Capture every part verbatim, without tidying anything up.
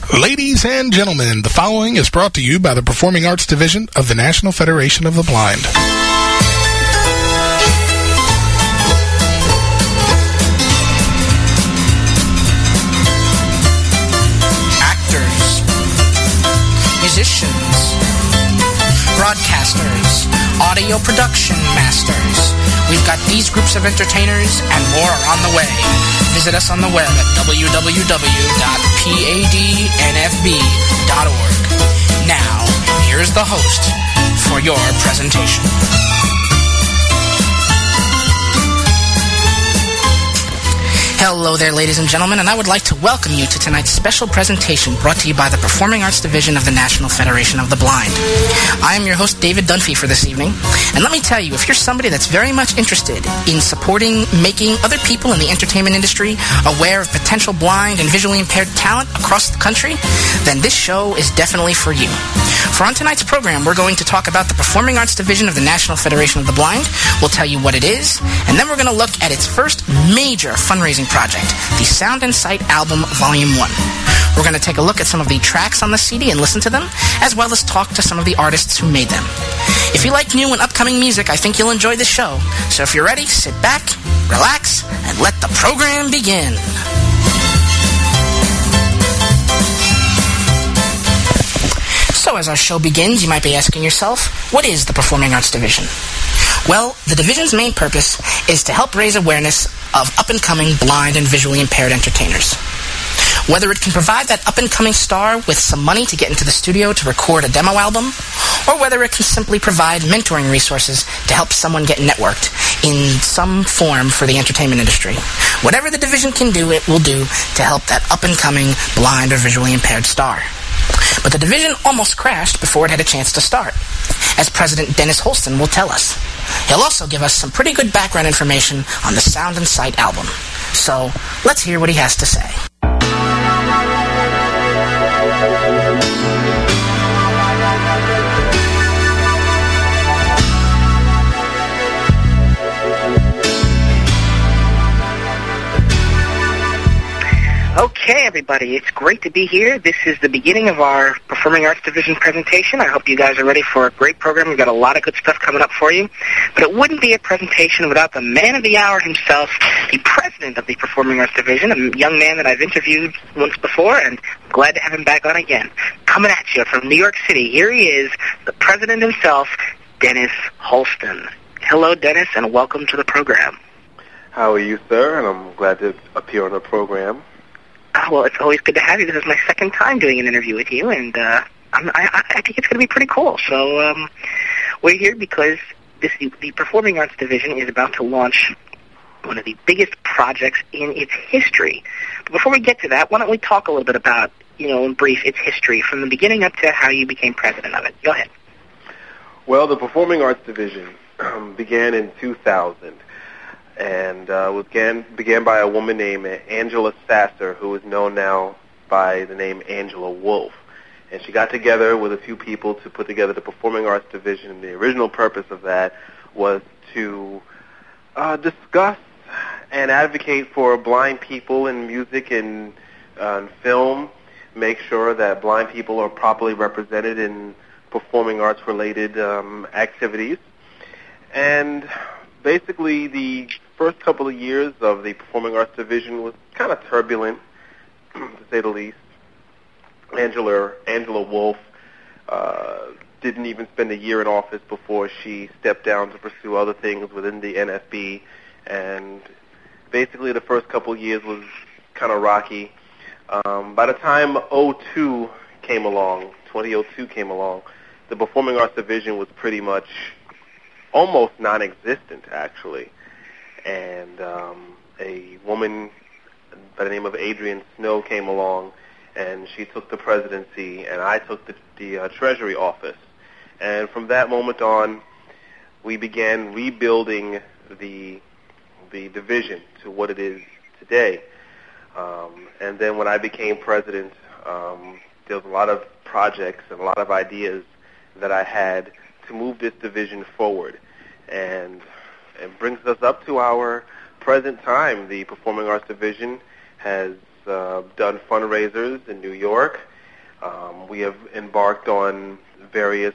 Ladies and gentlemen, the following is brought to you by the Performing Arts Division of the National Federation of the Blind. Actors, musicians, broadcasters, audio production masters. We've got these groups of entertainers and more are on the way. Visit us on the web at w w w dot padnfb dot org. Now, here's the host for your presentation. Hello there, ladies and gentlemen, and I would like to welcome you to tonight's special presentation brought to you by the Performing Arts Division of the National Federation of the Blind. I am your host, David Dunphy, for this evening, and let me tell you, if you're somebody that's very much interested in supporting making other people in the entertainment industry aware of potential blind and visually impaired talent across the country, then this show is definitely for you. For on tonight's program, we're going to talk about the Performing Arts Division of the National Federation of the Blind. We'll tell you what it is, and then we're going to look at its first major fundraising project, the Sound and Sight Album Volume one. We're going to take a look at some of the tracks on the C D and listen to them, as well as talk to some of the artists who made them. If you like new and upcoming music, I think you'll enjoy this show. So if you're ready, sit back, relax, and let the program begin. So as our show begins, you might be asking yourself, what is the Performing Arts Division? Well, the division's main purpose is to help raise awareness of up-and-coming blind and visually impaired entertainers. Whether it can provide that up-and-coming star with some money to get into the studio to record a demo album, or whether it can simply provide mentoring resources to help someone get networked in some form for the entertainment industry. Whatever the division can do, it will do to help that up-and-coming blind or visually impaired star. But the division almost crashed before it had a chance to start, as President Dennis Holston will tell us. He'll also give us some pretty good background information on the Sound and Sight album. So, let's hear what he has to say. Okay, everybody, it's great to be here. This is the beginning of our Performing Arts Division presentation. I hope you guys are ready for a great program. We've got a lot of good stuff coming up for you. But it wouldn't be a presentation without the man of the hour himself, the president of the Performing Arts Division, a young man that I've interviewed once before, and I'm glad to have him back on again. Coming at you from New York City, here he is, the president himself, Dennis Holston. Hello, Dennis, and welcome to the program. How are you, sir? And I'm glad to appear on the program. Uh, well, it's always good to have you. This is my second time doing an interview with you, and uh, I'm, I, I think it's going to be pretty cool. So um, we're here because this, the Performing Arts Division is about to launch one of the biggest projects in its history. But before we get to that, why don't we talk a little bit about, you know, in brief, its history from the beginning up to how you became president of it. Go ahead. Well, the Performing Arts Division um, began in two thousand. And uh, was began, began by a woman named Angela Sasser, who is known now by the name Angela Wolf. And she got together with a few people to put together the Performing Arts Division. And the original purpose of that was to uh, discuss and advocate for blind people in music and, uh, and film, make sure that blind people are properly represented in performing arts-related um, activities. And basically, the first couple of years of the Performing Arts Division was kind of turbulent, to say the least. Angela Angela Wolf uh, didn't even spend a year in office before she stepped down to pursue other things within the N F B, and basically the first couple of years was kind of rocky. Um, by the time oh two came along, twenty oh two came along, the Performing Arts Division was pretty much almost non-existent, actually. And um, a woman by the name of Adrienne Snow came along, and she took the presidency, and I took the, the uh, Treasury office. And from that moment on, we began rebuilding the the division to what it is today. Um, and then when I became president, um, there was a lot of projects and a lot of ideas that I had to move this division forward. And it brings us up to our present time. The Performing Arts Division has uh, done fundraisers in New York. Um, we have embarked on various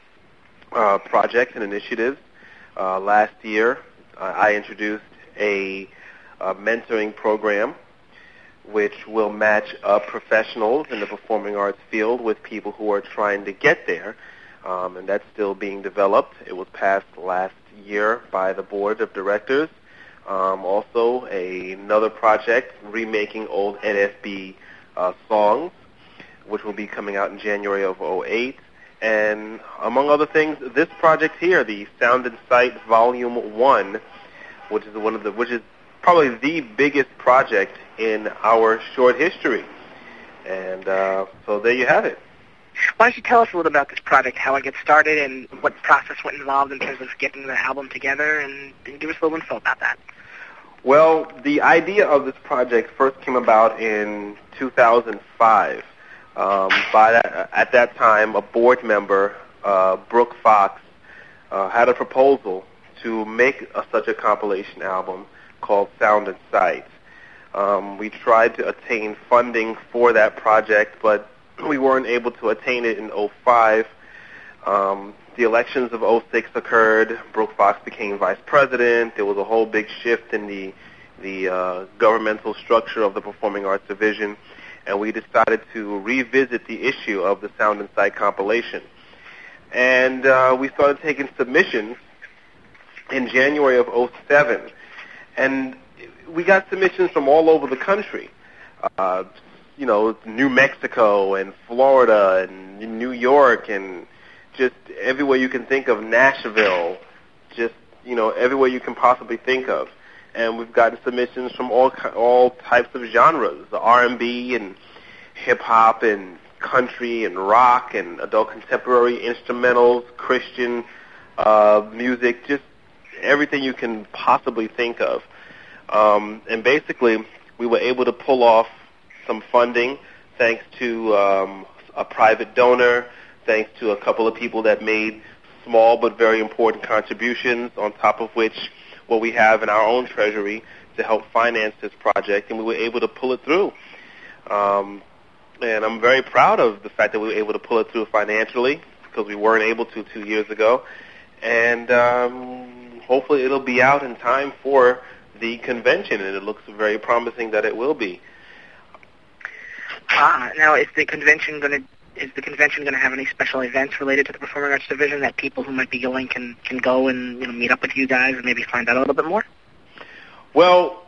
uh, projects and initiatives. Uh, last year, uh, I introduced a, a mentoring program which will match up professionals in the performing arts field with people who are trying to get there, um, and that's still being developed. It was passed last year by the board of directors. Um, also, a, another project, remaking old N F B uh, songs, which will be coming out in January of oh eight. And among other things, this project here, the Sound and Sight Volume One, which is one of the, which is probably the biggest project in our short history. And uh, so there you have it. Why don't you tell us a little about this project, how it gets started, and what process went involved in terms of getting the album together, and, and give us a little info about that. Well, the idea of this project first came about in two thousand five. Um, by that, at that time, a board member, uh, Brooke Fox, uh, had a proposal to make a, such a compilation album called Sound and Sight. Um, we tried to attain funding for that project, but we weren't able to attain it in oh five. Um, the elections of oh six occurred. Brooke Fox became vice president. There was a whole big shift in the the uh, governmental structure of the Performing Arts Division, and we decided to revisit the issue of the Sound and Sight compilation. And uh, we started taking submissions in January of oh seven, and we got submissions from all over the country. Uh, you know, New Mexico and Florida and New York and just everywhere you can think of, Nashville, just, you know, everywhere you can possibly think of. And we've gotten submissions from all all types of genres, R and B and hip-hop and country and rock and adult contemporary instrumentals, Christian uh, music, just everything you can possibly think of. Um, and basically, we were able to pull off some funding thanks to um, a private donor, thanks to a couple of people that made small but very important contributions, on top of which what we have in our own treasury to help finance this project, and we were able to pull it through. Um, and I'm very proud of the fact that we were able to pull it through financially, because we weren't able to two years ago. And um, hopefully it'll be out in time for the convention, and it looks very promising that it will be. Ah, now is the convention going to is the convention going to have any special events related to the Performing Arts Division that people who might be going can can go and, you know, meet up with you guys and maybe find out a little bit more? Well,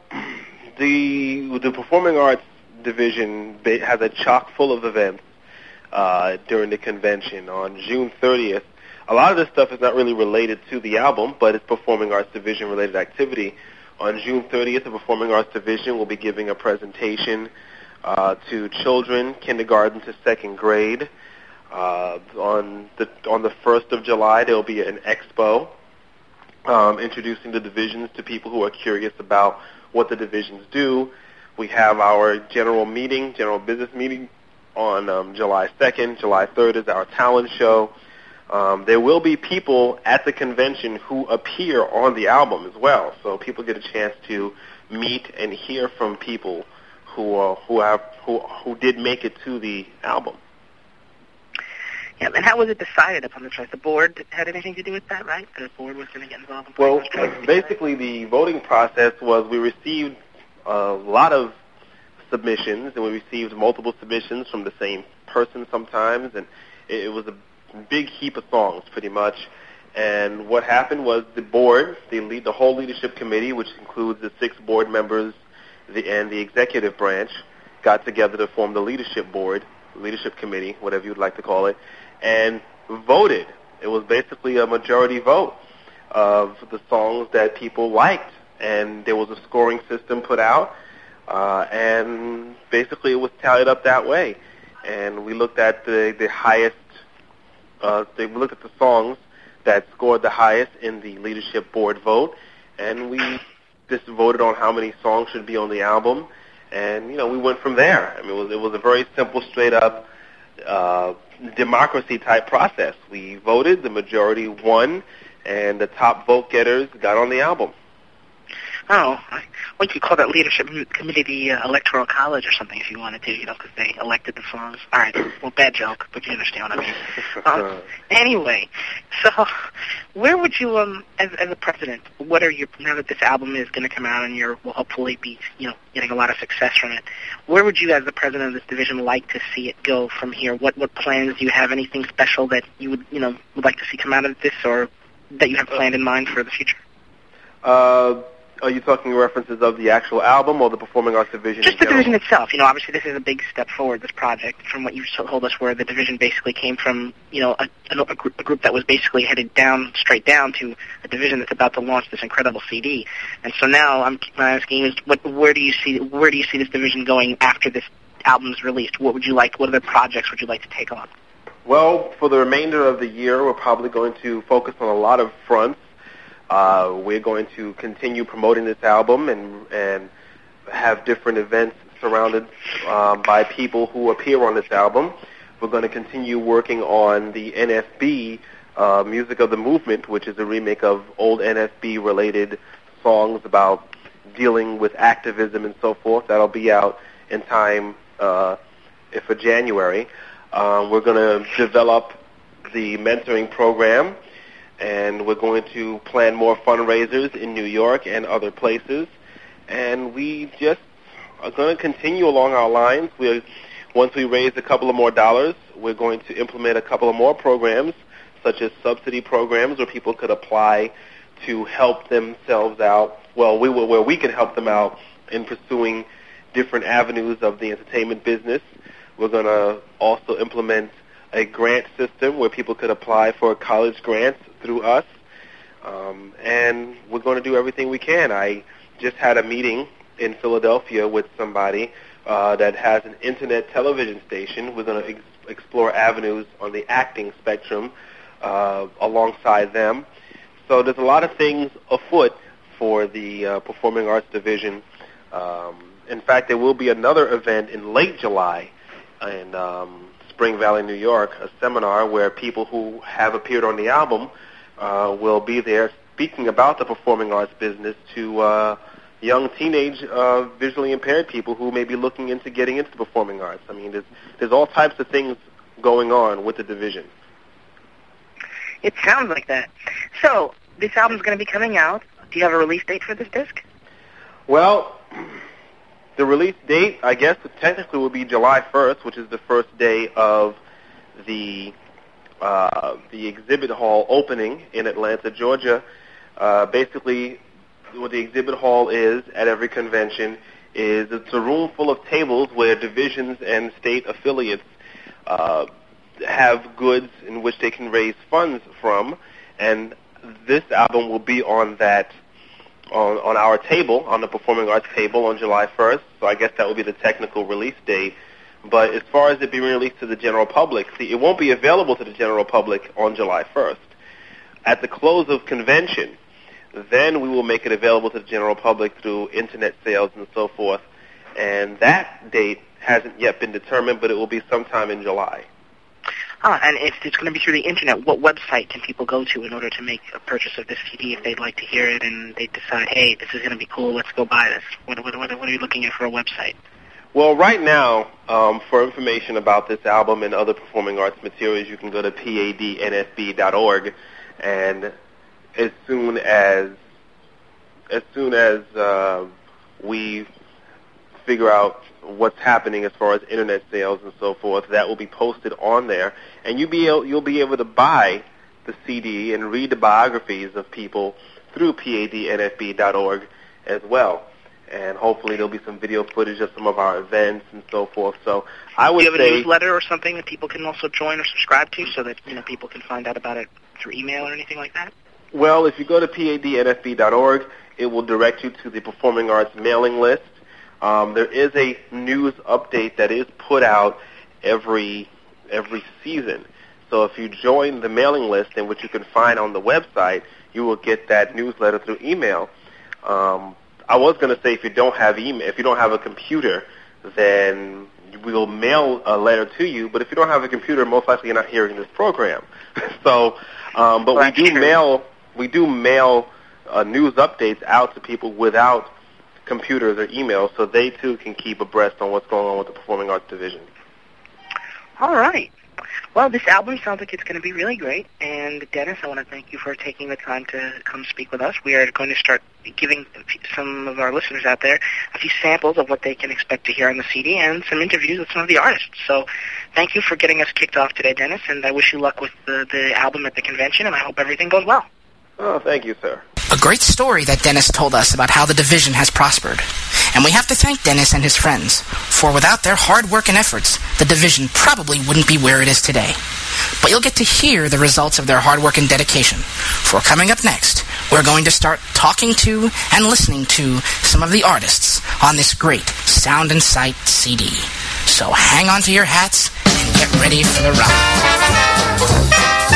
the the Performing Arts Division has a chock full of events uh, during the convention. On June thirtieth, a lot of this stuff is not really related to the album, but it's Performing Arts Division related activity. On June thirtieth, the Performing Arts Division will be giving a presentation uh, to children, kindergarten to second grade. Uh, on the on the first of July, there will be an expo um, introducing the divisions to people who are curious about what the divisions do. We have our general meeting, general business meeting, on um, July second. July third is our talent show. Um, there will be people at the convention who appear on the album as well, so people get a chance to meet and hear from people who uh, who have who who did make it to the album. Yeah, and how was it decided upon the choice? The board had anything to do with that, right? The board was going to get involved in Well, basically the voting process was we received a lot of submissions, and we received multiple submissions from the same person sometimes, and it, it was a big heap of songs, pretty much. And what happened was the board, the lead, the whole leadership committee, which includes the six board members the, and the executive branch, got together to form the leadership board, leadership committee, whatever you'd like to call it, and voted. It was basically a majority vote of the songs that people liked, and there was a scoring system put out, uh, and basically it was tallied up that way. And we looked at the, the highest Uh, they looked at the songs that scored the highest in the leadership board vote, and we just voted on how many songs should be on the album, and you know we went from there. I mean, it was it was a very simple, straight up uh, democracy type process. We voted, the majority won, and the top vote getters got on the album. Oh, I, well, you could call that leadership committee the uh, Electoral College or something if you wanted to, you know, because they elected the songs. All right, well, bad joke, but you understand what I mean. Um, anyway, so where would you, um, as, as a president, what are your, now that this album is going to come out and you're, will hopefully be, you know, getting a lot of success from it, where would you, as the president of this division, like to see it go from here? What what plans do you have? Anything special that you would, you know, would like to see come out of this, or that you have planned in mind for the future? Uh... Are you talking references of the actual album or the Performing Arts Division? Just the division itself. You know, obviously this is a big step forward, this project, from what you told us, where the division basically came from, you know, a, a, a group that was basically headed down, straight down to a division that's about to launch this incredible C D. And so now I'm, I'm asking you is, what, where do you see, where do you see this division going after this album is released? What would you like? What other projects would you like to take on? Well, for the remainder of the year, we're probably going to focus on a lot of fronts. Uh, we're going to continue promoting this album and and have different events surrounded um, by people who appear on this album. We're going to continue working on the N F B, uh, Music of the Movement, which is a remake of old N F B-related songs about dealing with activism and so forth. That'll be out in time uh, for January. Um, we're going to develop the mentoring program, and we're going to plan more fundraisers in New York and other places. And we just are going to continue along our lines. We're, once we raise a couple of more dollars, we're going to implement a couple of more programs, such as subsidy programs where people could apply to help themselves out. Well, we will, where we can help them out in pursuing different avenues of the entertainment business. We're going to also implement a grant system where people could apply for college grants through us, um, and we're going to do everything we can. I just had a meeting in Philadelphia with somebody uh, that has an internet television station. We're going to ex- explore avenues on the acting spectrum uh, alongside them. So there's a lot of things afoot for the uh, Performing Arts Division. Um, in fact, there will be another event in late July in um, Spring Valley, New York, a seminar where people who have appeared on the album uh, will be there speaking about the performing arts business to uh, young teenage uh, visually impaired people who may be looking into getting into the performing arts. I mean, there's, there's all types of things going on with the division. It sounds like that. So, this album's going to be coming out. Do you have a release date for this disc? Well, the release date, I guess, technically will be July first, which is the first day of the uh, the exhibit hall opening in Atlanta, Georgia. Uh, basically, what the exhibit hall is at every convention is it's a room full of tables where divisions and state affiliates uh, have goods in which they can raise funds from, and this album will be on that on, on our table, on the Performing Arts table on July first, so I guess that will be the technical release date. But as far as it being released to the general public, see, it won't be available to the general public on July first. At the close of convention, then we will make it available to the general public through internet sales and so forth, and that date hasn't yet been determined, but it will be sometime in July. Ah, and if it's going to be through the internet, what website can people go to in order to make a purchase of this C D if they'd like to hear it and they decide, hey, this is going to be cool, let's go buy this? What, what, what, what are you looking at for a website? Well, right now, um, for information about this album and other performing arts materials, you can go to P A D N F B dot org, and as soon as as soon as uh, we figure out what's happening as far as internet sales and so forth, that will be posted on there, and you'll be able, you'll be able to buy the C D and read the biographies of people through P A D N F B dot org as well. And hopefully there'll be some video footage of some of our events and so forth. So I would say, do you have a newsletter or something that people can also join or subscribe to, so that, you know, people can find out about it through email or anything like that? Well, if you go to P A D N F B dot org, it will direct you to the Performing Arts mailing list. Um, there is a news update that is put out every every season. So if you join the mailing list, and which you can find on the website, you will get that newsletter through email. Um, I was going to say, if you don't have email, if you don't have a computer, then we'll mail a letter to you. But if you don't have a computer, most likely you're not hearing this program. so, um, but well, we do true. mail we do mail uh, news updates out to people without computers or emails, so they too can keep abreast on what's going on with the Performing Arts Division. All right. Well, this album sounds like it's going to be really great, and Dennis, I want to thank you for taking the time to come speak with us. We are going to start giving some of our listeners out there a few samples of what they can expect to hear on the C D and some interviews with some of the artists. So thank you for getting us kicked off today, Dennis, and I wish you luck with the, the album at the convention, and I hope everything goes well. Oh, thank you, sir. A great story that Dennis told us about how the division has prospered. And we have to thank Dennis and his friends, for without their hard work and efforts, the division probably wouldn't be where it is today. But you'll get to hear the results of their hard work and dedication. For coming up next, we're going to start talking to and listening to some of the artists on this great Sound and Sight C D. So hang on to your hats and get ready for the ride.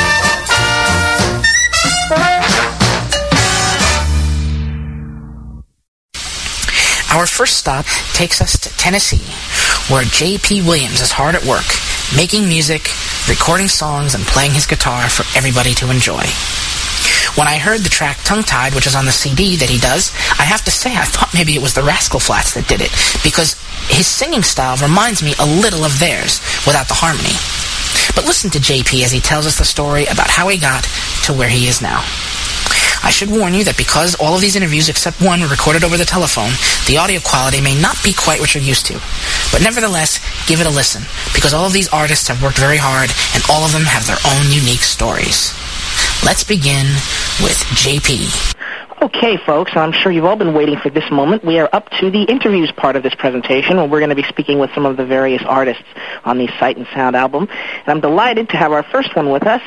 Our first stop takes us to Tennessee, where J P Williams is hard at work, making music, recording songs, and playing his guitar for everybody to enjoy. When I heard the track Tongue-Tied, which is on the C D that he does, I have to say I thought maybe it was the Rascal Flatts that did it, because his singing style reminds me a little of theirs, without the harmony. But listen to J P as he tells us the story about how he got to where he is now. I should warn you that because all of these interviews except one were recorded over the telephone, the audio quality may not be quite what you're used to. But nevertheless, give it a listen, because all of these artists have worked very hard, and all of them have their own unique stories. Let's begin with J P. Okay, folks, I'm sure you've all been waiting for this moment. We are up to the interviews part of this presentation, where we're going to be speaking with some of the various artists on the Sight and Sound album. And I'm delighted to have our first one with us.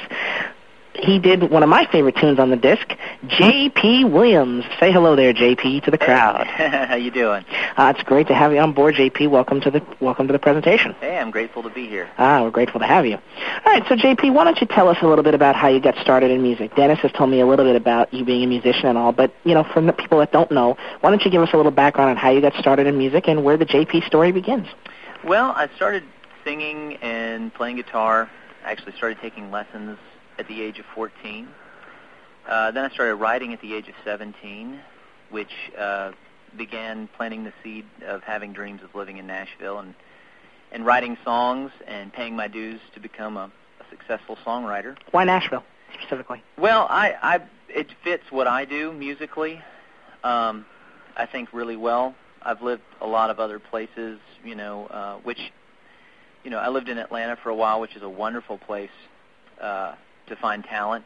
He did one of my favorite tunes on the disc, J P Williams. Say hello there, J P, to the crowd. How you doing? Uh, it's great to have you on board, J P. Welcome to the welcome to the presentation. Hey, I'm grateful to be here. Ah, we're grateful to have you. All right, so J P, why don't you tell us a little bit about how you got started in music? Dennis has told me a little bit about you being a musician and all, but you know, for the people that don't know, why don't you give us a little background on how you got started in music and where the J P story begins? Well, I started singing and playing guitar. I actually started taking lessons at the age of fourteen. Uh, then I started writing at the age of seventeen, which uh, began planting the seed of having dreams of living in Nashville and, and writing songs and paying my dues to become a, a successful songwriter. Why Nashville, specifically? Well, I, I it fits what I do musically, um, I think, really well. I've lived a lot of other places, you know, uh, which, you know, I lived in Atlanta for a while, which is a wonderful place uh, to find talent.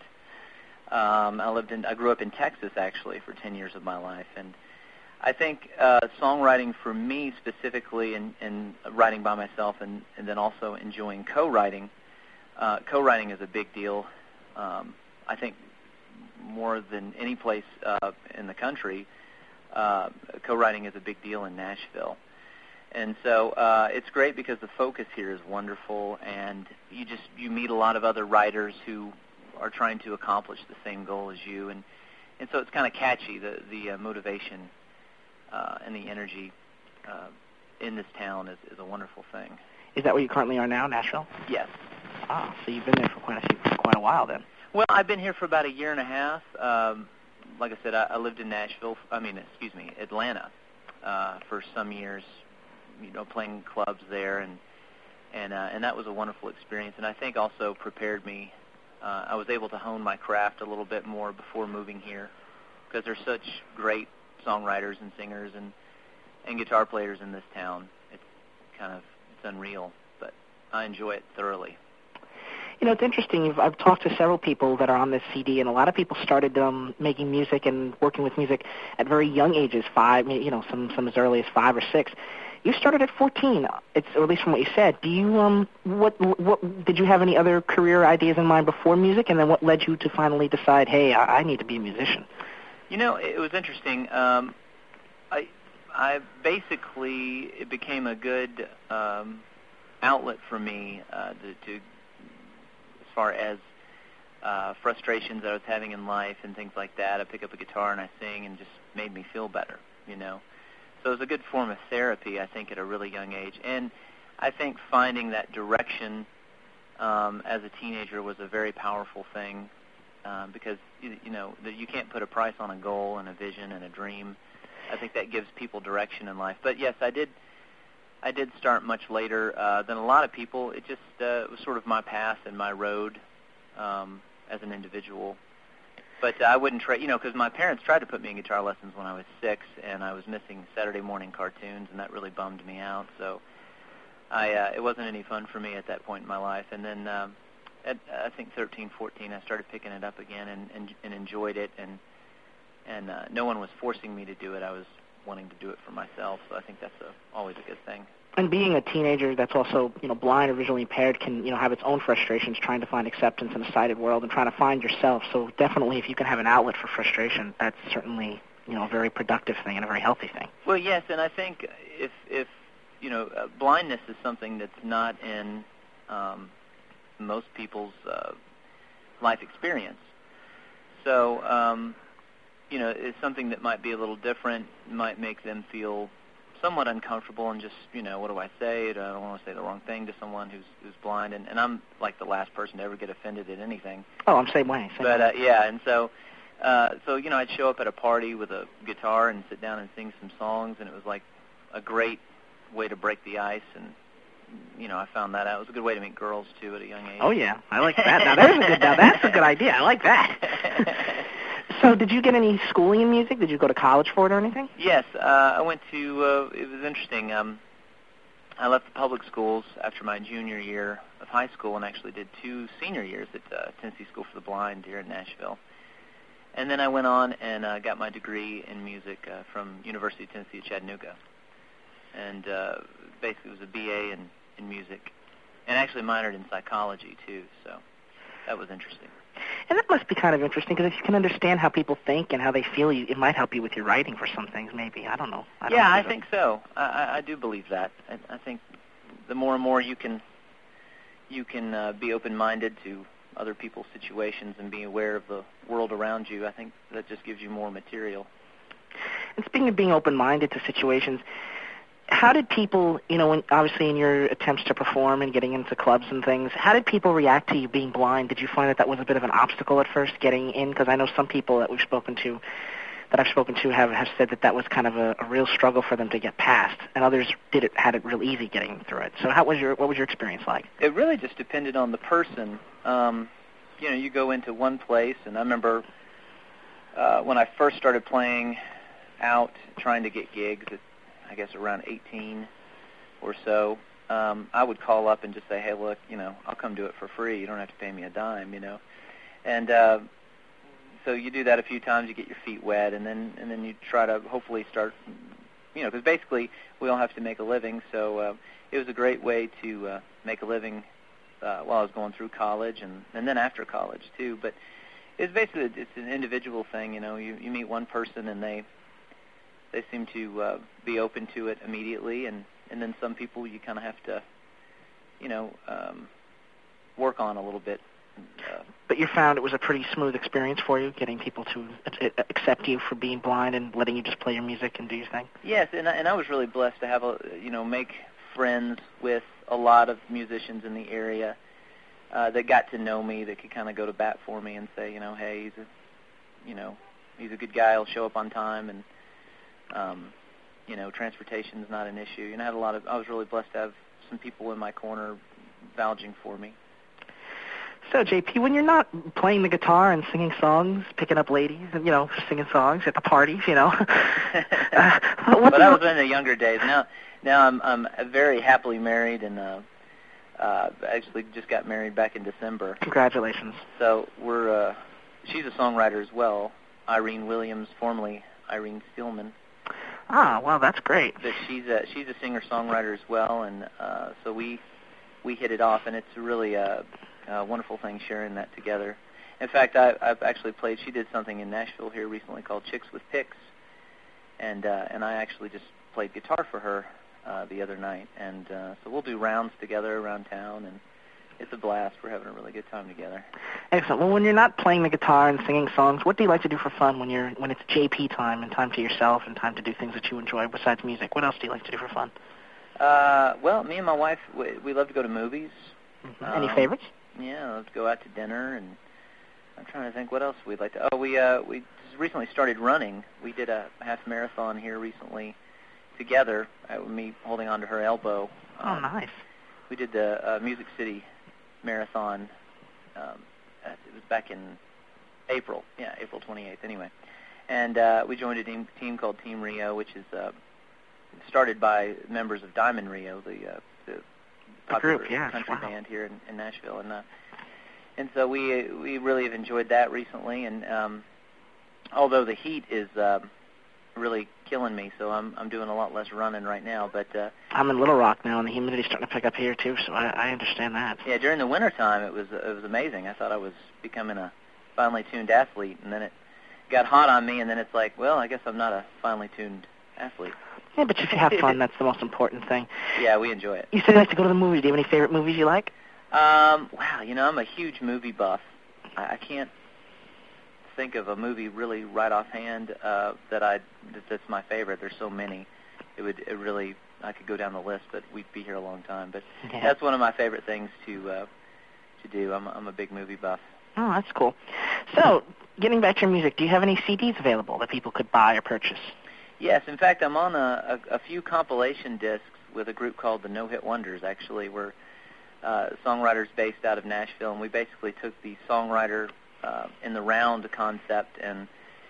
Um, I lived in, I grew up in Texas actually for ten years of my life, and I think uh, songwriting for me specifically, and, and writing by myself, and, and then also enjoying co-writing. Uh, co-writing is a big deal. Um, I think more than any place uh, in the country, uh, co-writing is a big deal in Nashville. And so uh, it's great because the focus here is wonderful, and you just you meet a lot of other writers who are trying to accomplish the same goal as you, and and so it's kind of catchy. The the uh, motivation uh, and the energy uh, in this town is, is a wonderful thing. Is that where you currently are now, Nashville? Yes. Ah, so you've been there for quite a few, for quite a while then. Well, I've been here for about a year and a half. Um, like I said, I, I lived in Nashville. I mean, excuse me, Atlanta uh, for some years. You know, playing clubs there, and and uh, and that was a wonderful experience. And I think also prepared me. Uh, I was able to hone my craft a little bit more before moving here, because there's such great songwriters and singers and and guitar players in this town. It's kind of it's unreal, but I enjoy it thoroughly. You know, it's interesting. You've, I've talked to several people that are on this C D, and a lot of people started um, making music and working with music at very young ages, five, you know, some some as early as five or six. You started at fourteen, it's, or at least from what you said. Do you, um, what, what, did you have any other career ideas in mind before music, and then what led you to finally decide, hey, I, I need to be a musician? You know, it was interesting. Um, I, I basically, it became a good um, outlet for me uh, to, to, as far as uh, frustrations that I was having in life and things like that. I pick up a guitar and I sing, and just made me feel better, you know. So it was a good form of therapy, I think, at a really young age. And I think finding that direction um, as a teenager was a very powerful thing um, because you, you know that you can't put a price on a goal and a vision and a dream. I think that gives people direction in life. But yes, I did. I did start much later uh, than a lot of people. It just uh, was sort of my path and my road um, as an individual. But I wouldn't try, you know, because my parents tried to put me in guitar lessons when I was six, and I was missing Saturday morning cartoons, and that really bummed me out. So I, uh, it wasn't any fun for me at that point in my life. And then um, at I think thirteen, fourteen, I started picking it up again and, and, and enjoyed it, and and uh, no one was forcing me to do it. I was wanting to do it for myself, so I think that's a, always a good thing. And being a teenager that's also, you know, blind or visually impaired can, you know, have its own frustrations trying to find acceptance in a sighted world and trying to find yourself. So definitely if you can have an outlet for frustration, that's certainly, you know, a very productive thing and a very healthy thing. Well, yes, and I think if, if you know, uh, blindness is something that's not in um, most people's uh, life experience. So, um, you know, it's something that might be a little different, might make them feel somewhat uncomfortable and just, you know, what do I say? I don't want to say the wrong thing to someone who's who's blind, and, and I'm like the last person to ever get offended at anything. Oh, I'm same way. Same but way. Uh, yeah, and so, uh, so you know, I'd show up at a party with a guitar and sit down and sing some songs, and it was like a great way to break the ice, and you know, I found that out. It was a good way to meet girls too at a young age. Oh yeah, I like that. Now there's a good. Now that's a good idea. I like that. So did you get any schooling in music? Did you go to college for it or anything? Yes, uh, I went to, uh, it was interesting. Um, I left the public schools after my junior year of high school and actually did two senior years at uh, Tennessee School for the Blind here in Nashville. And then I went on and uh, got my degree in music uh, from University of Tennessee at Chattanooga. And uh, basically it was a B A in, in music. And actually minored in psychology too, so that was interesting. And that must be kind of interesting, because if you can understand how people think and how they feel, you, it might help you with your writing for some things, maybe. I don't know. I don't yeah, know I think so. I, I, I do believe that. I, I think the more and more you can you can uh, be open-minded to other people's situations and be aware of the world around you, I think that just gives you more material. And speaking of being open-minded to situations, how did people, you know, when, obviously in your attempts to perform and getting into clubs and things, how did people react to you being blind? Did you find that that was a bit of an obstacle at first, getting in? Because I know some people that we've spoken to, that I've spoken to, have, have said that that was kind of a, a real struggle for them to get past, and others did it, had it real easy getting through it. So how was your, what was your experience like? It really just depended on the person. Um, you know, you go into one place, and I remember uh, when I first started playing out, trying to get gigs, it, I guess around eighteen or so, um, I would call up and just say, hey, look, you know, I'll come do it for free. You don't have to pay me a dime, you know. And uh, so you do that a few times, you get your feet wet, and then and then you try to hopefully start, you know, because basically we all have to make a living. So uh, it was a great way to uh, make a living uh, while I was going through college and, and then after college, too. But it's basically it's an individual thing, you know. You, you meet one person and they... They seem to uh, be open to it immediately, and, and then some people you kind of have to, you know, um, work on a little bit. Uh, but you found it was a pretty smooth experience for you, getting people to accept you for being blind and letting you just play your music and do your thing? Yes, and I, and I was really blessed to have, a, you know, make friends with a lot of musicians in the area uh, that got to know me, that could kind of go to bat for me and say, you know, hey, he's a, you know, he's a good guy, he'll show up on time, and Um, you know, transportation's not an issue. And I had a lot of, I was really blessed to have some people in my corner vouching for me. So, J P, when you're not playing the guitar and singing songs, picking up ladies, and, you know, singing songs at the parties, you know. uh, but that was in the younger days. Now, now I'm, I'm very happily married, and uh, uh, actually just got married back in December. Congratulations. So we're, uh, she's a songwriter as well, Irene Williams, formerly Irene Stillman. Ah, well, that's great. But she's a she's a singer-songwriter as well, and uh, so we we hit it off, and it's really a, a wonderful thing sharing that together. In fact, I, I've actually played. She did something in Nashville here recently called Chicks with Picks, and uh, and I actually just played guitar for her uh, the other night, and uh, so we'll do rounds together around town, and it's a blast. We're having a really good time together. Excellent. Well, when you're not playing the guitar and singing songs, what do you like to do for fun when you're when it's J P time and time to yourself and time to do things that you enjoy besides music? What else do you like to do for fun? Uh, well, me and my wife, we, we love to go to movies. Mm-hmm. Any um, favorites? Yeah, let's go out to dinner and I'm trying to think what else we'd like to. Oh, we uh, we recently started running. We did a half marathon here recently together. Uh, me holding onto her elbow. Um, oh, nice. We did the uh, Music City Marathon. Um, it was back in April. Yeah, April twenty-eighth. Anyway, and uh, we joined a team, team called Team Rio, which is uh, started by members of Diamond Rio, the uh, the popular group, yeah. country Wow. band here in, in Nashville, and uh, and so we we really have enjoyed that recently. And um, although the heat is uh, really killing me, so I'm I'm doing a lot less running right now. But uh, I'm in Little Rock now, and the humidity's starting to pick up here too, so I, I understand that. yeah, during the wintertime, it was it was amazing. I thought I was becoming a finely tuned athlete, and then it got hot on me, and then it's like, well, I guess I'm not a finely tuned athlete. Yeah, but if you have fun, that's the most important thing. Yeah, we enjoy it. You said you like to go to the movies. Do you have any favorite movies you like? Um, wow, you know, I'm a huge movie buff. I, I can't think of a movie really right offhand uh, that I that, that's my favorite. There's so many. It would it really I could go down the list, but we'd be here a long time. But Yeah. that's one of my favorite things to uh, to do. I'm I'm a big movie buff. Oh, that's cool. So, getting back to your music, do you have any C Ds available that people could buy or purchase? Yes, in fact, I'm on a, a, a few compilation discs with a group called the No Hit Wonders. Actually, we're uh, songwriters based out of Nashville, and we basically took the songwriter uh, in the round concept and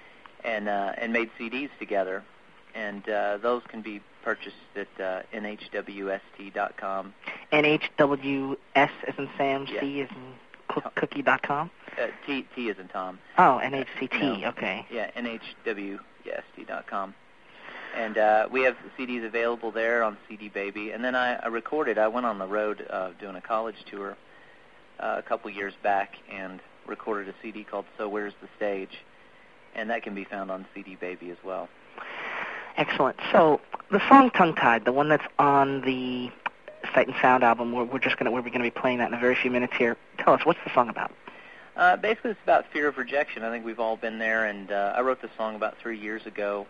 and uh, and made C Ds together, and uh, those can be purchased at uh, N H W S T dot com. N H W S as in Sam, Yeah. C as in cook, cookie dot com? Uh, T T as in Tom. Oh, N H C T, No. okay. Yeah, N H W S T dot com. And uh, we have C Ds available there on C D Baby. And then I, I recorded, I went on the road uh, doing a college tour uh, a couple years back and recorded a C D called So Where's the Stage? And that can be found on C D Baby as well. Excellent. So, the song Tongue Tied, the one that's on the Sight and Sound album, we're, we're just going to, we're going to be playing that in a very few minutes here. Tell us, what's the song about? Uh, basically, it's about fear of rejection. I think we've all been there, and uh, I wrote this song about three years ago,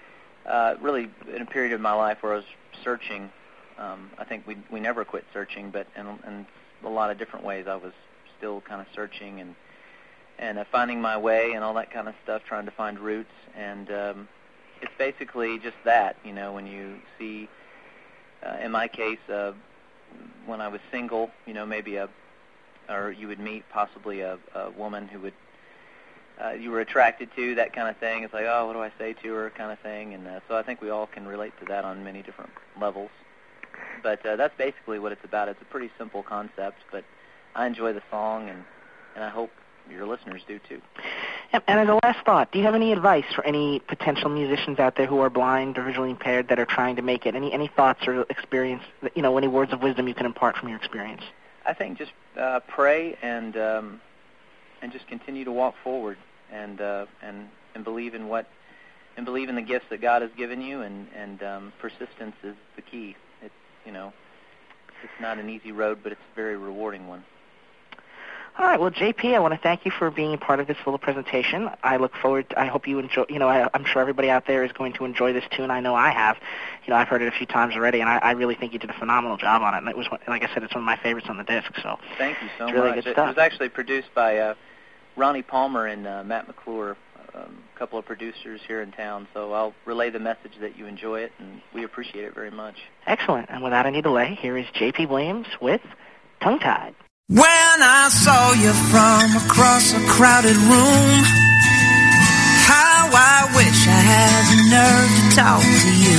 uh, really in a period of my life where I was searching. Um, I think we we never quit searching, but in, in a lot of different ways I was still kind of searching and and uh, finding my way and all that kind of stuff, trying to find roots. And um, it's basically just that, you know, when you see, uh, in my case, uh, when I was single, you know, maybe a or you would meet possibly a, a woman who would uh, you were attracted to, that kind of thing. It's like, oh, what do I say to her, kind of thing. And uh, so I think we all can relate to that on many different levels. But uh, that's basically what it's about. It's a pretty simple concept, but I enjoy the song, and, and I hope your listeners do too. And, and as a last thought, do you have any advice for any potential musicians out there who are blind or visually impaired that are trying to make it? Any any thoughts or experience, you know, any words of wisdom you can impart from your experience? I think just uh, pray and um, and just continue to walk forward and uh, and and believe in what and believe in the gifts that God has given you, and and um, persistence is the key. It's you know it's not an easy road, but it's a very rewarding one. All right. Well, J P, I want to thank you for being part of this little presentation. I look forward to, I hope you enjoy, you know, I, I'm sure everybody out there is going to enjoy this tune. I know I have. You know, I've heard it a few times already, and I, I really think you did a phenomenal job on it. And it was, like I said, it's one of my favorites on the disc. So Thank you so it's really much. good It stuff. was actually produced by uh, Ronnie Palmer and uh, Matt McClure, um, a couple of producers here in town. So I'll relay the message that you enjoy it, and we appreciate it very much. Excellent. And without any delay, here is J P Williams with Tongue Tied. When I saw you from across a crowded room, how I wish I had the nerve to talk to you.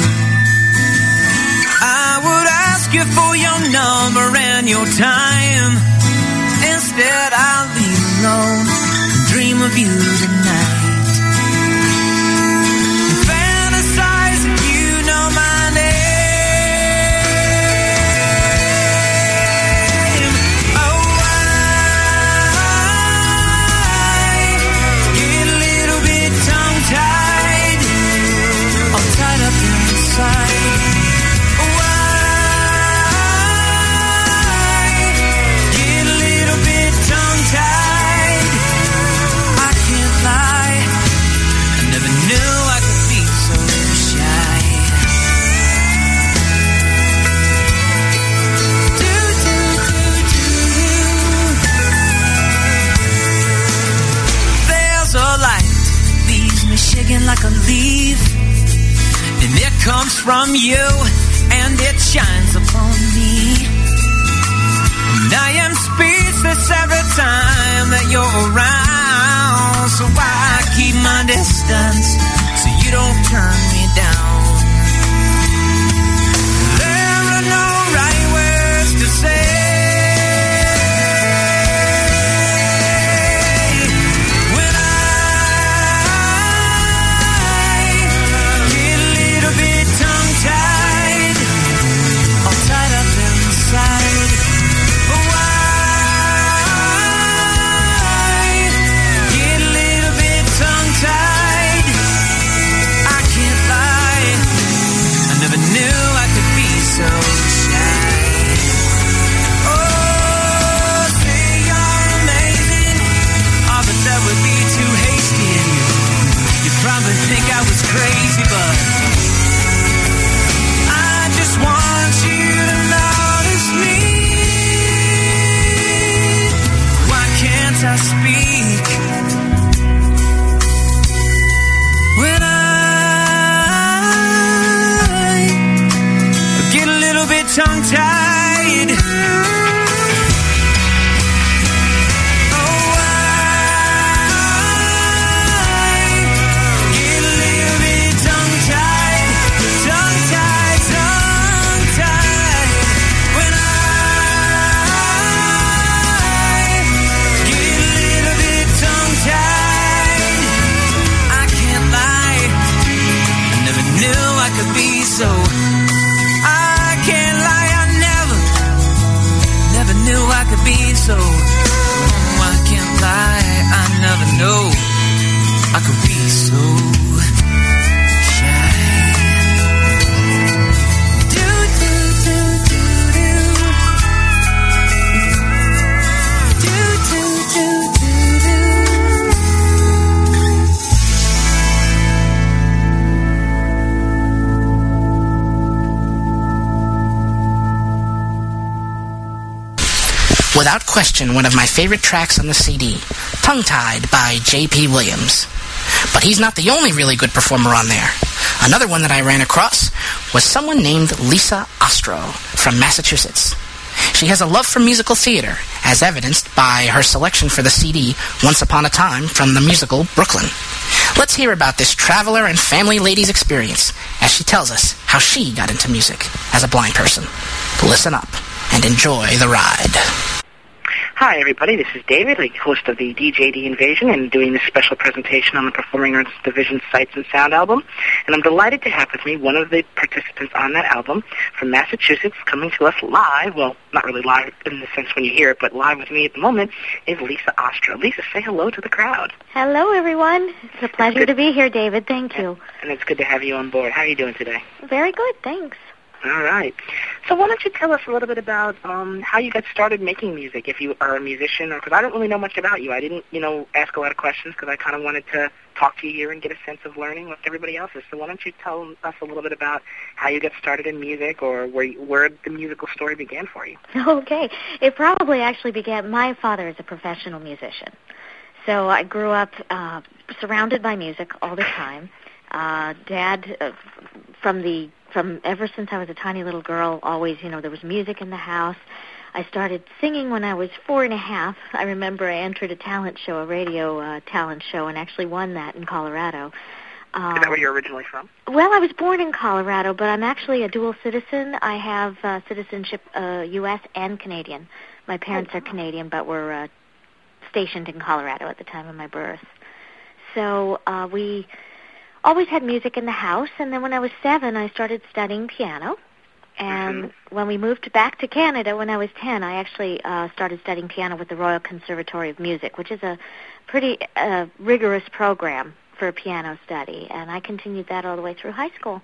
I would ask you for your number and your time. Instead I'll leave alone and dream of you tonight. Fantasize if you know my name. Why like a leaf, and it comes from you, and it shines upon me. And I am speechless every time that you're around, so I keep my distance so you don't turn me down. There are no right words to say. Crazy, but I just want you to notice me. Why can't I speak when I get a little bit tongue-tied? So I can't lie, I never, never knew I could be so. Oh, I can't lie, I never know I could be so shy. Do, do, do, do, do. Do, do, do, do, do. Without question, one of my favorite tracks on the C D, Tongue-Tied by J P Williams. But he's not the only really good performer on there. Another one that I ran across was someone named Lisa Ostro from Massachusetts. She has a love for musical theater, as evidenced by her selection for the C D Once Upon a Time from the musical Brooklyn. Let's hear about this traveler and family lady's experience as she tells us how she got into music as a blind person. Listen up and enjoy the ride. Hi, everybody. This is David, the host of the D J D Invasion, and doing this special presentation on the Performing Arts Division Sights and Sound album. And I'm delighted to have with me one of the participants on that album from Massachusetts, coming to us live. Well, not really live in the sense when you hear it, but live with me at the moment is Lisa Ostro. Lisa, say hello to the crowd. Hello, everyone. It's a pleasure to be here, David. Thank you. And it's good to have you on board. How are you doing today? Very good, thanks. All right. So why don't you tell us a little bit about um, how you got started making music, if you are a musician, or because I don't really know much about you. I didn't, you know, ask a lot of questions because I kind of wanted to talk to you here and get a sense of learning what everybody else is. So why don't you tell us a little bit about how you got started in music, or where you, where the musical story began for you? Okay. It probably actually began, my father is a professional musician. So I grew up uh, surrounded by music all the time. Uh, Dad, uh, from the From ever since I was a tiny little girl, always, you know, there was music in the house. I started singing when I was four and a half. I remember I entered a talent show, a radio uh, talent show, and actually won that in Colorado. Um, Is that where you're originally from? Well, I was born in Colorado, but I'm actually a dual citizen. I have uh, citizenship uh, U S and Canadian. My parents oh, are Canadian, but were uh, stationed in Colorado at the time of my birth. So uh, we always had music in the house, and then when I was seven, I started studying piano. And mm-hmm. when we moved back to Canada when I was ten, I actually uh, started studying piano with the Royal Conservatory of Music, which is a pretty uh, rigorous program for piano study, and I continued that all the way through high school.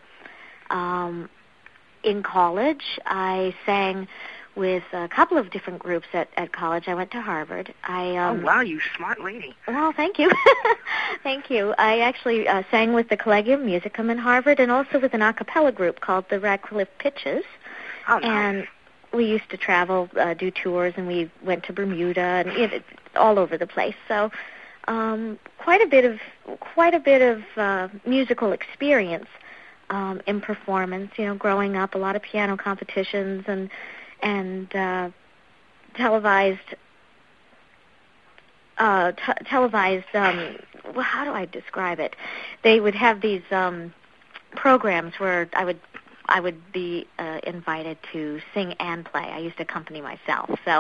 Um, in college, I sang with a couple of different groups at, at college. I went to Harvard. I um, oh, wow, you smart lady. Well, thank you. Thank you. I actually uh, sang with the Collegium Musicum in Harvard and also with an a cappella group called the Radcliffe Pitches. Oh, nice. And we used to travel, uh, do tours, and we went to Bermuda and you know, all over the place. So um, quite a bit of quite a bit of uh, musical experience um, in performance. You know, growing up, a lot of piano competitions and and uh, televised uh, t- televised. Um, well, how do I describe it? They would have these um, programs where I would. I would be uh, invited to sing and play. I used to accompany myself. So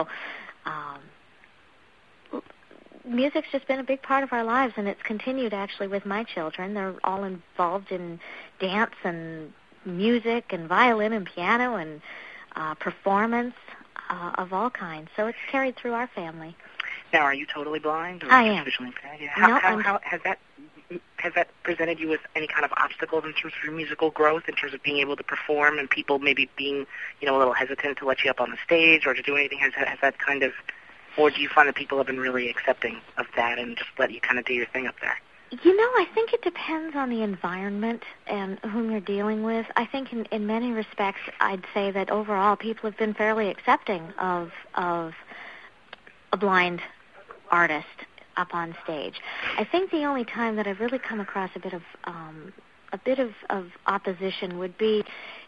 um, music's just been a big part of our lives, and it's continued actually with my children. They're all involved in dance and music and violin and piano and uh, performance uh, of all kinds. So it's carried through our family. Now, are you totally blind? Or I am. Visually impaired? Yeah. How, no, how, I'm... how has that has that presented you with any kind of obstacles in terms of your musical growth, in terms of being able to perform and people maybe being, you know, a little hesitant to let you up on the stage or to do anything? Has, has that kind of, or do you find that people have been really accepting of that and just let you kind of do your thing up there? You know, I think it depends on the environment and whom you're dealing with. I think in, in many respects, I'd say that overall people have been fairly accepting of of a blind artist up on stage. I think the only time that I've really come across a bit of um, a bit of, of opposition would be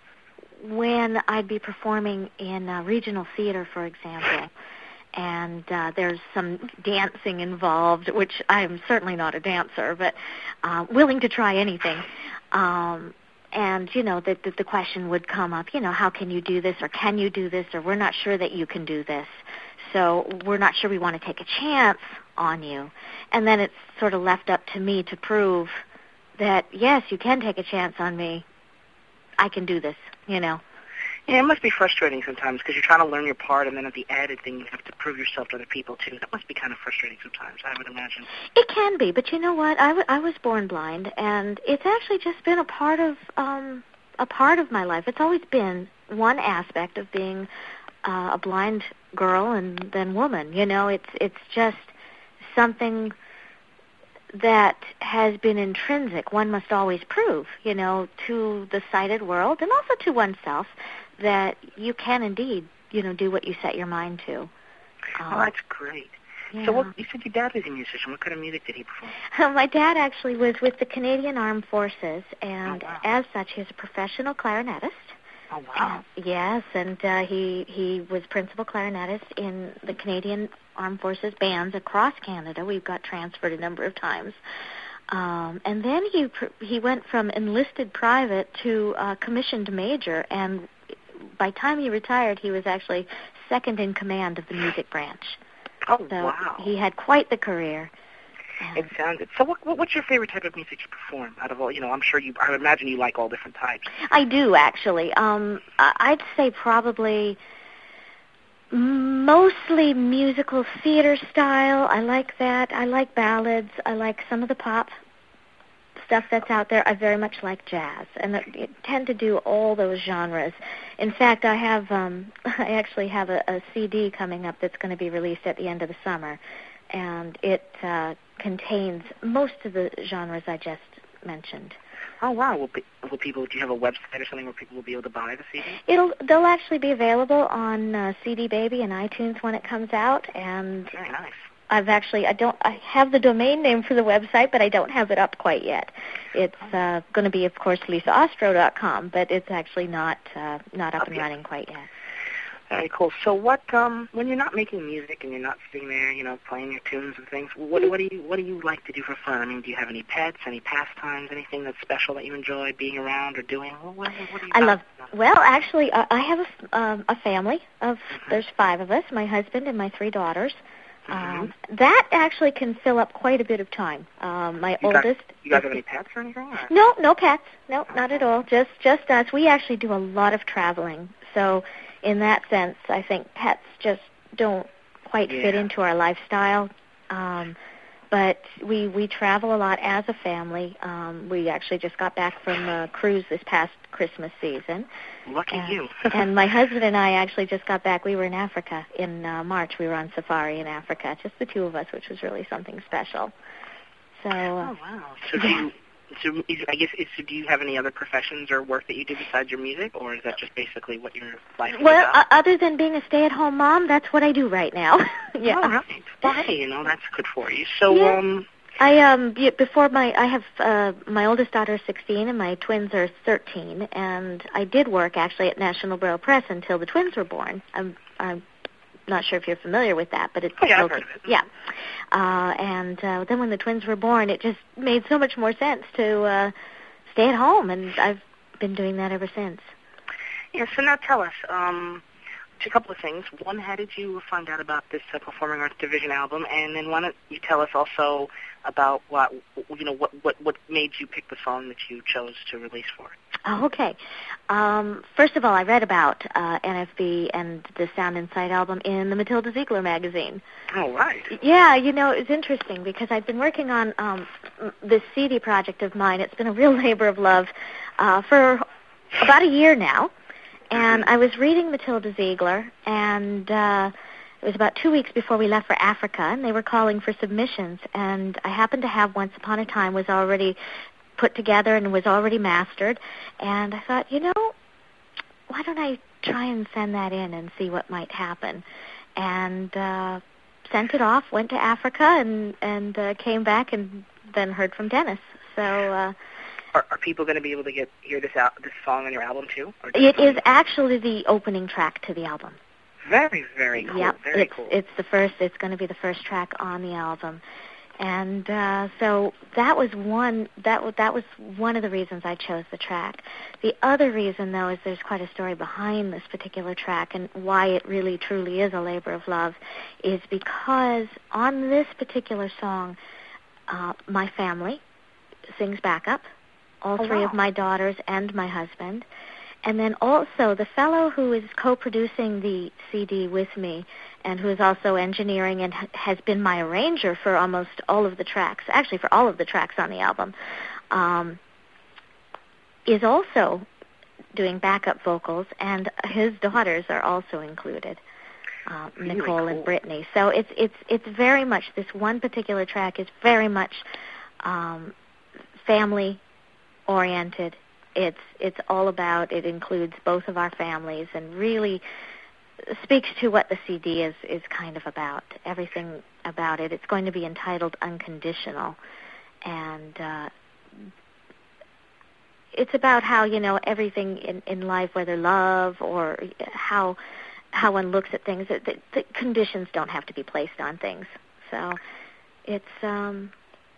when I'd be performing in uh, regional theater, for example, and uh, there's some dancing involved, which I'm certainly not a dancer, but uh, willing to try anything. Um, and, you know, the, the, the question would come up, you know, how can you do this, or can you do this, or we're not sure that you can do this. So we're not sure we want to take a chance on you. And then it's sort of left up to me to prove that, yes, you can take a chance on me. I can do this, you know. Yeah, it must be frustrating sometimes because you're trying to learn your part, and then at the added thing, you have to prove yourself to other people, too. That must be kind of frustrating sometimes, I would imagine. It can be, but you know what? I, w- I was born blind, and it's actually just been a part of um, a part of my life. It's always been one aspect of being uh, a blind girl and then woman. You know, it's it's just something that has been intrinsic. One must always prove, you know, to the sighted world and also to oneself that you can indeed, you know, do what you set your mind to. Um, oh, that's great. Yeah. So what, you said your dad was a musician. What kind of music did he perform? My dad actually was with the Canadian Armed Forces, and oh, wow. as such, he's a professional clarinetist. Oh, wow. And, yes, and uh, he he was principal clarinetist in the Canadian Armed Forces bands across Canada. We've got transferred a number of times. Um, and then he pr- he went from enlisted private to uh, commissioned major, and by the time he retired, he was actually second in command of the music branch. Oh, so wow. he had quite the career. It sounded. So what, what's your favorite type of music you perform out of all, you know, I'm sure you, I would imagine you like all different types. I do, actually. Um, I'd say probably mostly musical theater style. I like that. I like ballads. I like some of the pop stuff that's out there. I very much like jazz, and I tend to do all those genres. In fact, I have, um, I actually have a, a C D coming up that's going to be released at the end of the summer, and it uh, contains most of the genres I just mentioned. Oh, wow. Will, be, will people, do you have a website or something where people will be able to buy the C D? It'll, they'll actually be available on uh, C D Baby and iTunes when it comes out, and very nice. I've actually, I don't, I have the domain name for the website, but I don't have it up quite yet. It's uh, going to be, of course, lisa ostro dot com, but it's actually not uh, not up okay. and running quite yet. Very cool. So what, um, when you're not making music and you're not sitting there, you know, playing your tunes and things, what, what do you what do you like to do for fun? I mean, do you have any pets, any pastimes, anything that's special that you enjoy being around or doing? What, what, what do you I about? love, well, actually, uh, I have a, um, a family of, mm-hmm. there's five of us, my husband and my three daughters. Mm-hmm. Um, that actually can fill up quite a bit of time. Um, my you oldest. Got, you guys have any pets or anything? Or? No, no pets. No, not at all. Just, just us. We actually do a lot of traveling. So, in that sense, I think pets just don't quite yeah. fit into our lifestyle. Um, but we we travel a lot as a family. Um, we actually just got back from a cruise this past Christmas season. Lucky and, you. And my husband and I actually just got back. We were in Africa in uh, March. We were on safari in Africa, just the two of us, which was really something special. So. Uh, oh wow! So do you So, is, I guess, is, so do you have any other professions or work that you do besides your music, or is that just basically what your life is well, about? uh, other than being a stay-at-home mom, that's what I do right now. yeah. All right. Well, hey, you know, that's good for you. So, Yeah. um... I um yeah, before my I have uh my oldest daughter is sixteen and my twins are thirteen, and I did work actually at National Braille Press until the twins were born. I'm I'm not sure if you're familiar with that, but it's oh, yeah, local, I've heard of it. yeah. Uh and uh then when the twins were born, it just made so much more sense to uh stay at home, and I've been doing that ever since. Yeah, so now tell us, um a couple of things. One, how did you find out about this uh, Performing Arts Division album? And then why don't you tell us also about what, you know, what, what, what made you pick the song that you chose to release for it? Oh, okay. Um, first of all, I read about uh, N F B and the Sound Inside album in the Matilda Ziegler magazine. Oh, right. Yeah, you know, it's interesting because I've been working on um, this C D project of mine. It's been a real labor of love uh, for about a year now. And I was reading Matilda Ziegler, and uh, it was about two weeks before we left for Africa, and they were calling for submissions. And I happened to have Once Upon a Time was already put together and was already mastered. And I thought, you know, why don't I try and send that in and see what might happen? And uh, sent it off, went to Africa, and, and uh, came back and then heard from Dennis. So... Uh, Are, are people going to be able to get hear this out, this song on your album too? Or it is actually the opening track to the album. Very, very cool. Yep, very it's, cool. It's the first. It's going to be the first track on the album, and uh, so that was one. That that was one of the reasons I chose the track. The other reason, though, is there's quite a story behind this particular track, and why it really, truly is a labor of love, is because on this particular song, uh, my family sings backup. All oh, three wow. of my daughters and my husband. And then also the fellow who is co-producing the C D with me and who is also engineering and ha- has been my arranger for almost all of the tracks, actually for all of the tracks on the album, um, is also doing backup vocals, and his daughters are also included, uh, really Nicole cool. and Brittany. So it's, it's, it's very much, this one particular track is very much um, family oriented. It's it's all about, it includes both of our families and really speaks to what the C D is, is kind of about, everything about it. It's going to be entitled Unconditional, and uh, it's about how, you know, everything in, in life, whether love or how how one looks at things, the, the conditions don't have to be placed on things. So it's um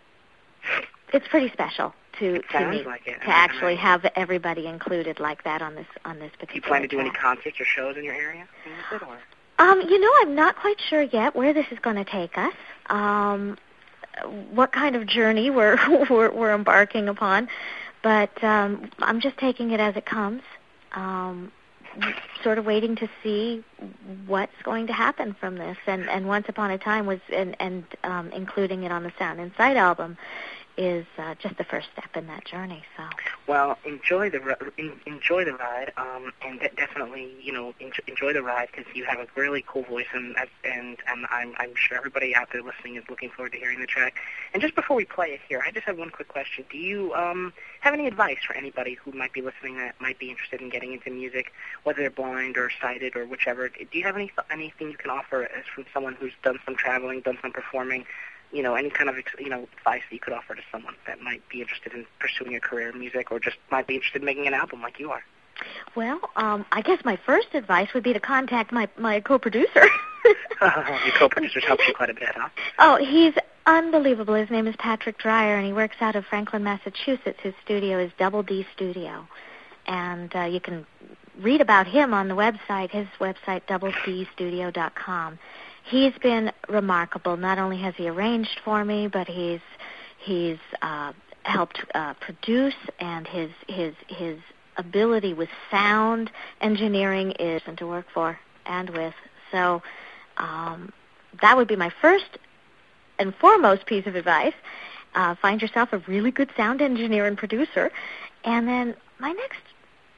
it's pretty special to it to, like it. to actually have everybody included like that on this on this particular. Do you plan to do track. any concerts or shows in your area? Or? Um, you know, I'm not quite sure yet where this is going to take us. Um, what kind of journey we're we're, we're embarking upon, but um, I'm just taking it as it comes. Um, sort of waiting to see what's going to happen from this, and and Once Upon a Time was and and um, including it on the Sound Inside album is uh, just the first step in that journey. So, well, enjoy the en- enjoy the ride, um, and de- definitely, you know, en- enjoy the ride because you have a really cool voice, and and and I'm I'm sure everybody out there listening is looking forward to hearing the track. And just before we play it here, I just have one quick question: do you um have any advice for anybody who might be listening that might be interested in getting into music, whether they're blind or sighted or whichever? Do you have any anything you can offer as from someone who's done some traveling, done some performing? You know, any kind of, you know, advice that you could offer to someone that might be interested in pursuing a career in music or just might be interested in making an album like you are? Well, um, I guess my first advice would be to contact my, my co-producer. Your co-producer's helped you quite a bit, huh? Oh, he's unbelievable. His name is Patrick Dreyer, and he works out of Franklin, Massachusetts. His studio is Double D Studio. And uh, you can read about him on the website, his website, double d studio dot com. He's been remarkable. Not only has he arranged for me, but he's he's uh, helped uh, produce, and his his his ability with sound engineering is to work for and with. So um, that would be my first and foremost piece of advice. Uh, find yourself a really good sound engineer and producer. And then my next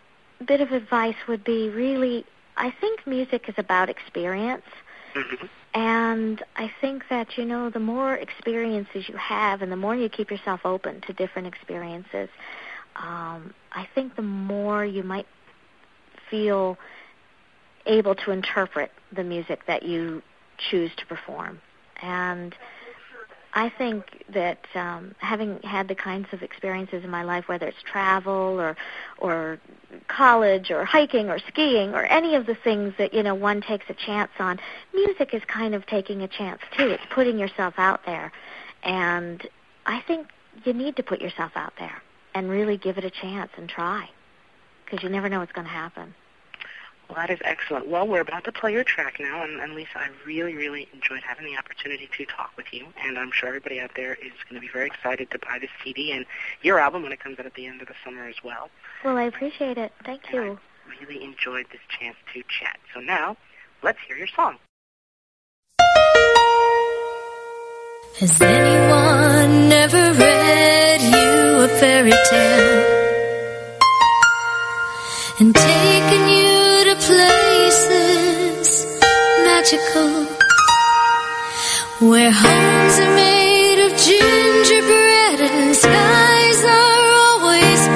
bit of advice would be really, I think music is about experience. Mm-hmm. And I think that, you know, the more experiences you have and the more you keep yourself open to different experiences, um, I think the more you might feel able to interpret the music that you choose to perform. And I think that um, having had the kinds of experiences in my life, whether it's travel or or college or hiking or skiing or any of the things that, you know, one takes a chance on, music is kind of taking a chance too. It's putting yourself out there. And I think you need to put yourself out there and really give it a chance and try, because you never know what's going to happen. Well, that is excellent. Well, we're about to play your track now, and, and Lisa, I really, really enjoyed having the opportunity to talk with you, and I'm sure everybody out there is going to be very excited to buy this C D and your album when it comes out at the end of the summer as well. Well, I appreciate it. Thank and you. I really enjoyed this chance to chat. So now, let's hear your song. Has anyone ever read you a fairy tale and taken you places magical, where homes are made of gingerbread and skies are always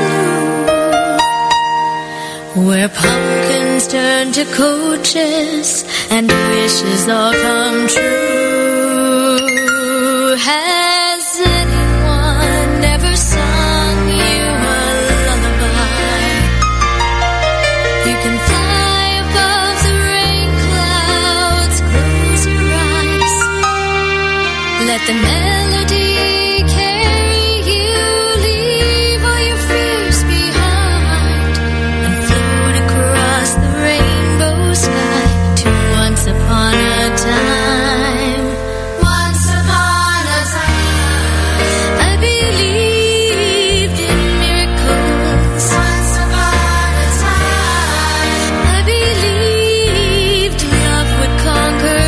blue, where pumpkins turn to coaches and wishes all come true? Has anyone ever sung you a lullaby? You can fly let the melody carry you, leave all your fears behind, and float across the rainbow sky to once upon a time. Once upon a time, I believed in miracles. Once upon a time, I believed love would conquer.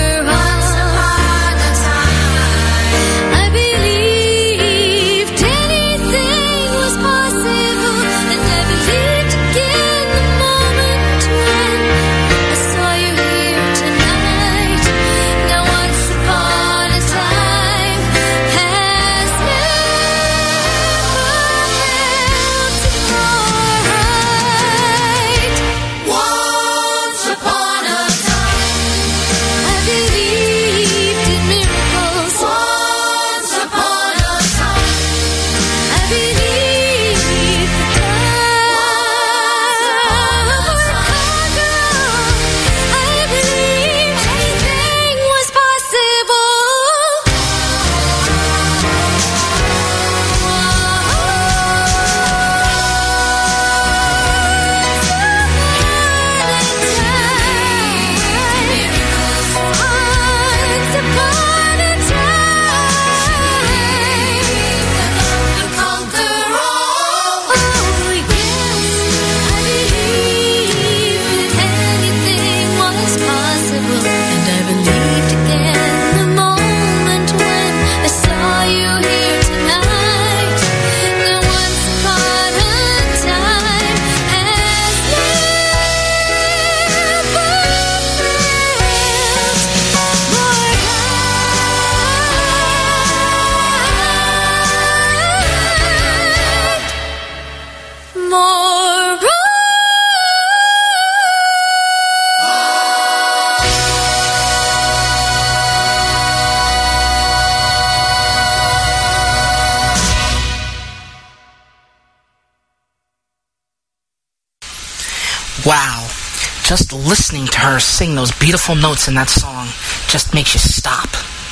Wow. Just listening to her sing those beautiful notes in that song just makes you stop.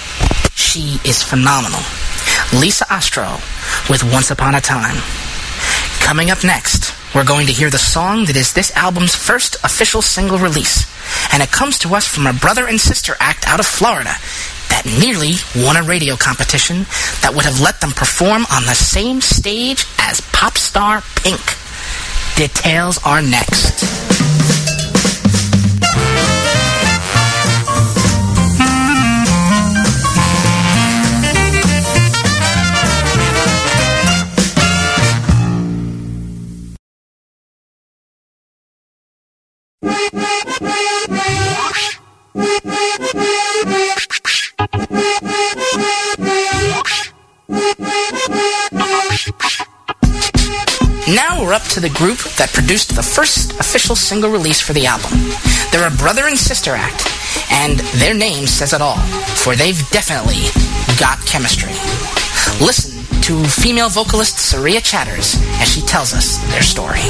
She is phenomenal. Lisa Astro with Once Upon a Time. Coming up next, we're going to hear the song that is this album's first official single release. And it comes to us from a brother and sister act out of Florida that nearly won a radio competition that would have let them perform on the same stage as pop star Pink. Details are next. we're up to the group that produced the first official single release for the album. They're a brother and sister act, and their name says it all, for they've definitely got chemistry. Listen to female vocalist Saria Chatters as she tells us their story.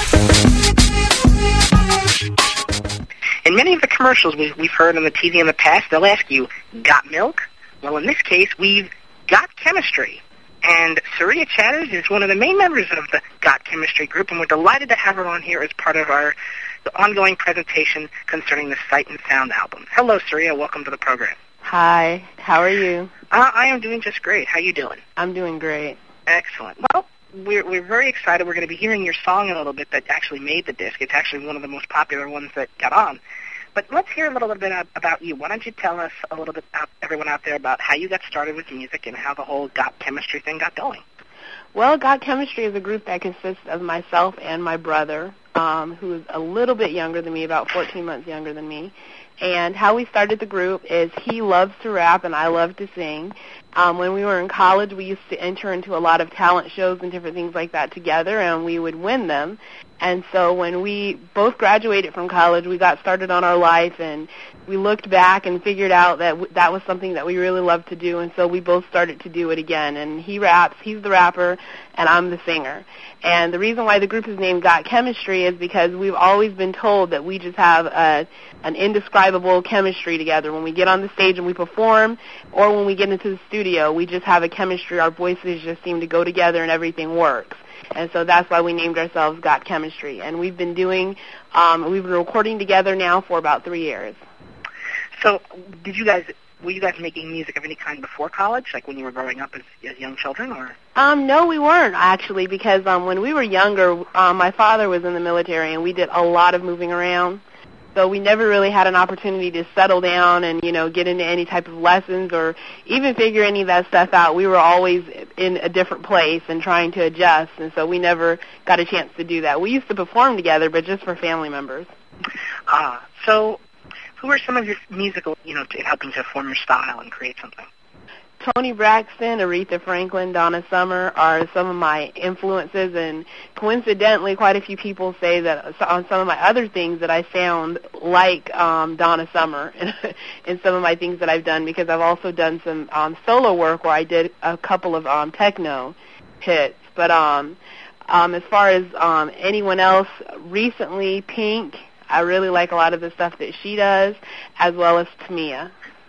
In many of the commercials we've, we've heard on the T V in the past, they'll ask you, got milk? Well, in this case, we've got chemistry. And Saria Chatters is one of the main members of the Got Chemistry group, and we're delighted to have her on here as part of our the ongoing presentation concerning the Sight and Sound album. Hello, Saria. Welcome to the program. Hi. How are you? Uh, I am doing just great. How you doing? I'm doing great. Excellent. Well, we're, we're very excited. We're going to be hearing your song in a little bit that actually made the disc. It's actually one of the most popular ones that got on. But let's hear a little bit about you. Why don't you tell us a little bit, about everyone out there, about how you got started with music and how the whole Got Chemistry thing got going? Well, Got Chemistry is a group that consists of myself and my brother, um, who is a little bit younger than me, about fourteen months younger than me. And how we started the group is he loves to rap and I love to sing. Um, when we were in college, we used to enter into a lot of talent shows and different things like that together, and we would win them. And so when we both graduated from college, we got started on our life, and we looked back and figured out that w- that was something that we really loved to do, and so we both started to do it again. And he raps, he's the rapper, and I'm the singer. And the reason why the group is named Got Chemistry is because we've always been told that we just have a, an indescribable chemistry together. When we get on the stage and we perform, or when we get into the studio, we just have a chemistry. Our voices just seem to go together and everything works. And so that's why we named ourselves Got Chemistry. And we've been doing, um, we've been recording together now for about three years. So did you guys, were you guys making music of any kind before college, like when you were growing up as, as young children, or? Um, no, we weren't, actually, because um, when we were younger, um, my father was in the military, and we did a lot of moving around. So we never really had an opportunity to settle down and, you know, get into any type of lessons or even figure any of that stuff out. We were always in a different place and trying to adjust, and so we never got a chance to do that. We used to perform together, but just for family members. Ah, uh, so who are some of your musical, you know, to helping to form your style and create something? Toni Braxton, Aretha Franklin, Donna Summer are some of my influences, and coincidentally, quite a few people say that on some of my other things that I sound like um, Donna Summer in, in some of my things that I've done, because I've also done some um, solo work where I did a couple of um, techno hits. But um, um, as far as um, anyone else, recently, Pink, I really like a lot of the stuff that she does, as well as Tamia.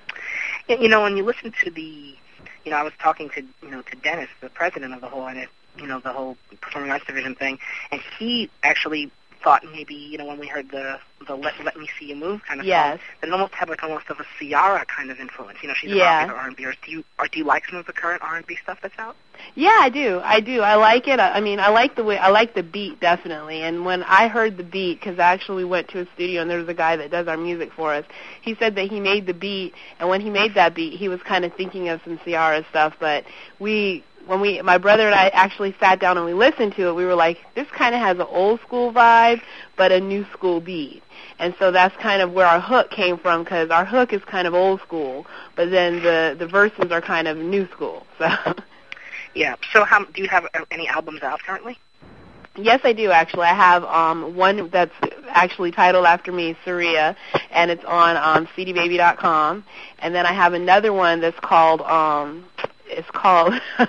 You know, when you listen to the, you know, I was talking to, you know, to Dennis, the president of the whole, you know, the whole Performing Arts Division thing, and he actually thought maybe, you know, when we heard the the Let, Let Me See You Move kind of yes. song, that it almost had like almost of a Ciara kind of influence. You know, she's yeah. a popular R and B. Or do you, or do you like some of the current R and B stuff that's out? Yeah, I do. I do. I like it. I mean, I like the way, I like the beat, definitely. And when I heard the beat, because actually we went to a studio and there was a guy that does our music for us, he said that he made the beat, and when he made that beat, he was kind of thinking of some Ciara stuff, but we... When we, my brother and I actually sat down and we listened to it, we were like, this kind of has an old school vibe, but a new school beat. And so that's kind of where our hook came from, because our hook is kind of old school, but then the, the verses are kind of new school. So. Yeah. So how, do you have any albums out currently? Yes, I do, actually. I have um, one that's actually titled after me, Saria, and it's on um, C D baby dot com. And then I have another one that's called... Um, It's called,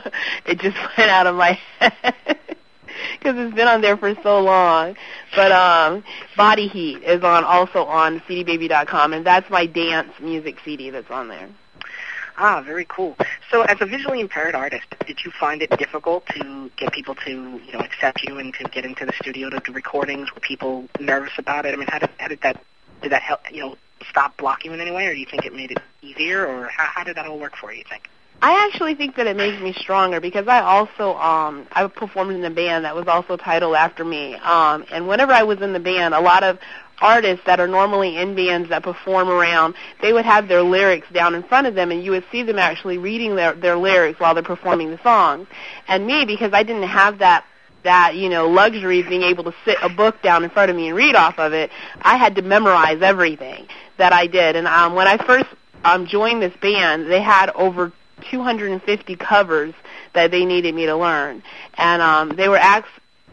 it just went out of my head because it's been on there for so long. But um, Body Heat is on also on C D baby dot com, and that's my dance music C D that's on there. Ah, very cool. So as a visually impaired artist, did you find it difficult to get people to, you know, accept you and to get into the studio to do recordings? Were people nervous about it? I mean, how did, how did that, did that help, you know, stop blocking you in any way, or do you think it made it easier, or how, how did that all work for you, you think? I actually think that it makes me stronger because I also um I performed in a band that was also titled after me. Um and whenever I was in the band, a lot of artists that are normally in bands that perform around, they would have their lyrics down in front of them, and you would see them actually reading their their lyrics while they're performing the songs. And me, because I didn't have that that, you know, luxury of being able to sit a book down in front of me and read off of it, I had to memorize everything that I did. And um when I first um joined this band, they had over two hundred fifty covers that they needed me to learn, and um, they were asked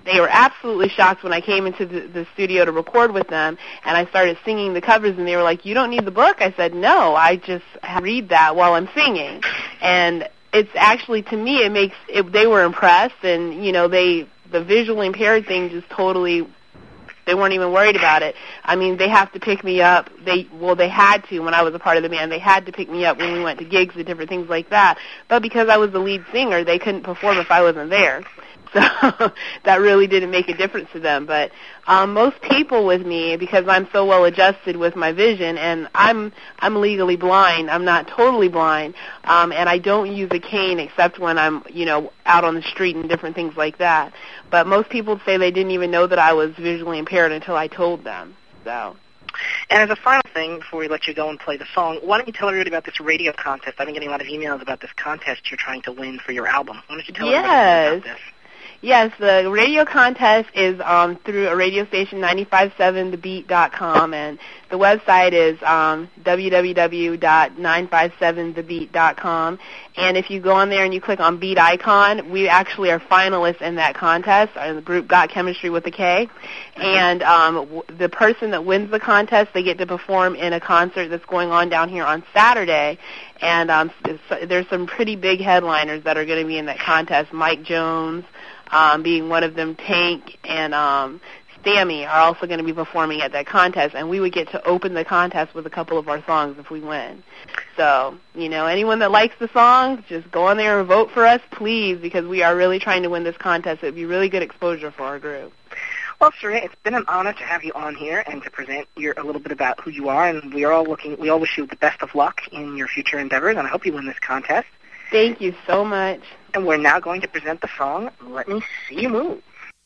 they were absolutely shocked when I came into the, the studio to record with them, and I started singing the covers, and they were like, "You don't need the book?" I said, "No, I just read that while I'm singing." And it's actually, to me, it makes it, they were impressed, and you know, they the visually impaired thing just totally. They weren't even worried about it. I mean, they have to pick me up. They well, they had to when I was a part of the band. They had to pick me up when we went to gigs and different things like that. But because I was the lead singer, they couldn't perform if I wasn't there. So that really didn't make a difference to them. But um, most people with me, because I'm so well adjusted with my vision, and I'm I'm legally blind. I'm not totally blind, um, and I don't use a cane except when I'm, you know, out on the street and different things like that. But most people say they didn't even know that I was visually impaired until I told them. So. And as a final thing, before we let you go and play the song, why don't you tell everybody about this radio contest? I've been getting a lot of emails about this contest you're trying to win for your album. Why don't you tell yes. everybody about this? Yes, the radio contest is um, through a radio station, ninety-five point seven the beat dot com, and the website is um, w w w dot nine five seven the beat dot com. And if you go on there and you click on Beat Icon, we actually are finalists in that contest. The group Got Chemistry with a K. And um, w- the person that wins the contest, they get to perform in a concert that's going on down here on Saturday. And um, there's some pretty big headliners that are going to be in that contest. Mike Jones, Um, being one of them, Tank and um, Stammy are also going to be performing at that contest, and we would get to open the contest with a couple of our songs if we win. So, you know, anyone that likes the song, just go on there and vote for us, please, because we are really trying to win this contest. It would be really good exposure for our group. Well, Saraya, it's been an honor to have you on here and to present your, a little bit about who you are, and we are all looking. We all wish you the best of luck in your future endeavors, and I hope you win this contest. Thank you so much. And we're now going to present the song, Let Me See You Move.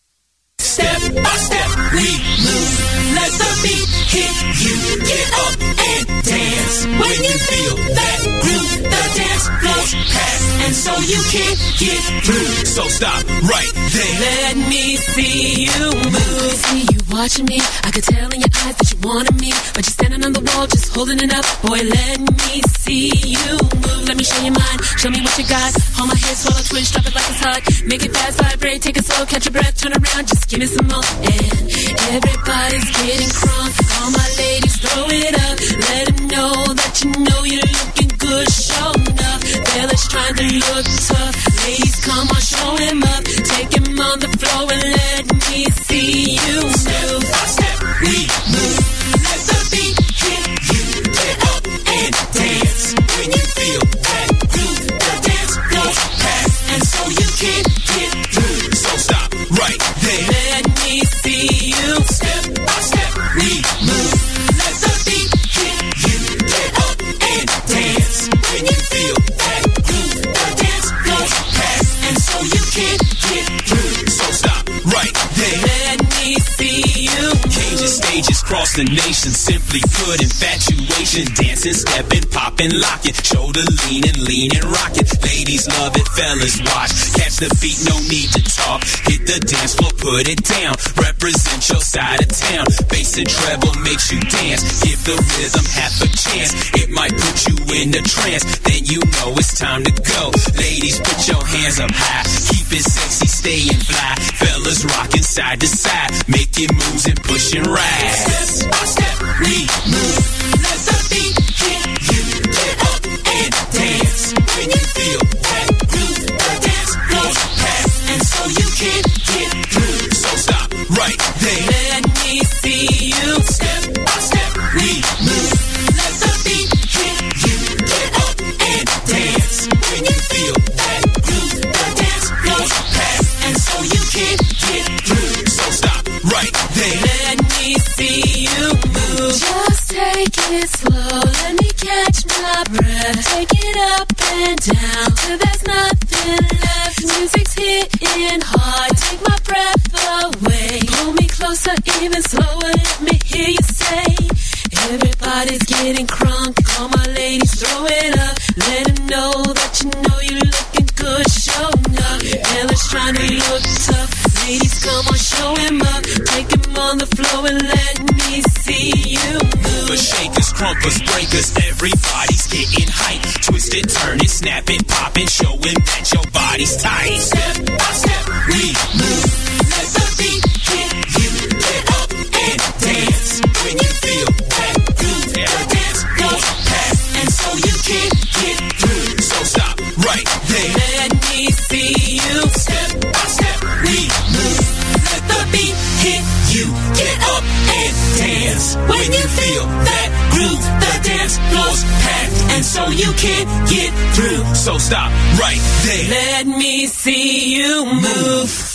Step by step, we move. Let the beat hit you. Get up and dance. When you feel that groove, the dance floor's packed, and so you can't get through. So stop right there. Let me see you move. See you watching me. I could tell in your eyes that you wanted me, but you're standing on the wall just holding it up. Boy, let me see you move. Let me show you mine. Show me what you got. Hold my head, swallow, twitch, drop it like it's hot. Make it fast, vibrate, take it slow, catch your breath, turn around, just give me some more. And everybody's getting crunk. All my ladies, throw it up. Let them know that you know you're looking good. Show enough. Fellas trying to look tough. Ladies, come on, show him up. Take him on the floor and let me see you move. Step by step, we move. Let the beat hit you. Get up and dance. When you feel that groove, the dance floor's packed, and so you can't get through. So stop right there. Let me see you. Step by step, we move. Let the beat hit you. Get up and dance. When you feel that groove, the dance floor's packed, and so you can't get through. So stop right there. Let me see you. Cages, stages, cross the nation. Simply put, infatuation. Dancing, stepping, popping, locking. Shoulder leaning, leaning, rocking. Ladies love it, fellas watch. Catch the beat, no need to talk. Hit the dance floor, put it down. Represent your side of town. Bass and treble makes you dance. Give the rhythm half a chance. It might put you in a trance. Then you know it's time to go. Ladies, put your hands up high. Keep it sexy, staying fly. Fellas rocking side to side. Making moves and pushing rides. Step by step, we move. Let the beat hit you. Get up and dance. When you feel that groove, the dance floor's packed, and so you can't get through. So stop right there. Let me see you. Step by step, we move. Let the beat hit you. Get up and dance. When you feel that groove, the dance floor's packed, and so you can't get through. So stop right there. Let me see you move. Just take it slow. Let me catch my breath. Take it up and down till there's nothing left. Music's hitting hard. Take my breath away. Pull me closer, even slower. Let me hear you say, everybody's getting crunk. All my ladies, throw it up. Let them know that you know you're looking good. Show up. Fellas trying to look tough. Ladies, come on, show him up. Take him on the floor and let me see you move. For shakers, crumpers, breakers, everybody's getting hype. Twist it, turn it, snap it, pop it, showing that your body's tight. Step by step, we move. Let the so you can't get through. So stop right there. Let me see you move.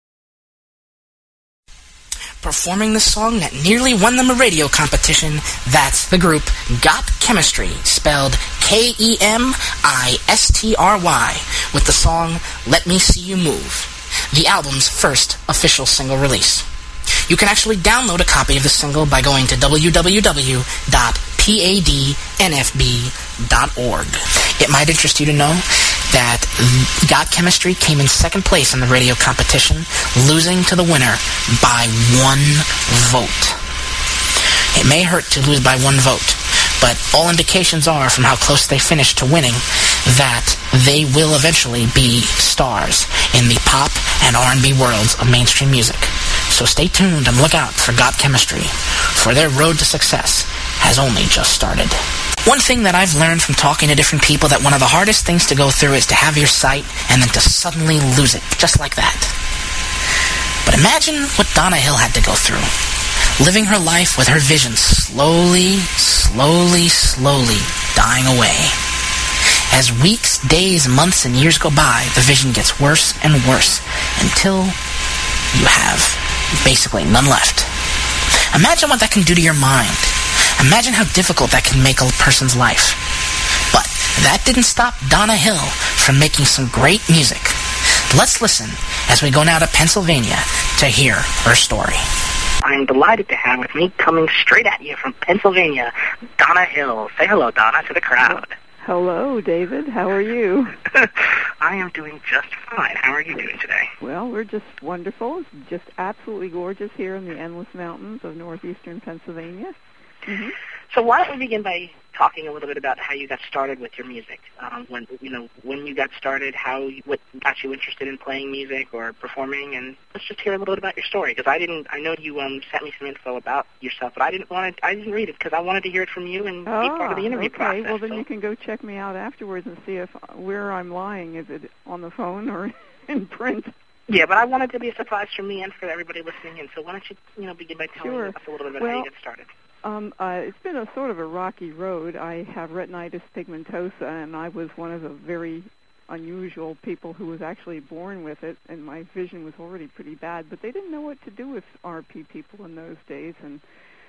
Performing the song that nearly won them a radio competition, that's the group Got Chemistry, spelled K E M I S T R Y, with the song Let Me See You Move, the album's first official single release. You can actually download a copy of the single by going to w w w dot padnfb dot org. It might interest you to know that Got Chemistry came in second place in the radio competition, losing to the winner by one vote. It may hurt to lose by one vote, but all indications are, from how close they finished to winning, that they will eventually be stars in the pop and R and B worlds of mainstream music. So stay tuned and look out for Got Chemistry, for their road to success has only just started. One thing that I've learned from talking to different people, that one of the hardest things to go through is to have your sight and then to suddenly lose it, just like that. But imagine what Donna Hill had to go through, living her life with her vision slowly, slowly, slowly dying away. As weeks, days, months, and years go by, the vision gets worse and worse until you have basically none left. Imagine what that can do to your mind. Imagine how difficult that can make a person's life. But that didn't stop Donna Hill from making some great music. Let's listen as we go now to Pennsylvania to hear her story. I'm delighted to have with me, coming straight at you from Pennsylvania, Donna Hill. Say hello, Donna, to the crowd. Hello, David. How are you? I am doing just fine. How are you doing today? Well, we're just wonderful. It's just absolutely gorgeous here in the endless mountains of northeastern Pennsylvania. Mm-hmm. So why don't we begin by talking a little bit about how you got started with your music? Um, when you know when you got started, how you, what got you interested in playing music or performing, and let's just hear a little bit about your story. Because I didn't, I know you um, sent me some info about yourself, but I didn't want to, I didn't read it because I wanted to hear it from you and oh, be part of the interview okay. process. Well, then so. you can go check me out afterwards and see if where I'm lying. Is it on the phone or in print? Yeah, but I wanted to be a surprise for me and for everybody listening in. So why don't you, you know, begin by telling sure. us a little bit about well, how you got started? Um, uh, it's been a sort of a rocky road. I have retinitis pigmentosa, and I was one of the very unusual people who was actually born with it, and my vision was already pretty bad. But they didn't know what to do with R P people in those days, and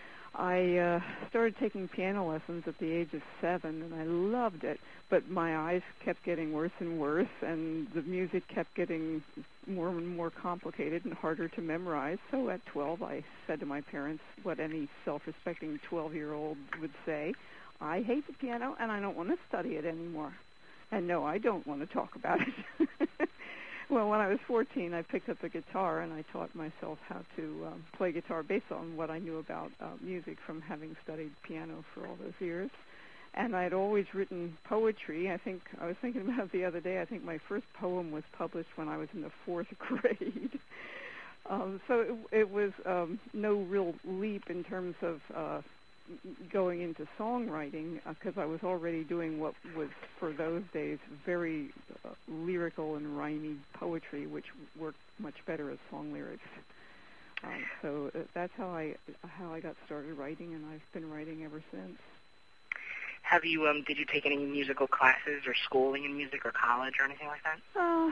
I uh, started taking piano lessons at the age of seven, and I loved it. But my eyes kept getting worse and worse, and the music kept getting more and more complicated and harder to memorize. So at twelve, I said to my parents what any self-respecting twelve-year-old would say: I hate the piano, and I don't want to study it anymore. And no, I don't want to talk about it. Well, when I was fourteen, I picked up a guitar, and I taught myself how to um, play guitar based on what I knew about uh, music from having studied piano for all those years. And I had always written poetry. I think I was thinking about it the other day. I think my first poem was published when I was in the fourth grade. um, so it, it was um, no real leap in terms of uh, going into songwriting, because uh, I was already doing what was, for those days, very uh, lyrical and rhymy poetry, which worked much better as song lyrics. Uh, so uh, that's how I how I got started writing, and I've been writing ever since. Have you, um, did you take any musical classes or schooling in music or college or anything like that? Uh,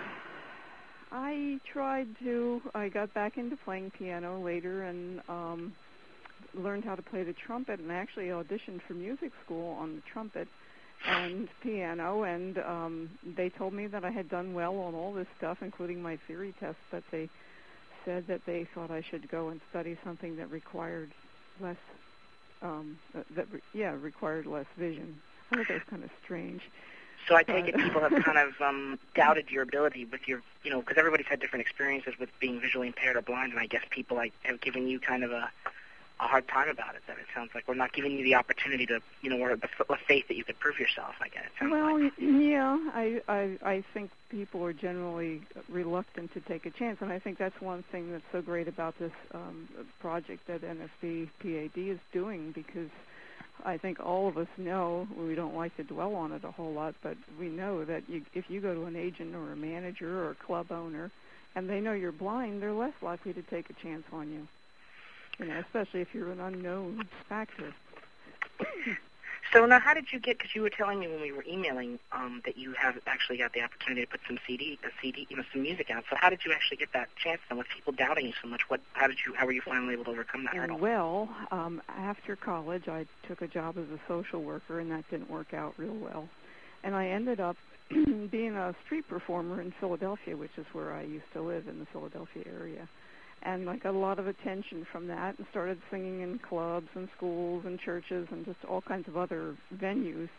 I tried to. I got back into playing piano later and um, learned how to play the trumpet, and actually auditioned for music school on the trumpet and piano, and um, they told me that I had done well on all this stuff, including my theory tests, but they said that they thought I should go and study something that required less Um, that yeah required less vision. I thought that was kind of strange. So I take it people have kind of um, doubted your ability with your, you know, because everybody's had different experiences with being visually impaired or blind, and I guess people like have given you kind of a, a hard time about it. That it sounds like we're not giving you the opportunity to, you know, or the, the faith that you could prove yourself. I guess. It sounds well, like. yeah, I, I I think people are generally reluctant to take a chance, and I think that's one thing that's so great about this um, project that N F B P A D is doing, because I think all of us know, we don't like to dwell on it a whole lot, but we know that you, if you go to an agent or a manager or a club owner and they know you're blind, they're less likely to take a chance on you, you know, especially if you're an unknown factor. So now, how did you get? Because you were telling me when we were emailing um, that you have actually got the opportunity to put some C D, a C D, you know, some music out. So how did you actually get that chance? And with people doubting you so much, what? How did you? How were you finally able to overcome that hurdle? Well, um, after college, I took a job as a social worker, and that didn't work out real well. And I ended up being a street performer in Philadelphia, which is where I used to live, in the Philadelphia area. And I got a lot of attention from that and started singing in clubs and schools and churches and just all kinds of other venues.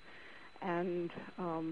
And um,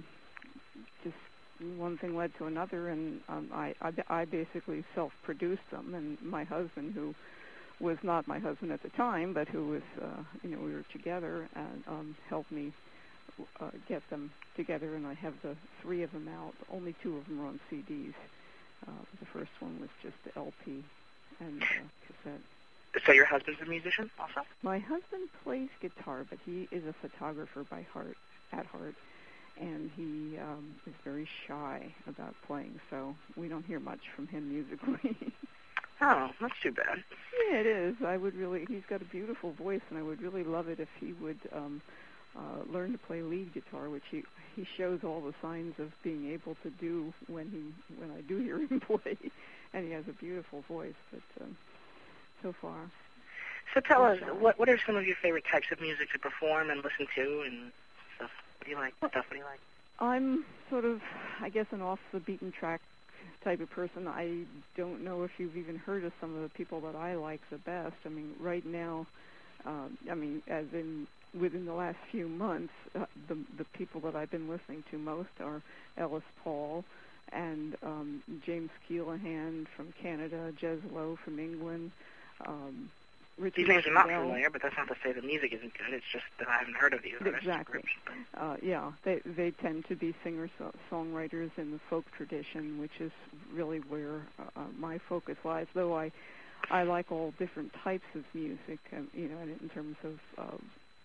just one thing led to another, and um, I, I, I basically self-produced them. And my husband, who was not my husband at the time, but who was, uh, you know, we were together, and um, helped me uh, get them together. And I have the three of them out. Only two of them are on C Ds. Uh, the first one was just the L P and uh, cassette. So your husband's a musician also? My husband plays guitar, but he is a photographer by heart, at heart, and he um, is very shy about playing, so we don't hear much from him musically. Oh, that's too bad. Yeah, it is. I would really, he's got a beautiful voice, and I would really love it if he would um, uh, learn to play lead guitar, which he he shows all the signs of being able to do when he when I do hear him play, and he has a beautiful voice. But um, so far. So tell us, what what are some of your favorite types of music to perform and listen to and stuff? What do you like? What stuff what do you like? I'm sort of, I guess, an off the beaten track type of person. I don't know if you've even heard of some of the people that I like the best. I mean, right now, um, I mean, as in within the last few months, uh, the the people that I've been listening to most are Ellis Paul and um, James Keelaghan from Canada, Jez Lowe from England. Um, Richard These names are not Bell. familiar, but that's not to say the music isn't good. It's just that I haven't heard of these. Exactly. Uh, yeah, they they tend to be singer-songwriters in the folk tradition, which is really where uh, my focus lies. Though I I like all different types of music, um, you know, in terms of uh,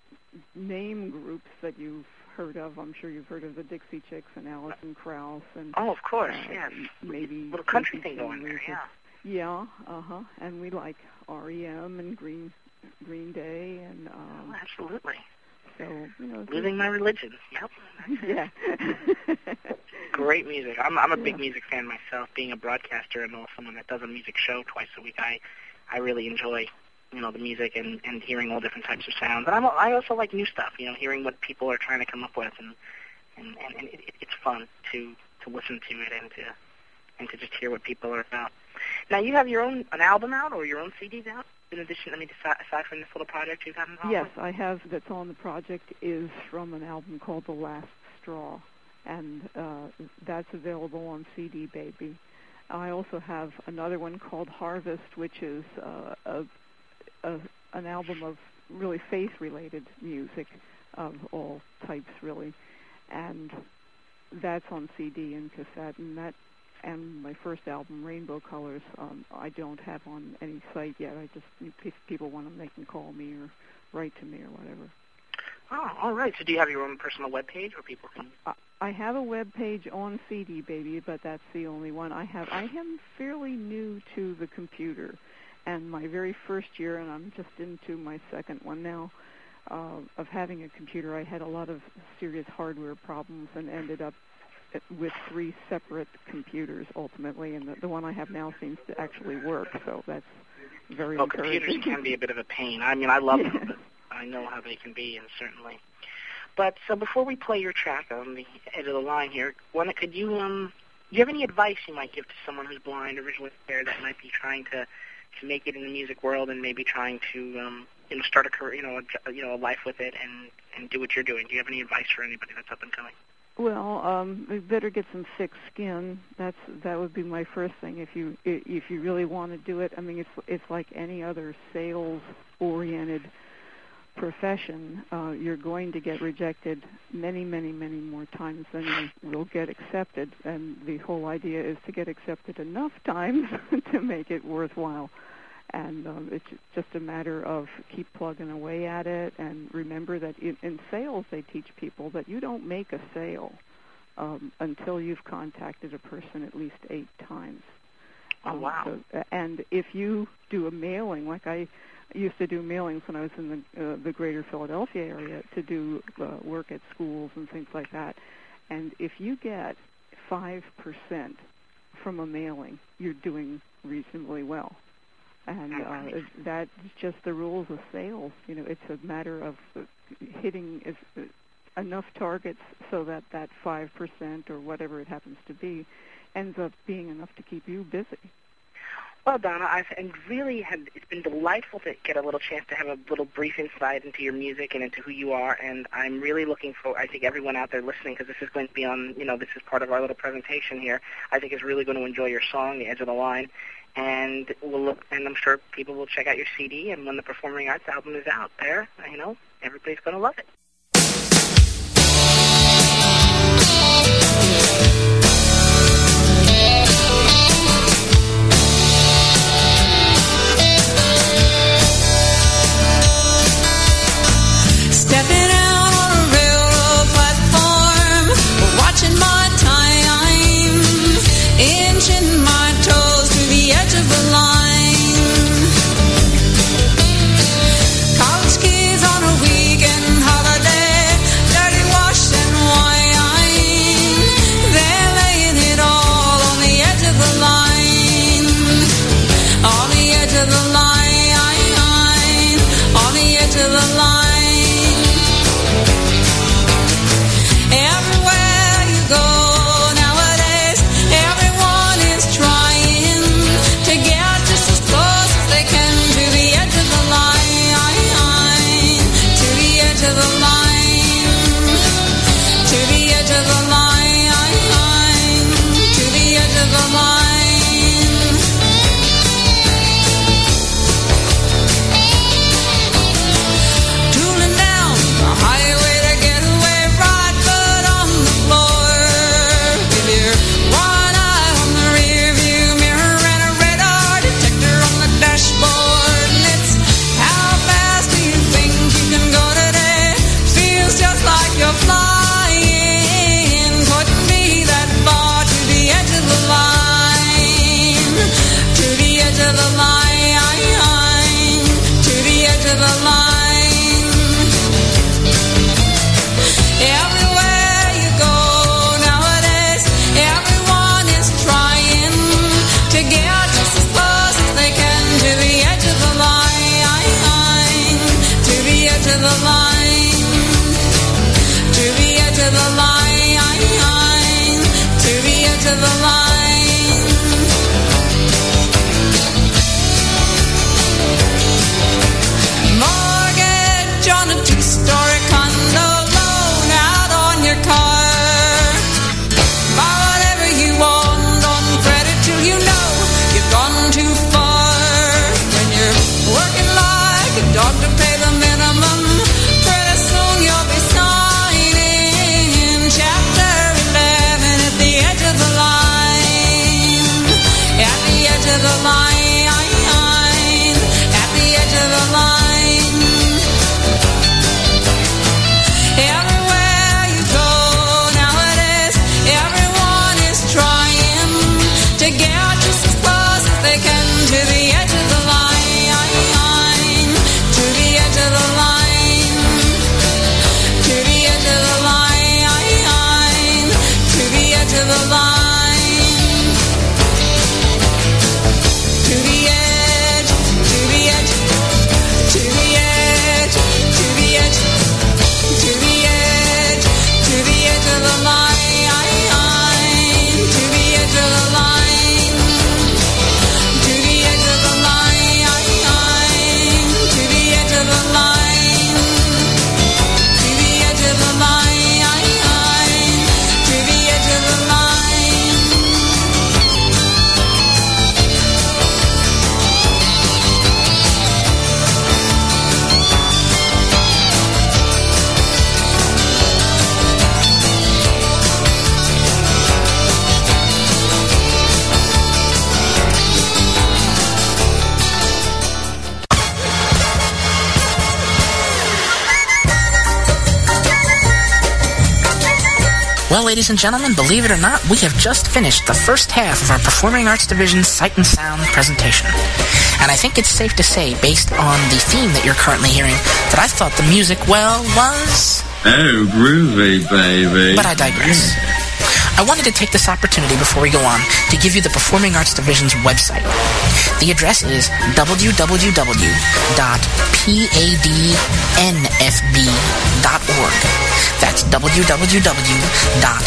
name groups that you've heard of. I'm sure you've heard of the Dixie Chicks and Alison Krauss and oh, of course, uh, yes, maybe little country Casey thing going there, Sanders. yeah. Yeah, uh-huh, and we like R E M and Green Green Day and um, oh, absolutely. So you know, losing my religion. Yep. Yeah. Great music. I'm I'm a big Yeah. music fan myself. Being a broadcaster and also someone that does a music show twice a week, I I really enjoy you know the music and, and hearing all different types of sounds. And I'm I also like new stuff. You know, hearing what people are trying to come up with, and and and, and it, it's fun to to listen to it and to and to just hear what people are about. Now, you have your own an album out or your own C Ds out? In addition, I mean, aside from this little project you've got involved Yes, with? I have. That's on the project is from an album called The Last Straw, and uh, that's available on C D Baby. I also have another one called Harvest, which is uh, a, a an album of really faith-related music of all types, really, and that's on C D and cassette, and that. And my first album, Rainbow Colors, um, I don't have on any site yet. I just, if people want them, they can call me or write to me or whatever. Oh, all right. So do you have your own personal web page where people can... I, I have a web page on C D Baby, but that's the only one I have. I am fairly new to the computer, and my very first year, and I'm just into my second one now, uh, of having a computer, I had a lot of serious hardware problems and ended up with three separate computers ultimately, and the, the one I have now seems to actually work, so that's very well, encouraging. Computers can be a bit of a pain. I mean, I love yeah. them, but I know how they can be, and certainly. But so before we play your track on the edge of the line here, one, could you, um, do you have any advice you might give to someone who's blind or visually impaired that might be trying to, to make it in the music world and maybe trying to, um, you know, start a career, you know, a, you know, a life with it and, and do what you're doing? Do you have any advice for anybody that's up and coming? Well, um, you better get some thick skin. That's that would be my first thing. If you if you really want to do it, I mean, it's it's like any other sales-oriented profession. Uh, you're going to get rejected many, many, many more times than you will get accepted. And the whole idea is to get accepted enough times to make it worthwhile. And um, it's just a matter of keep plugging away at it, and remember that in, in sales they teach people that you don't make a sale um, until you've contacted a person at least eight times. Oh, Um, wow. So, and if you do a mailing, like I used to do mailings when I was in the uh, the greater Philadelphia area to do uh, work at schools and things like that. And if you get five percent from a mailing, you're doing reasonably well. And uh, that's just the rules of sales. You know, it's a matter of hitting is, uh, enough targets so that that five percent or whatever it happens to be ends up being enough to keep you busy. Well, Donna, I've and really had, it's been delightful to get a little chance to have a little brief insight into your music and into who you are, and I'm really looking for, I think everyone out there listening, because this is going to be on, you know, this is part of our little presentation here, I think is really going to enjoy your song, The Edge of the Line, and we'll look, and I'm sure people will check out your C D, and when the Performing Arts album is out there, you know, everybody's going to love it. Stepping out on a railroad platform, watching my time, inching my toes to the edge of the line. College kids on a weekend holiday, dirty wash and wine. They're laying it all on the edge of the line, on the edge of the line, on the edge of the line. Everywhere you go nowadays, everyone is trying to get just as close as they can to the edge of the line, to the edge of the line, to the edge of the line, to the edge of the line. Tooling down the highway to get away, right foot on the floor, with your one eye on the rear view mirror and a radar detector on the dashboard. And it's how fast do you think you can go today? Feels just like you're flying. Couldn't be that far to the edge of the line, to the edge of the line, to the edge of the line. Everywhere you go nowadays, everyone is trying to get just as close as they can to the edge of the line, to the edge of the line, to the edge of the line, to the edge of the line. Mortgage on a two-story condo, loan out on your car. Buy whatever you want on credit till you know you've gone too far. When you're working like a dog to pay the minimum, pretty soon you'll be signing chapter eleven at the edge of the line, at the edge of the line, at the edge of the line. Everywhere you go nowadays, everyone is trying to get just as close as they can to the edge of the line, to the edge of the line, to the edge of the line, to the edge of the line, to the edge, to the edge, to the edge, to the edge, to the edge, to the edge of the line, to the edge of the line, to the edge of the line, to the edge of the line, to the edge of the line, to the edge of the line. Well, ladies and gentlemen, believe it or not, we have just finished the first half of our Performing Arts Division Sight and Sound presentation. And I think it's safe to say, based on the theme that you're currently hearing, that I thought the music, well, was... Oh, groovy, baby. But I digress. I wanted to take this opportunity before we go on to give you the Performing Arts Division's website. The address is w w w dot padnfb dot org. That's w w w dot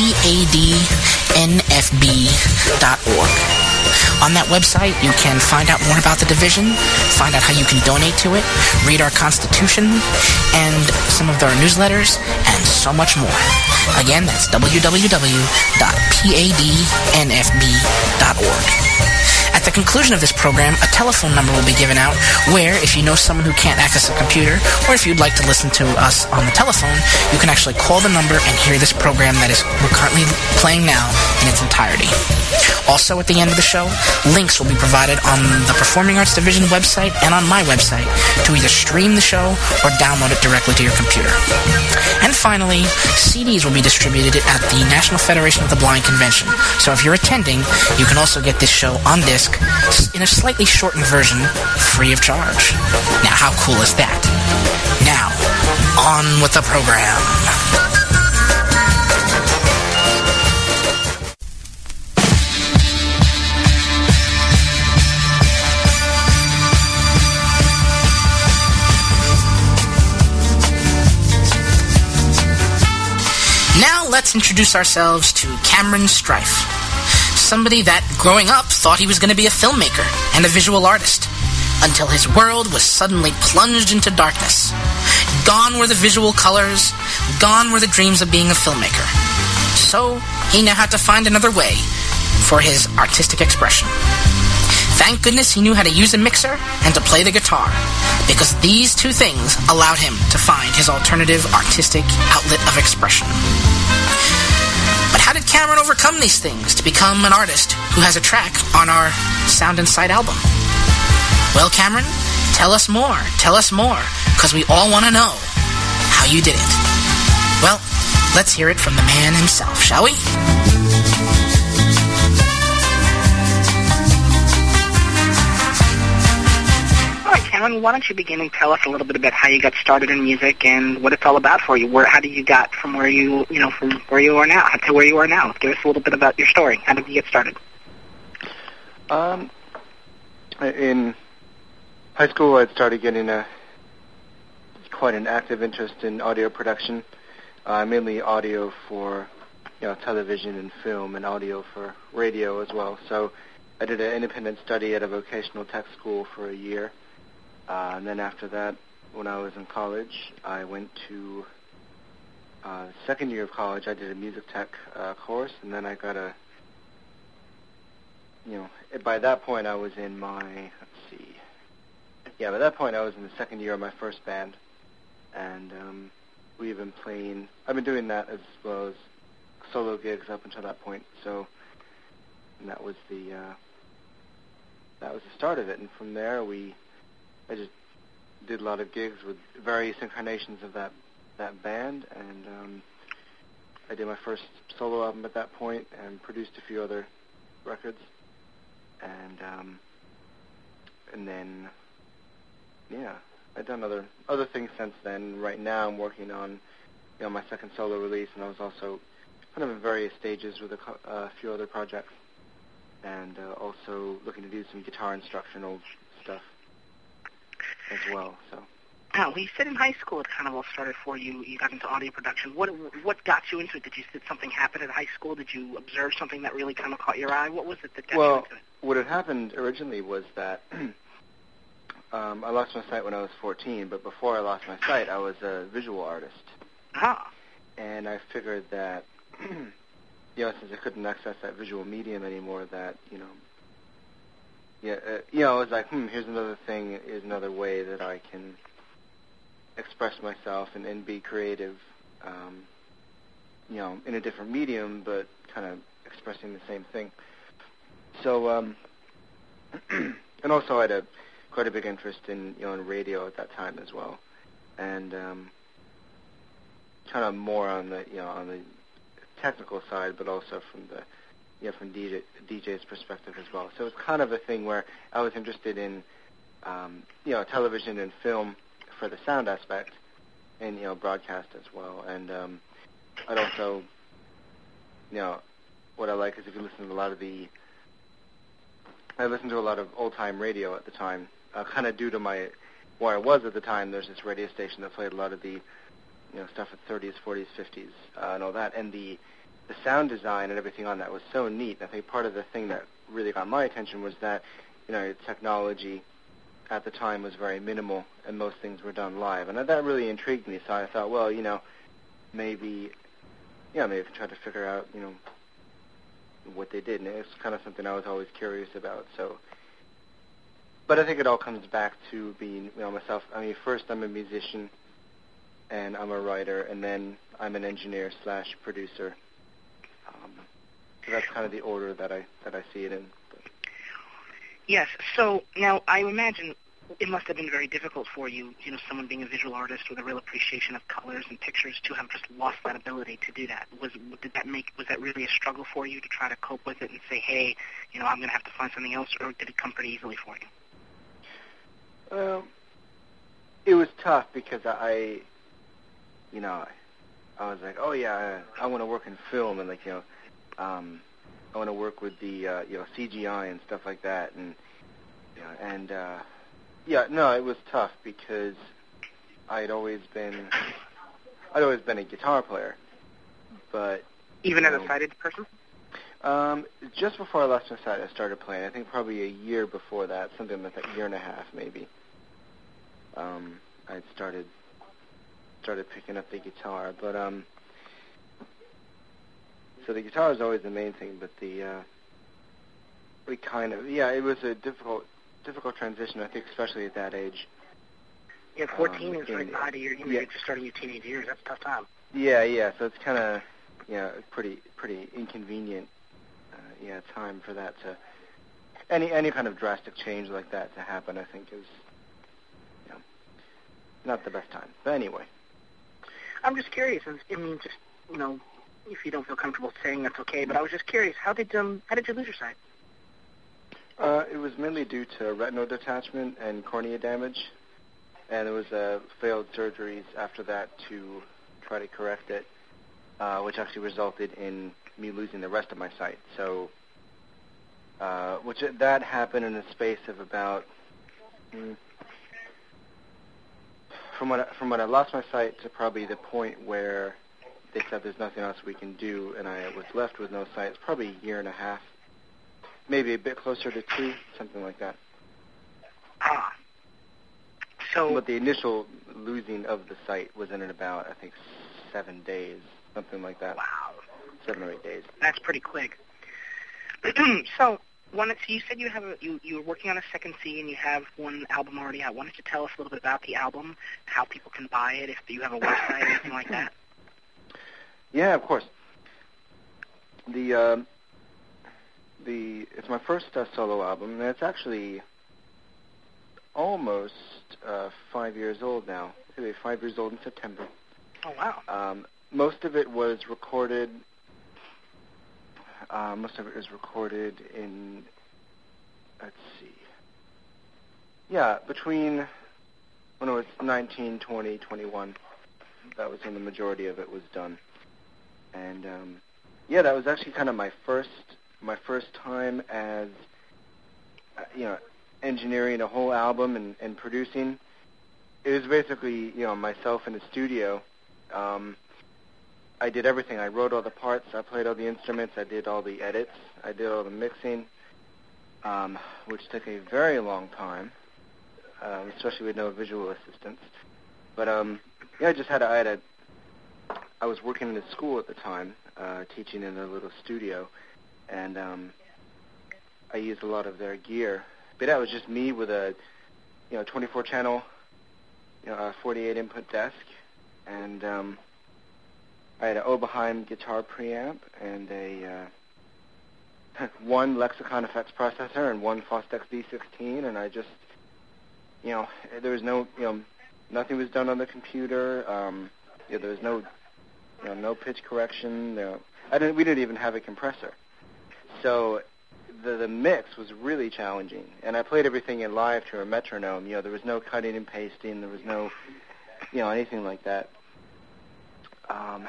padnfb dot org. On that website, you can find out more about the division, find out how you can donate to it, read our Constitution, and some of our newsletters, and so much more. Again, that's w w w dot padnfb dot org. At the conclusion of this program, a telephone number will be given out where, if you know someone who can't access a computer, or if you'd like to listen to us on the telephone, you can actually call the number and hear this program that is we're currently playing now in its entirety. Also, at the end of the show, links will be provided on the Performing Arts Division website and on my website to either stream the show or download it directly to your computer. And finally, C Ds will be distributed at the National Federation of the Blind Convention. So if you're attending, you can also get this show on disc in a slightly shortened version, free of charge. Now, how cool is that? Now, on with the program. Now let's introduce ourselves to Cameron Strife. Somebody that, growing up, thought he was going to be a filmmaker and a visual artist, until his world was suddenly plunged into darkness. Gone were the visual colors, gone were the dreams of being a filmmaker. So, he now had to find another way for his artistic expression. Thank goodness he knew how to use a mixer and to play the guitar, because these two things allowed him to find his alternative artistic outlet of expression. But how did Cameron overcome these things to become an artist who has a track on our Sound and Sight album? Well, Cameron, tell us more, tell us more, because we all want to know how you did it. Well, let's hear it from the man himself, shall we? All right, Cameron, why don't you begin and tell us a little bit about how you got started in music and what it's all about for you? Where, how did you got from where you, you know, from where you are now to where you are now? Give us a little bit about your story. How did you get started? Um, in high school, I'd started getting a quite an active interest in audio production, uh, mainly audio for, you know, television and film, and audio for radio as well. So I did an independent study at a vocational tech school for a year. Uh, and then after that, when I was in college, I went to uh, second year of college. I did a music tech uh, course, and then I got a, you know, by that point I was in my, let's see, yeah, by that point I was in the second year of my first band, and um, we've been playing, I've been doing that as well as solo gigs up until that point, so, and that was the, uh, that was the start of it, and from there we, I just did a lot of gigs with various incarnations of that that band, and um, I did my first solo album at that point and produced a few other records, and um, and then yeah, I've done other other things since then. Right now, I'm working on, you know, my second solo release, and I was also kind of in various stages with a co- uh, few other projects, and uh, also looking to do some guitar instructional stuff as well. So. Oh, well, you said in high school it kind of all started for you. You got into audio production. What what got you into it? Did you did something happen at high school? Did you observe something that really kind of caught your eye? What was it that got well, you into it? What had happened originally was that um, I lost my sight when I was fourteen, but before I lost my sight, I was a visual artist. Ah. And I figured that, you know, since I couldn't access that visual medium anymore, that, you know, yeah, uh, you know, I was like, hmm, here's another thing, here's another way that I can express myself and, and be creative, um, you know, in a different medium, but kind of expressing the same thing. So, um, and also I had a quite a big interest in, you know, in radio at that time as well, and um, kind of more on the, you know, on the technical side, but also from the you know, from D J, DJ's perspective as well. So it's kind of a thing where I was interested in, um, you know, television and film for the sound aspect, and, you know, broadcast as well. And um, I'd also, you know, what I like is if you listen to a lot of the, I listened to a lot of old-time radio at the time, uh, kind of due to my, where I was at the time. There's this radio station that played a lot of the, you know, stuff at thirties, forties, fifties, uh, and all that. And the the sound design and everything on that was so neat. I think part of the thing that really got my attention was that, you know, technology at the time was very minimal, and most things were done live. And that really intrigued me, so I thought, well, you know, maybe, yeah, maybe try to figure out, you know, what they did. And it's kind of something I was always curious about. So, but I think it all comes back to being, you know, myself. I mean, first I'm a musician, and I'm a writer, and then I'm an engineer slash producer. Um, so that's kind of the order that I that I see it in. Yes. So now I imagine it must have been very difficult for you, you know, someone being a visual artist with a real appreciation of colors and pictures, to have just lost that ability to do that. Was did that make was that really a struggle for you to try to cope with it and say, hey, you know, I'm going to have to find something else, or did it come pretty easily for you? Well, it was tough because I, you know, I was like, oh yeah, I, I want to work in film, and like, you know, um, I want to work with the uh, you know C G I and stuff like that, and you know, and uh, yeah, no, it was tough because I'd always been, I'd always been a guitar player, but even as know, a sighted person. Um, just before I lost my sight, I started playing. I think probably a year before that, something like a year and a half maybe. Um, I'd started started picking up the guitar, but um, so the guitar is always the main thing, but the uh, we kind of yeah, it was a difficult difficult transition, I think, especially at that age. Yeah, fourteen um, is right by your, you know, yeah. you're just starting your teenage years. That's a tough time. Yeah, yeah. So it's kind of you know pretty pretty inconvenient uh, yeah time for that to any any kind of drastic change like that to happen. I think is you know not the best time. But anyway. I'm just curious. I mean, just, you know, if you don't feel comfortable saying, that's okay. But I was just curious. How did um how did you lose your sight? Uh, it was mainly due to retinal detachment and cornea damage, and there was uh, failed surgeries after that to try to correct it, uh, which actually resulted in me losing the rest of my sight. So, uh, which that happened in a space of about. Hmm, From when, I, from when I lost my sight to probably the point where they said there's nothing else we can do, and I was left with no sight, it's probably a year and a half, maybe a bit closer to two, something like that. Ah. So. But the initial losing of the sight was in about, I think, seven days, something like that. Wow. Seven or eight days. That's pretty quick. So. Why don't, so you said you have a, you you were working on a second C and you have one album already out. Why don't you tell us a little bit about the album, how people can buy it, if you have a website, anything like that? Yeah, of course. The um, the it's my first uh, solo album, and it's actually almost uh, five years old now. It'll be five years old in September. Oh wow! Um, most of it was recorded. Uh, most of it was recorded in, let's see, yeah, between when it was nineteen, twenty, twenty-one, that was when the majority of it was done. And, um, yeah, that was actually kind of my first, my first time as, uh, you know, engineering a whole album and, and producing. It was basically, you know, myself in the studio. Um, I did everything. I wrote all the parts. I played all the instruments. I did all the edits. I did all the mixing, um, which took a very long time, um, especially with no visual assistance. But um, yeah, I just had. A, I had a. I was working in a school at the time, uh, teaching in a little studio, and um, I used a lot of their gear. But that was just me with a, you know, twenty-four channel, you know, a forty-eight input desk, and um, I had an Oberheim guitar preamp and a uh, one Lexicon effects processor and one Fostex D sixteen, and I just, you know, there was no, you know, nothing was done on the computer. Um, yeah, there was no, you know, no pitch correction. You know, I didn't. We didn't even have a compressor. So the the mix was really challenging, and I played everything in live to a metronome. You know, there was no cutting and pasting. There was no, you know, anything like that. Um,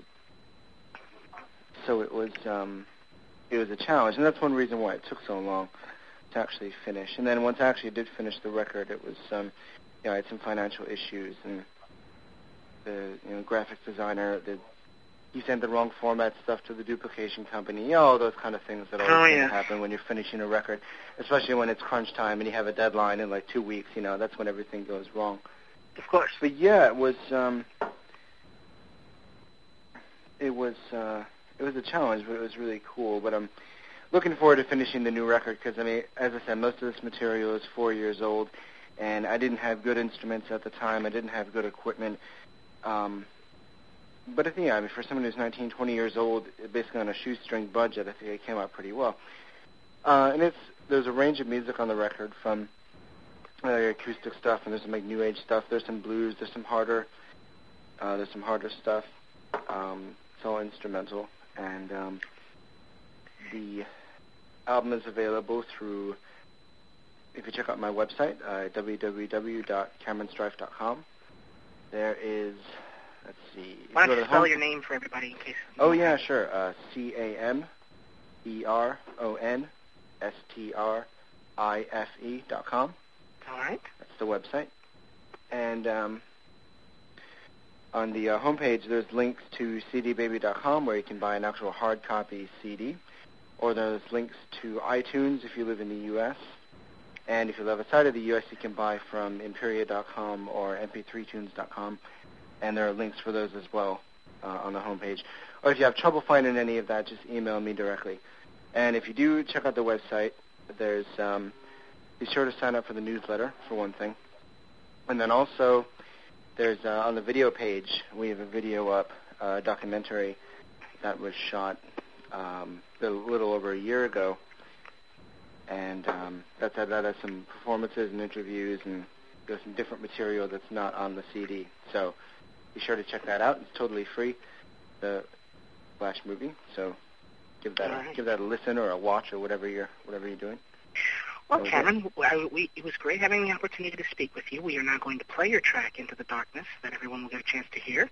so it was um, it was a challenge, and that's one reason why it took so long to actually finish. And then once I actually did finish the record, it was um, you know, I had some financial issues, and the you know graphics designer, the he sent the wrong format stuff to the duplication company. You know, all those kind of things that always Oh, tend yeah. to happen when you're finishing a record, especially when it's crunch time and you have a deadline in like two weeks. You know, that's when everything goes wrong. Of course. But yeah, it was um, it was uh, it was a challenge, but it was really cool. But I'm looking forward to finishing the new record because I mean, as I said, most of this material is four years old, and I didn't have good instruments at the time. I didn't have good equipment. Um, But I think, yeah, I mean, for someone who's nineteen, twenty years old, basically on a shoestring budget, I think it came out pretty well. Uh, and it's there's a range of music on the record, from uh, acoustic stuff, and there's some like new age stuff. There's some blues. There's some harder. Uh, there's some harder stuff. Um, it's all instrumental, and um, the album is available through. If you check out my website, uh, w w w dot cameron strife dot com, there is. Let's see. Why Go don't to you the spell home- your name for everybody in case... Oh, yeah, sure. Uh, C A M E R O N S T R I F E dot com. All right. That's the website. And um, on the uh, homepage, there's links to c d baby dot com where you can buy an actual hard copy C D. Or there's links to iTunes if you live in the U S And if you live outside of the U S, you can buy from imperia dot com or m p three tunes dot com. And there are links for those as well uh, on the homepage. Or if you have trouble finding any of that, just email me directly. And if you do check out the website, there's um, be sure to sign up for the newsletter, for one thing. And then also, there's uh, on the video page, we have a video up, uh, documentary that was shot um, a little over a year ago. And um, that, that, that has some performances and interviews, and there's some different material that's not on the C D. So be sure to check that out. It's totally free, the Flash movie. So give that All a, right. give that a listen or a watch or whatever you're whatever you're doing. Well, That was Cameron, I, we, it was great having the opportunity to speak with you. We are now going to play your track, Into the Darkness, that everyone will get a chance to hear.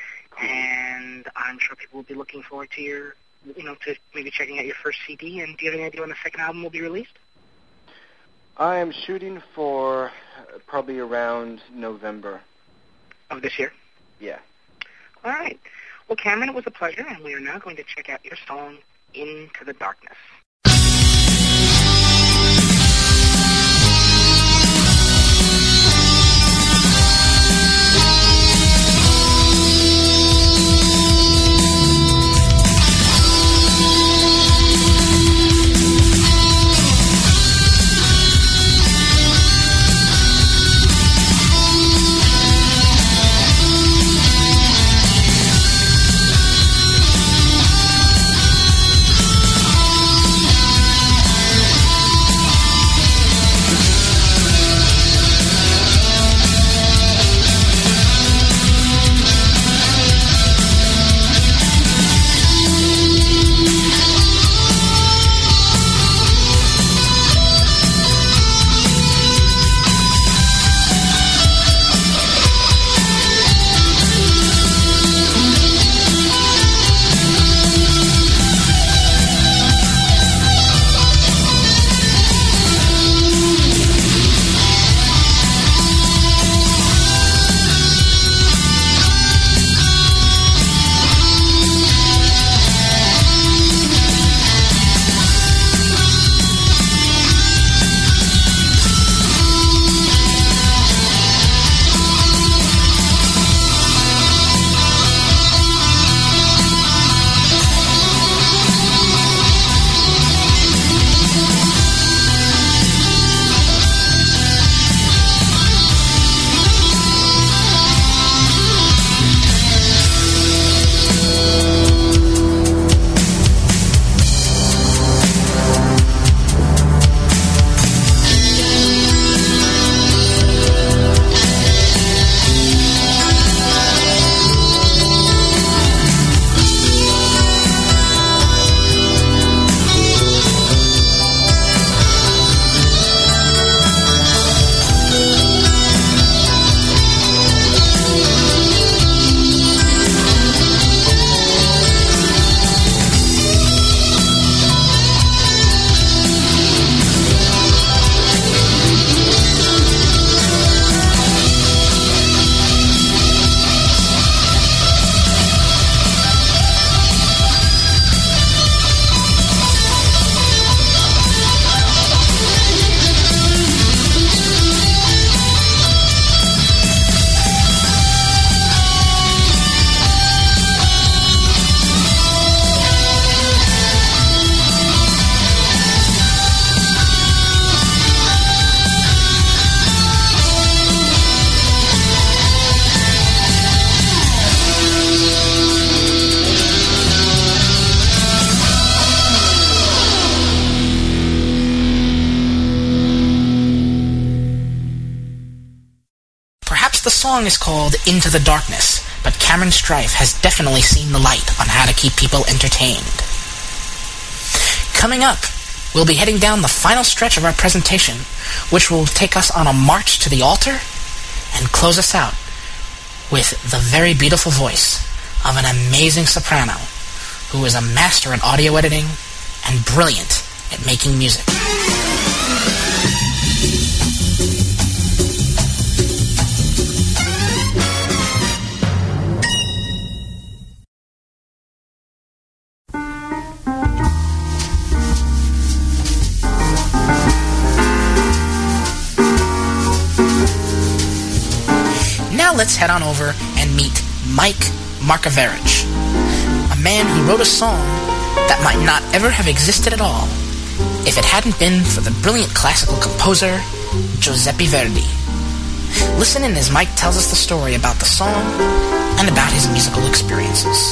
And I'm sure people will be looking forward to your, you know, to maybe checking out your first C D. And do you have any idea when the second album will be released? I am shooting for uh, probably around November. Of this year? Yeah. All right. Well, Cameron, it was a pleasure, and we are now going to check out your song, Into the Darkness. Thank The song is called Into the Darkness, but Cameron Strife has definitely seen the light on how to keep people entertained. Coming up, we'll be heading down the final stretch of our presentation, which will take us on a march to the altar and close us out with the very beautiful voice of an amazing soprano who is a master at audio editing and brilliant at making music. Now let's head on over and meet Mike Markoverich, a man who wrote a song that might not ever have existed at all if it hadn't been for the brilliant classical composer Giuseppe Verdi. Listen in as Mike tells us the story about the song and about his musical experiences.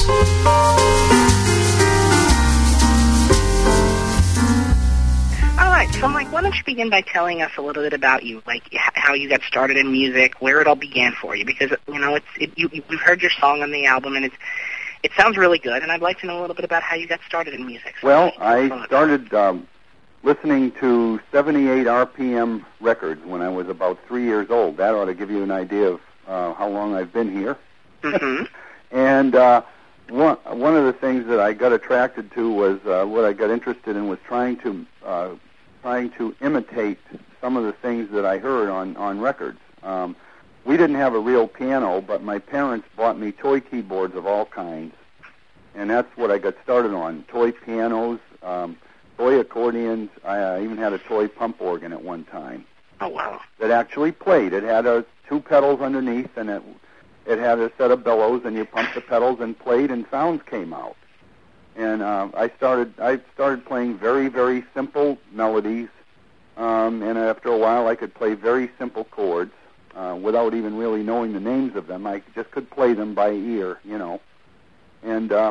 All right, so Mike, why don't you begin by telling us a little bit about you, like h- how you got started in music, where it all began for you, because you know it's it, you, we've heard your song on the album, and it's it sounds really good, and I'd like to know a little bit about how you got started in music. So well, I started um, listening to seventy-eight R P M records when I was about three years old. That ought to give you an idea of uh, how long I've been here. Mm-hmm. And uh, one one of the things that I got attracted to was uh, what I got interested in was trying to uh, trying to imitate some of the things that I heard on on records. Um, we didn't have a real piano, but my parents bought me toy keyboards of all kinds, and that's what I got started on: toy pianos, um, toy accordions. I uh, even had a toy pump organ at one time. Oh wow! That actually played. It had uh, two pedals underneath, and it it had a set of bellows, and you pumped the pedals and played, and sounds came out. And uh, I started I started playing very, very simple melodies, um, and after a while I could play very simple chords uh, without even really knowing the names of them. I just could play them by ear, you know. And uh,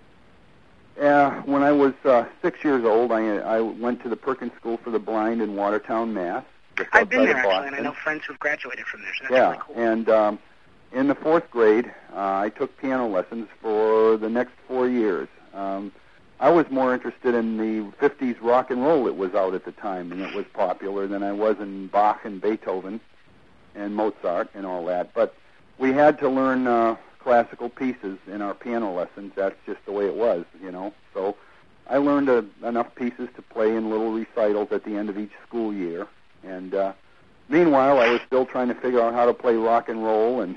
uh, when I was uh, six years old, I, I went to the Perkins School for the Blind in Watertown, Mass. I've been there, outside of actually, and I Boston. know friends who've graduated from there, so that's Yeah, really cool. and um, in the fourth grade, uh, I took piano lessons for the next four years. Um, I was more interested in the fifties rock and roll that was out at the time, and it was popular, than I was in Bach and Beethoven and Mozart and all that. But we had to learn uh, classical pieces in our piano lessons. That's just the way it was, you know. So I learned uh, enough pieces to play in little recitals at the end of each school year. And uh, meanwhile, I was still trying to figure out how to play rock and roll, and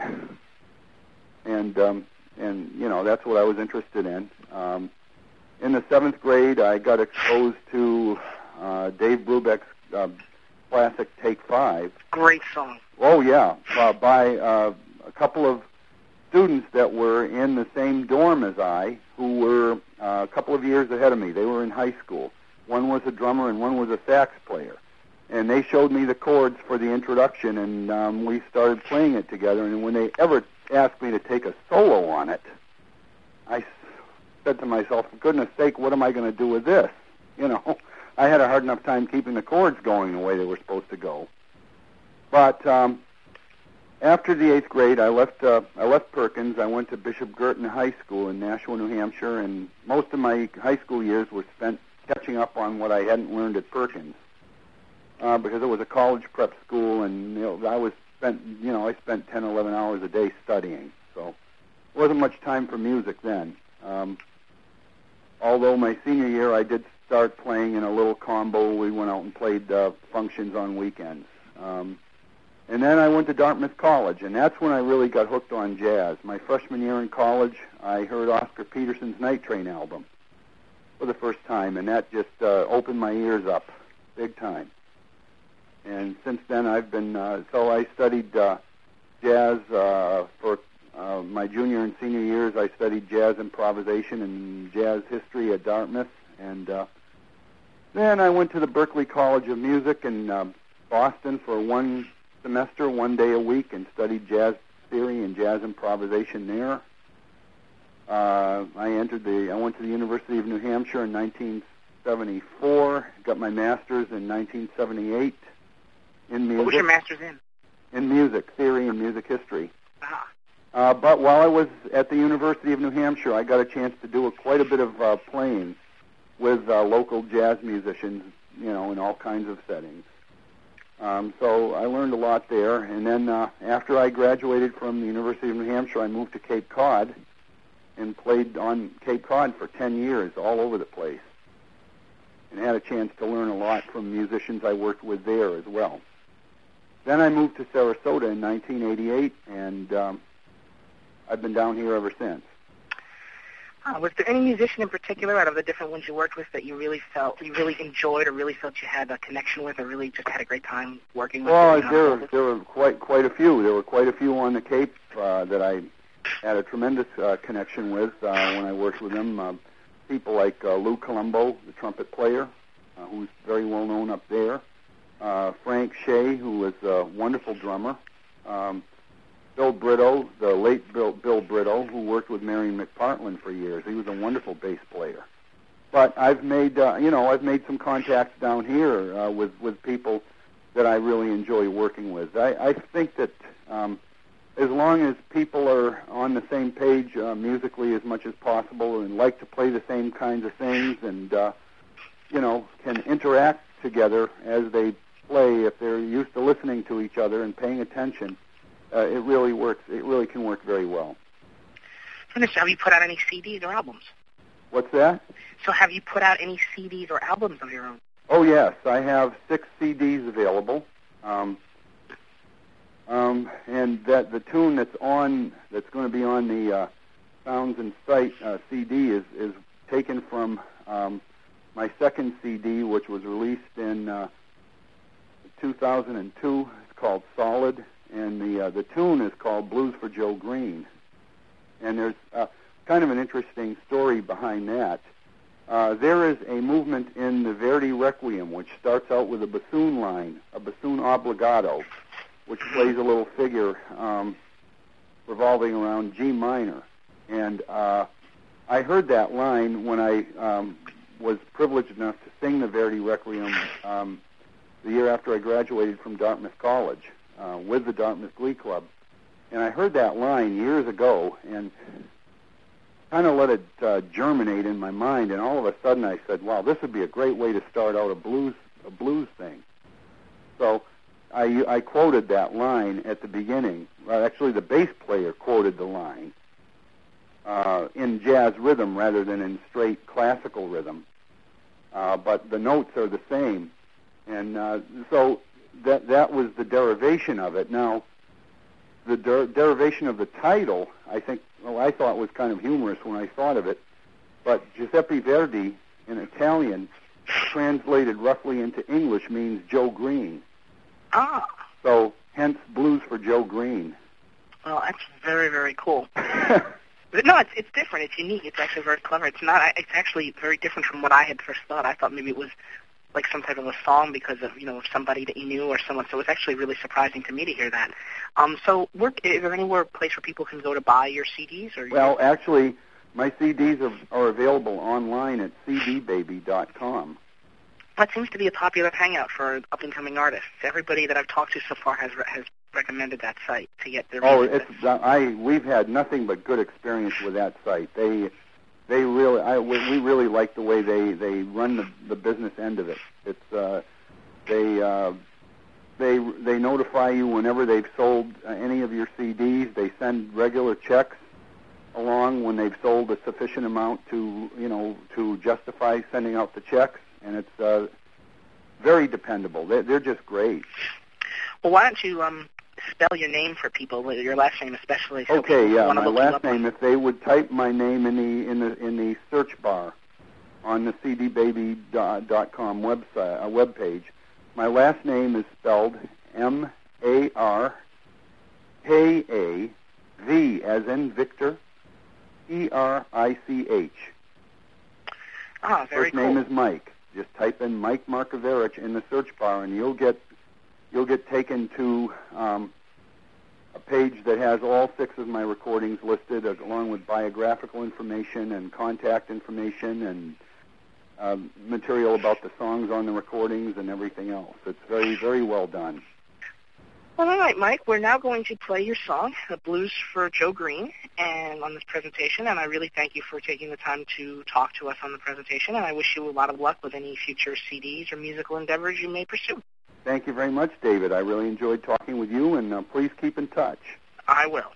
and um, and you know that's what I was interested in. Um, in the seventh grade, I got exposed to uh, Dave Brubeck's uh, classic "Take Five." Great song. Oh yeah, uh, by uh, a couple of students that were in the same dorm as I, who were uh, a couple of years ahead of me. They were in high school. One was a drummer and one was a sax player. And they showed me the chords for the introduction, and um, we started playing it together. And when they ever asked me to take a solo on it, I s- said to myself, for goodness sake, what am I going to do with this? You know, I had a hard enough time keeping the chords going the way they were supposed to go. But um, after the eighth grade, I left uh, I left Perkins. I went to Bishop Girton High School in Nashua, New Hampshire, and most of my high school years were spent catching up on what I hadn't learned at Perkins. Uh, because it was a college prep school, and you know, I was spent, you know, I spent ten, eleven hours a day studying, so there wasn't much time for music then. Um, although my senior year, I did start playing in a little combo. We went out and played uh, functions on weekends. Um, and then I went to Dartmouth College, and that's when I really got hooked on jazz. My freshman year in college, I heard Oscar Peterson's Night Train album for the first time, and that just uh, opened my ears up big time. And since then, I've been, uh, so I studied uh, jazz uh, for uh, my junior and senior years. I studied jazz improvisation and jazz history at Dartmouth. And uh, then I went to the Berklee College of Music in uh, Boston for one semester, one day a week, and studied jazz theory and jazz improvisation there. Uh, I entered the, I went to the University of New Hampshire in nineteen seventy-four, got my master's in nineteen seventy-eight. In music. What was your master's in? in music theory and music history. Ah. Uh, but while I was at the University of New Hampshire, I got a chance to do a, quite a bit of uh, playing with uh, local jazz musicians, you know, in all kinds of settings. Um, so I learned a lot there. And then uh, after I graduated from the University of New Hampshire, I moved to Cape Cod and played on Cape Cod for ten years, all over the place, and had a chance to learn a lot from musicians I worked with there as well. Then I moved to Sarasota in nineteen eighty-eight, and um, I've been down here ever since. Uh, was there any musician in particular out of the different ones you worked with that you really felt, you really enjoyed or really felt you had a connection with or really just had a great time working with? Well, you know, there, were, there were quite quite a few. There were quite a few on the Cape uh, that I had a tremendous uh, connection with uh, when I worked with them. Uh, people like uh, Lou Colombo, the trumpet player, uh, who's very well known up there. Uh, Frank Shea, who was a wonderful drummer. Um, Bill Brito, the late Bill, Bill Brito, who worked with Marion McPartland for years. He was a wonderful bass player. But I've made, uh, you know, I've made some contacts down here uh, with with people that I really enjoy working with. I, I think that um, as long as people are on the same page uh, musically as much as possible and like to play the same kinds of things and, uh, you know, can interact together as they play, if they're used to listening to each other and paying attention, uh, it really works. It really can work very well. Finish. Have you put out any C Ds or albums? What's that? So have you put out any C Ds or albums of your own? Oh, yes. I have six C Ds available. Um, um, and that the tune that's on, that's going to be on the uh, Sounds and Sight uh, C D is, is taken from um, my second C D, which was released in uh, two thousand two. It's called Solid, and the uh, the tune is called Blues for Joe Green. And there's uh, kind of an interesting story behind that. Uh, there is a movement in the Verdi Requiem which starts out with a bassoon line, a bassoon obligato, which plays a little figure um, revolving around G minor. And uh, I heard that line when I um, was privileged enough to sing the Verdi Requiem um, the year after I graduated from Dartmouth College uh, with the Dartmouth Glee Club. And I heard that line years ago and kind of let it uh, germinate in my mind, and all of a sudden I said, wow, this would be a great way to start out a blues a blues thing. So I, I quoted that line at the beginning. Well, actually, the bass player quoted the line uh, in jazz rhythm rather than in straight classical rhythm, uh, but the notes are the same. And uh, so that that was the derivation of it. Now, the der- derivation of the title, I think, well, I thought was kind of humorous when I thought of it, but Giuseppe Verdi in Italian, translated roughly into English, means Joe Green. Ah. So, hence Blues for Joe Green. Well, that's very, very cool. But no, it's it's different. It's unique. It's actually very clever. It's not. It's actually very different from what I had first thought. I thought maybe it was like some type of a song because of, you know, somebody that you knew or someone. So it's actually really surprising to me to hear that. Um, so where, is there anywhere place where people can go to buy your C Ds? Or well, actually, my C Ds are, are available online at c d baby dot com. That seems to be a popular hangout for up-and-coming artists. Everybody that I've talked to so far has has recommended that site to get their Oh, music. it's uh, I we've had nothing but good experience with that site. They they really I we, we really like the way they they run the, the business end of it. It's uh, they uh, they they notify you whenever they've sold uh, any of your C Ds. They send regular checks along when they've sold a sufficient amount to you know to justify sending out the checks, and it's uh, very dependable. They're, they're just great. Well, why don't you um, spell your name for people, your last name especially? So Okay, yeah, wanna my look you last up name. If they would type my name in the in the in the search bar on the c d baby dot com website uh, webpage, my last name is spelled M A R K A V as in Victor E R I C H. Ah, very First name cool. is Mike. Just type in Mike Markoverich in the search bar, and you'll get you'll get taken to um, a page that has all six of my recordings listed, uh, along with biographical information and contact information and um, material about the songs on the recordings and everything else. It's very, very well done. Well, all right, Mike, we're now going to play your song, The Blues for Joe Green, and on this presentation, and I really thank you for taking the time to talk to us on the presentation, and I wish you a lot of luck with any future C Ds or musical endeavors you may pursue. Thank you very much, David. I really enjoyed talking with you, and uh, please keep in touch. I will.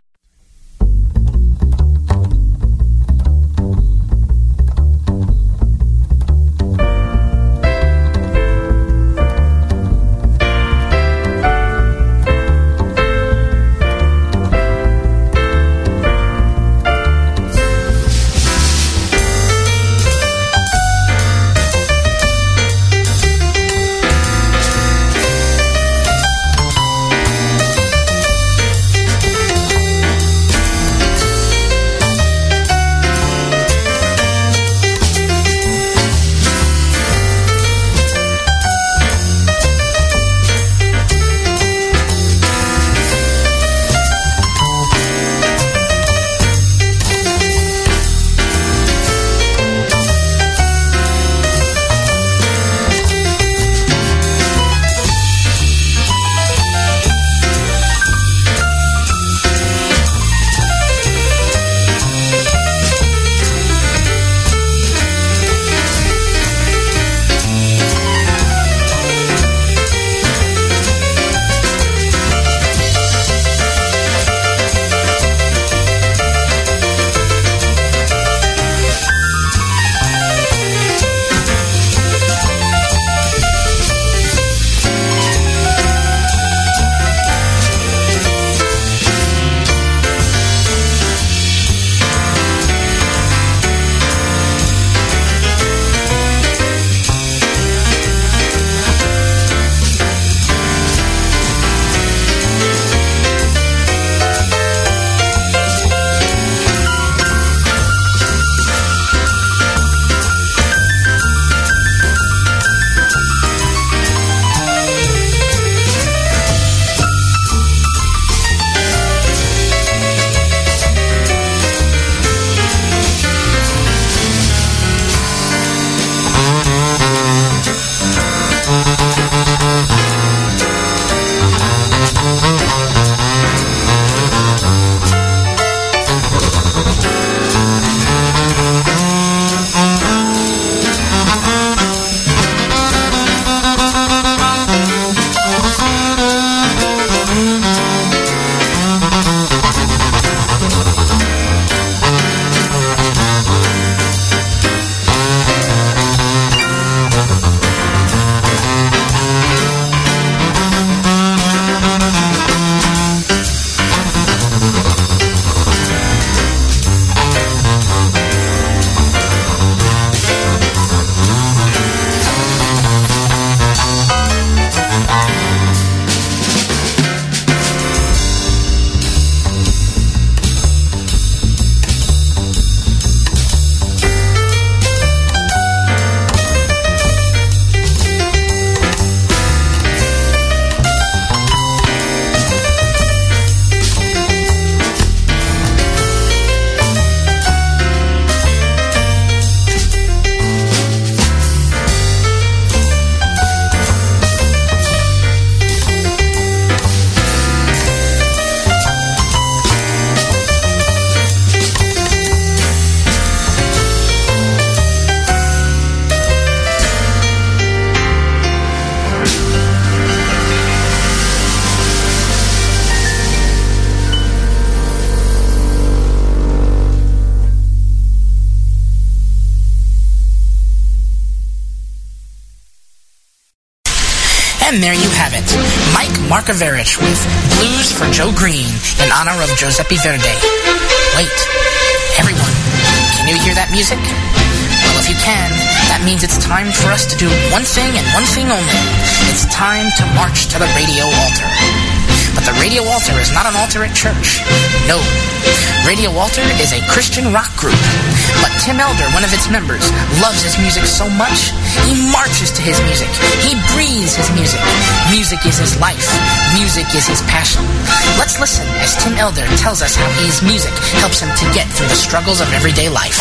And there you have it, Mike Markoverich with Blues for Joe Green in honor of Giuseppe Verdi. Wait, everyone, can you hear that music? Well, if you can, that means it's time for us to do one thing and one thing only. It's time to march to the radio altar. But the radio altar is not an altar at church. No. Radio Altar is a Christian rock group. But Tim Elder, one of its members, loves his music so much, he marches to his music. He breathes his music. Music is his life. Music is his passion. Let's listen as Tim Elder tells us how his music helps him to get through the struggles of everyday life.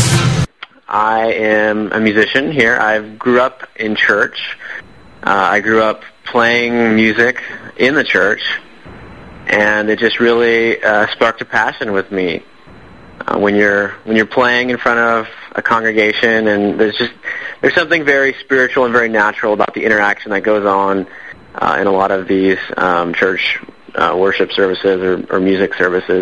I am a musician here. I grew up in church. Uh, I grew up playing music in the church. and it just really uh, sparked a passion with me. Uh, when you're when you're playing in front of a congregation, and there's just there's something very spiritual and very natural about the interaction that goes on uh, in a lot of these um, church uh, worship services or, or music services.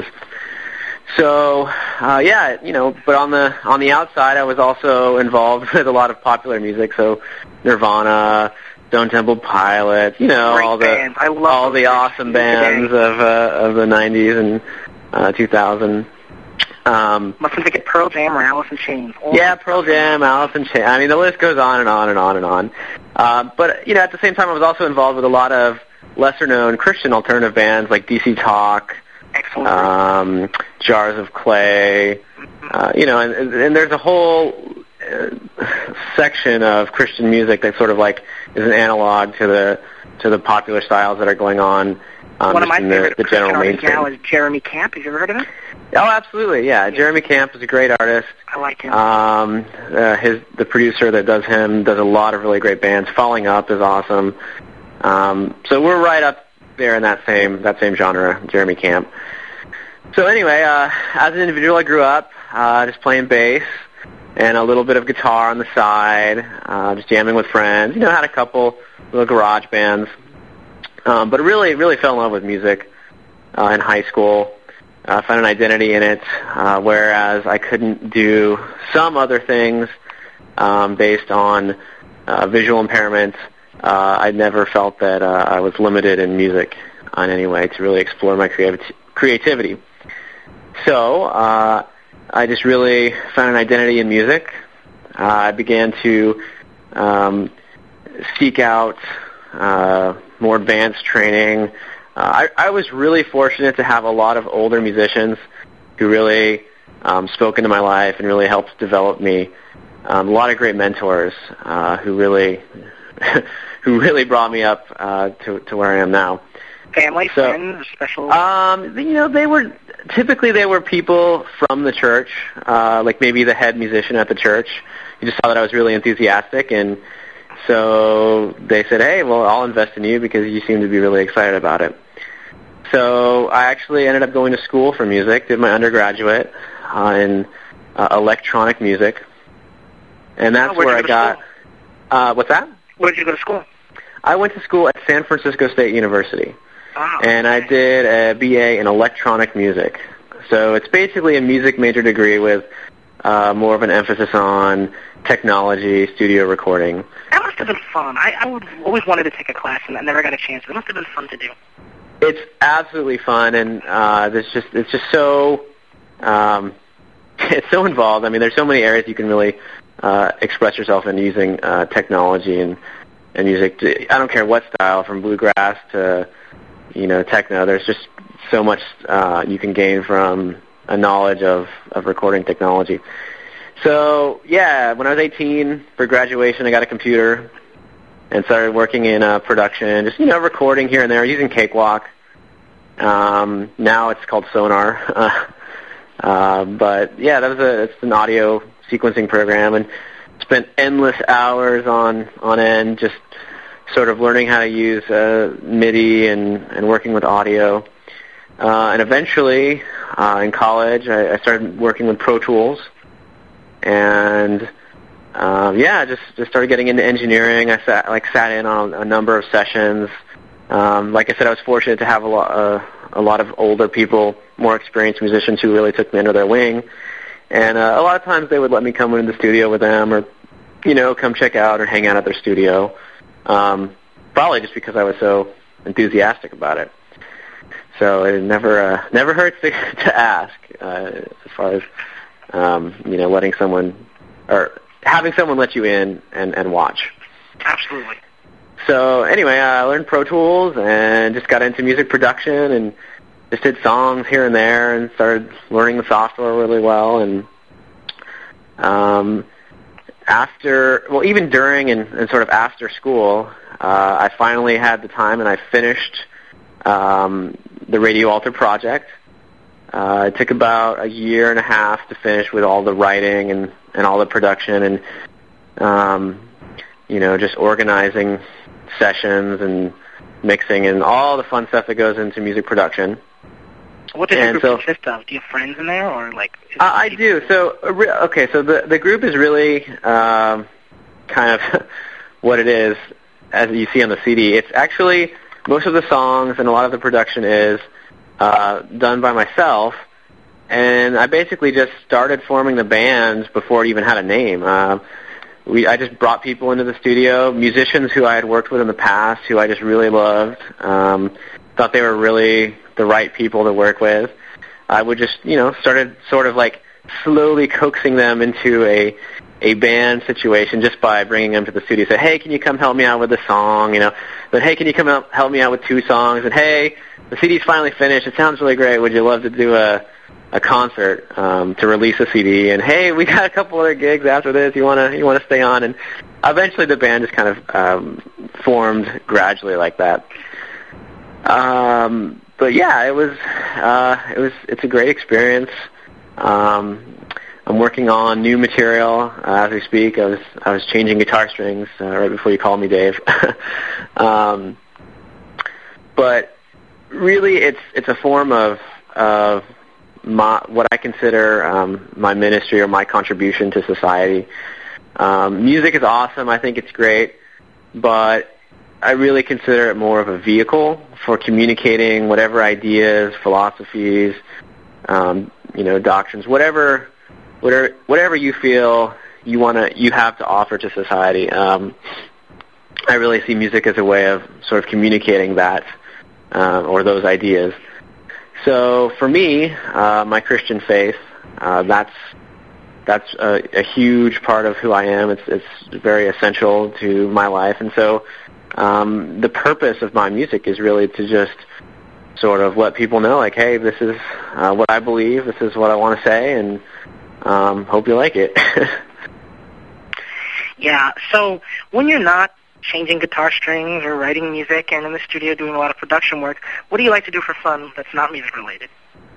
So uh, yeah, you know, but on the on the outside, I was also involved with a lot of popular music, so Nirvana, Stone Temple Pilots, you know, Great all the bands. I love all those the awesome bands of uh, of the nineties and uh, two thousand. Um, Must have been Pearl Jam or Alice in Chains. All yeah, Pearl Jam, Alice in Chains. I mean, the list goes on and on and on and on. Uh, but, you know, at the same time, I was also involved with a lot of lesser-known Christian alternative bands like D C Talk, um, Jars of Clay, uh, you know, and, and there's a whole uh, section of Christian music that sort of like is an analog to the to the popular styles that are going on. Um, One of my in favorite the, the general artists mainstream. now is Jeremy Camp. Have you ever heard of him? Oh, absolutely, yeah. Jeremy Camp is a great artist. I like him. Um, uh, his the producer that does him does a lot of really great bands. Falling Up is awesome. Um, so we're right up there in that same that same genre, Jeremy Camp. So anyway, uh, as an individual, I grew up uh, just playing bass and a little bit of guitar on the side, uh, just jamming with friends. You know, had a couple little garage bands. Um, but really, really fell in love with music uh, in high school. I uh, found an identity in it, uh, whereas I couldn't do some other things um, based on uh, visual impairment. Uh, I never felt that uh, I was limited in music in any way to really explore my creativ- creativity. So uh, I just really found an identity in music. Uh, I began to um, seek out uh, more advanced training. Uh, I, I was really fortunate to have a lot of older musicians who really um, spoke into my life and really helped develop me. Um, a lot of great mentors uh, who really who really brought me up uh, to, to where I am now. Family, so, friends, special? Um, you know, they were typically they were people from the church, uh, like maybe the head musician at the church. You just saw that I was really enthusiastic, and so they said, hey, well, I'll invest in you because you seem to be really excited about it. So I actually ended up going to school for music, did my undergraduate uh, in uh, electronic music, and that's oh, where I got... Uh, what's that? Where did you go to school? I went to school at San Francisco State University, oh, and I did a B A in electronic music. So it's basically a music major degree with uh, more of an emphasis on technology, studio recording. That must have been fun. I, I would, always wanted to take a class, and I never got a chance. It must have been fun to do. It's absolutely fun, and uh, there's just it's just so um, it's so involved. I mean, there's so many areas you can really uh, express yourself in using uh, technology and and music. I don't care what style, from bluegrass to you know techno. There's just so much uh, you can gain from a knowledge of, of recording technology. So yeah, when I was eighteen for graduation, I got a computer and started working in uh, production, just, you know, recording here and there, using Cakewalk. Um, now it's called Sonar. Uh, uh, but, yeah, that was a, it's an audio sequencing program, and spent endless hours on, on end just sort of learning how to use uh, MIDI and, and working with audio. Uh, and eventually, uh, in college, I, I started working with Pro Tools, and... Um, yeah, just just started getting into engineering. I sat like sat in on a, a number of sessions. Um, like I said, I was fortunate to have a lot uh, a lot of older people, more experienced musicians who really took me under their wing. And uh, a lot of times they would let me come into the studio with them, or you know, come check out or hang out at their studio. Um, probably just because I was so enthusiastic about it. So it never uh, never hurts to, to ask uh, as far as um, you know, letting someone or having someone let you in and, and watch. Absolutely. So anyway, I learned Pro Tools and just got into music production and just did songs here and there and started learning the software really well. And um, after, well, even during and, and sort of after school, uh, I finally had the time and I finished um, the Radio Alter project. Uh, it took about a year and a half to finish with all the writing and, and all the production and, um, you know, just organizing sessions and mixing, and all the fun stuff that goes into music production. What does and your group so, consist of? Do you have friends in there, or like? Uh, I do. So, uh, re- okay, so the the group is really um, kind of what it is, as you see on the C D. It's actually most of the songs and a lot of the production is uh, done by myself, and I basically just started forming the band before it even had a name. Uh, we I just brought people into the studio, musicians who I had worked with in the past, who I just really loved. Um, thought they were really the right people to work with. I would just, you know, started sort of like slowly coaxing them into a a band situation just by bringing them to the studio. Say, hey, can you come help me out with a song? You know, but hey, can you come help help me out with two songs? And hey, the C D's finally finished. It sounds really great. Would you love to do a a concert um, to release a C D? And hey, we got a couple other gigs after this. You wanna you wanna stay on? And eventually, the band just kind of um, formed gradually like that. Um, but yeah, it was uh, it was it's a great experience. Um, I'm working on new material uh, as we speak. I was I was changing guitar strings uh, right before you called me, Dave. um, but really, it's it's a form of of my, what I consider um, my ministry or my contribution to society. Um, music is awesome. I think it's great, but I really consider it more of a vehicle for communicating whatever ideas, philosophies, um, you know, doctrines, whatever. Whatever, whatever you feel you wanna, you have to offer to society. Um, I really see music as a way of sort of communicating that uh, or those ideas. So for me, uh, my Christian faith, uh, that's that's a, a huge part of who I am. It's it's very essential to my life, and so um, the purpose of my music is really to just sort of let people know, like, hey, this is uh, what I believe. This is what I want to say, and Um, hope you like it. Yeah, so when you're not changing guitar strings or writing music and in the studio doing a lot of production work, what do you like to do for fun that's not music related?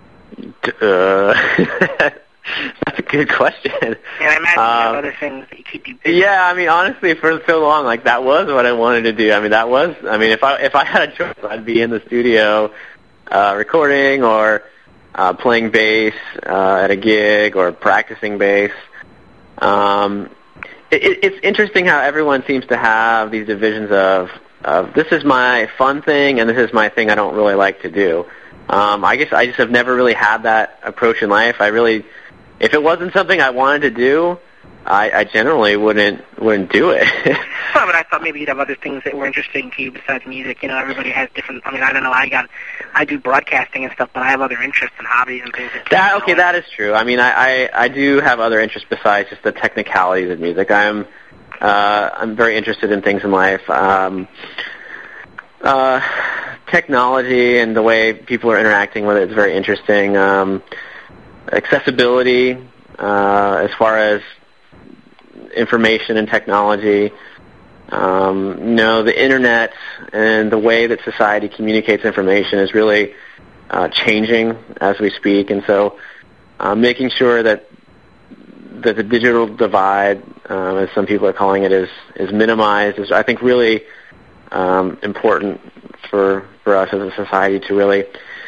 Uh, that's a good question. And I imagine um, you have other things that you keep you busy. Yeah, I mean, honestly, for so long, like, that was what I wanted to do. I mean, that was, I mean, if I if I had a choice, I'd be in the studio uh, recording or Uh, playing bass uh, at a gig or practicing bass. Um, it, it's interesting how everyone seems to have these divisions of, of this is my fun thing and this is my thing I don't really like to do. Um, I guess I just have never really had that approach in life. I really, if it wasn't something I wanted to do, I, I generally wouldn't wouldn't do it. Well, but I thought maybe you'd have other things that were interesting to you besides music. You know, everybody has different. I mean, I don't know. I got, I do broadcasting and stuff, but I have other interests and hobbies and things. That, that okay, that is true. I mean, I, I I do have other interests besides just the technicalities of music. I'm uh, I'm very interested in things in life. Um, uh, technology and the way people are interacting with it is very interesting. Um, accessibility, uh, as far as information and technology, um, you know, the internet and the way that society communicates information is really uh, changing as we speak, and so uh, making sure that that the digital divide, um, as some people are calling it, is is minimized is, I think, really um, important for for us as a society to really.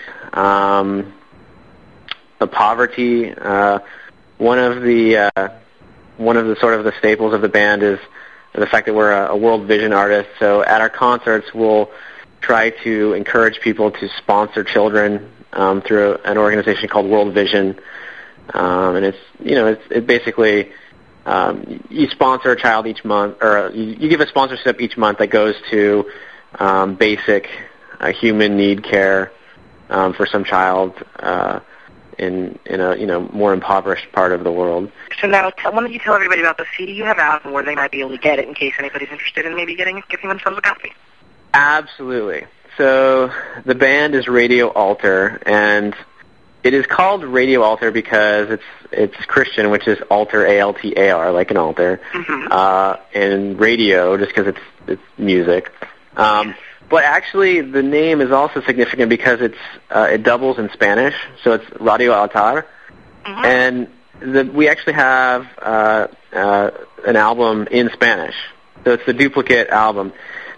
Um, the poverty, uh, one of the uh, One of the sort of the staples of the band is the fact that we're a, a World Vision artist. So at our concerts, we'll try to encourage people to sponsor children um, through an organization called World Vision. Um, and it's, you know, it's it basically, um, you sponsor a child each month, or you, you give a sponsorship each month that goes to um, basic uh, human need care um, for some child uh in in a you know more impoverished part of the world. So now, tell, why don't you tell everybody about the C D you have out and where they might be able to get it in case anybody's interested in maybe getting giving themselves a copy. Absolutely. So the band is Radio Altar, and it is called Radio Altar because it's it's Christian, which is altar, A L T A R, like an altar, mm-hmm. uh, and radio just because it's it's music. Um, But actually, the name is also significant because it's uh, it doubles in Spanish, so it's Radio Altar, mm-hmm. and the, we actually have uh, uh, an album in Spanish, so it's the duplicate album.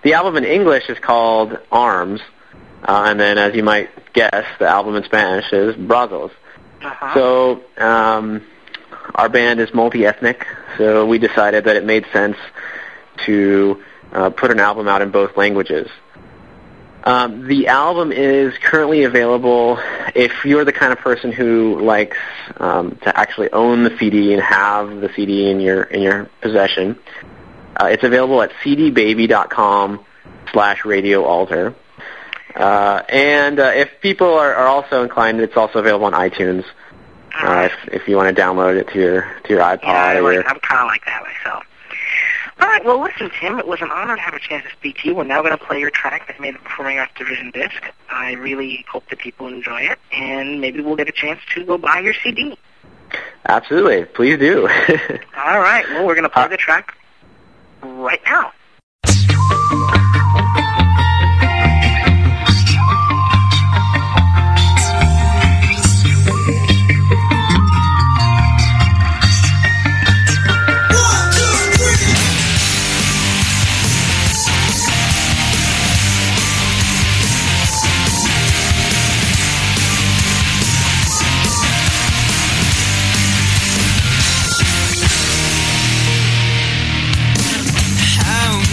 the album in English is called Arms, uh, and then, as you might guess, the album in Spanish is Brazos. Uh-huh. So um, our band is multi-ethnic, so we decided that it made sense to uh, put an album out in both languages. Um, the album is currently available if you're the kind of person who likes um, to actually own the C D and have the C D in your in your possession. Uh, it's available at cdbaby.com slash radio alter. Uh, and uh, if people are, are also inclined, it's also available on iTunes. Uh, if, if you want to download it to your to your iPod. Yeah, I or like, your, I'm kind of like that myself. All right, well, listen, Tim, it was an honor to have a chance to speak to you. We're now going to play your track that made the Performing Arts Division disc. I really hope that people enjoy it, and maybe we'll get a chance to go buy your C D. Absolutely. Please do. All right, well, we're going to play the track right now. How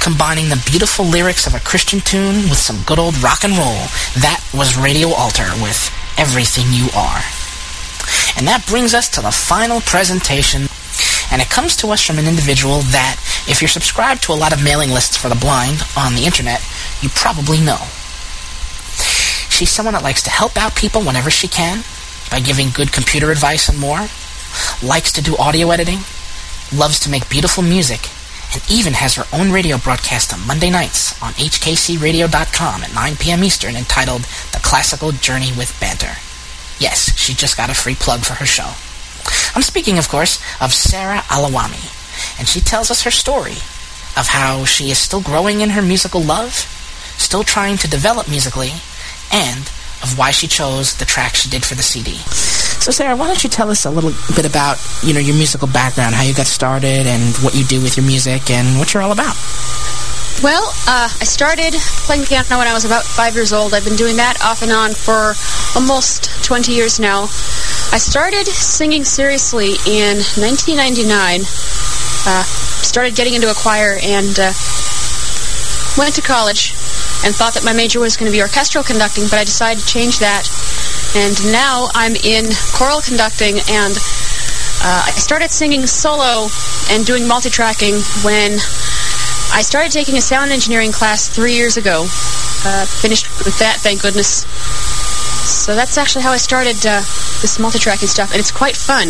combining the beautiful lyrics of a Christian tune with some good old rock and roll. That was Radio Alter with Everything You Are. And that brings us to the final presentation. And it comes to us from an individual that, if you're subscribed to a lot of mailing lists for the blind on the internet, you probably know. She's someone that likes to help out people whenever she can by giving good computer advice and more, likes to do audio editing, loves to make beautiful music, and even has her own radio broadcast on Monday nights on H K C radio dot com at nine p.m. Eastern entitled The Classical Journey with Banter. Yes, she just got a free plug for her show. I'm speaking, of course, of Sarah Alawami, and she tells us her story of how she is still growing in her musical love, still trying to develop musically, and of why she chose the track she did for the C D. So, Sarah, why don't you tell us a little bit about, you know, your musical background, how you got started, and what you do with your music, and what you're all about? Well, uh, I started playing piano when I was about five years old. I've been doing that off and on for almost twenty years now. I started singing seriously in nineteen ninety-nine. Uh, started getting into a choir and uh, went to college and thought that my major was going to be orchestral conducting, but I decided to change that. And now I'm in choral conducting, and uh, I started singing solo and doing multi-tracking when I started taking a sound engineering class three years ago. Uh, finished with that, thank goodness. So that's actually how I started uh, this multi-tracking stuff, and it's quite fun.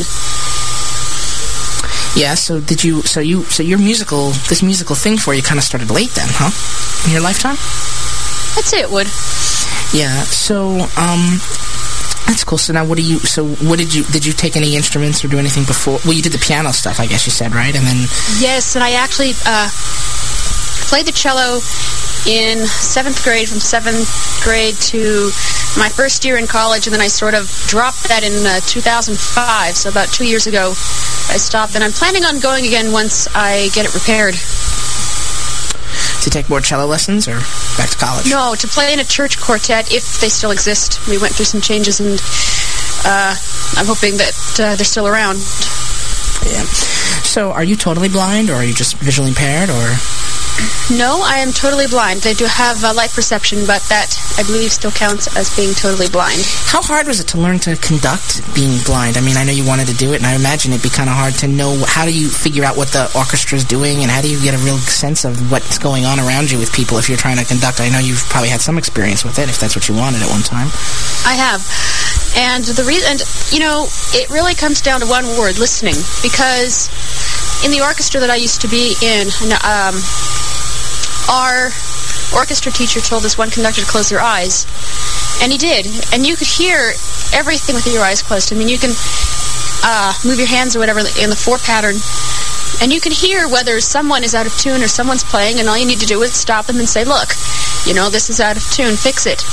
Yeah, so did you, so you, so your musical, this musical thing for you kind of started late then, huh? In your lifetime? I'd say it would. Yeah, so, um, that's cool. So now what do you, so what did you, did you take any instruments or do anything before? Well, you did the piano stuff, I guess you said, right? And then... Yes, and I actually, uh, played the cello in seventh grade, from seventh grade to my first year in college, and then I sort of dropped that in uh, two thousand five, so about two years ago I stopped, and I'm planning on going again once I get it repaired. To take more cello lessons, or back to college? No, to play in a church quartet, if they still exist. We went through some changes, and uh, I'm hoping that uh, they're still around. Yeah. So, are you totally blind, or are you just visually impaired, or...? No, I am totally blind. I do have uh, light perception, but that, I believe, still counts as being totally blind. How hard was it to learn to conduct being blind? I mean, I know you wanted to do it, and I imagine it'd be kind of hard to know, how do you figure out what the orchestra's doing, and how do you get a real sense of what's going on around you with people if you're trying to conduct? I know you've probably had some experience with it, if that's what you wanted at one time. I have. And the reason, and, you know, it really comes down to one word, listening, because in the orchestra that I used to be in, um... our orchestra teacher told this one conductor to close their eyes, and he did. And you could hear everything with your eyes closed. I mean, you can uh, move your hands or whatever in the four pattern, and you can hear whether someone is out of tune or someone's playing, and all you need to do is stop them and say, look, you know, this is out of tune, fix it.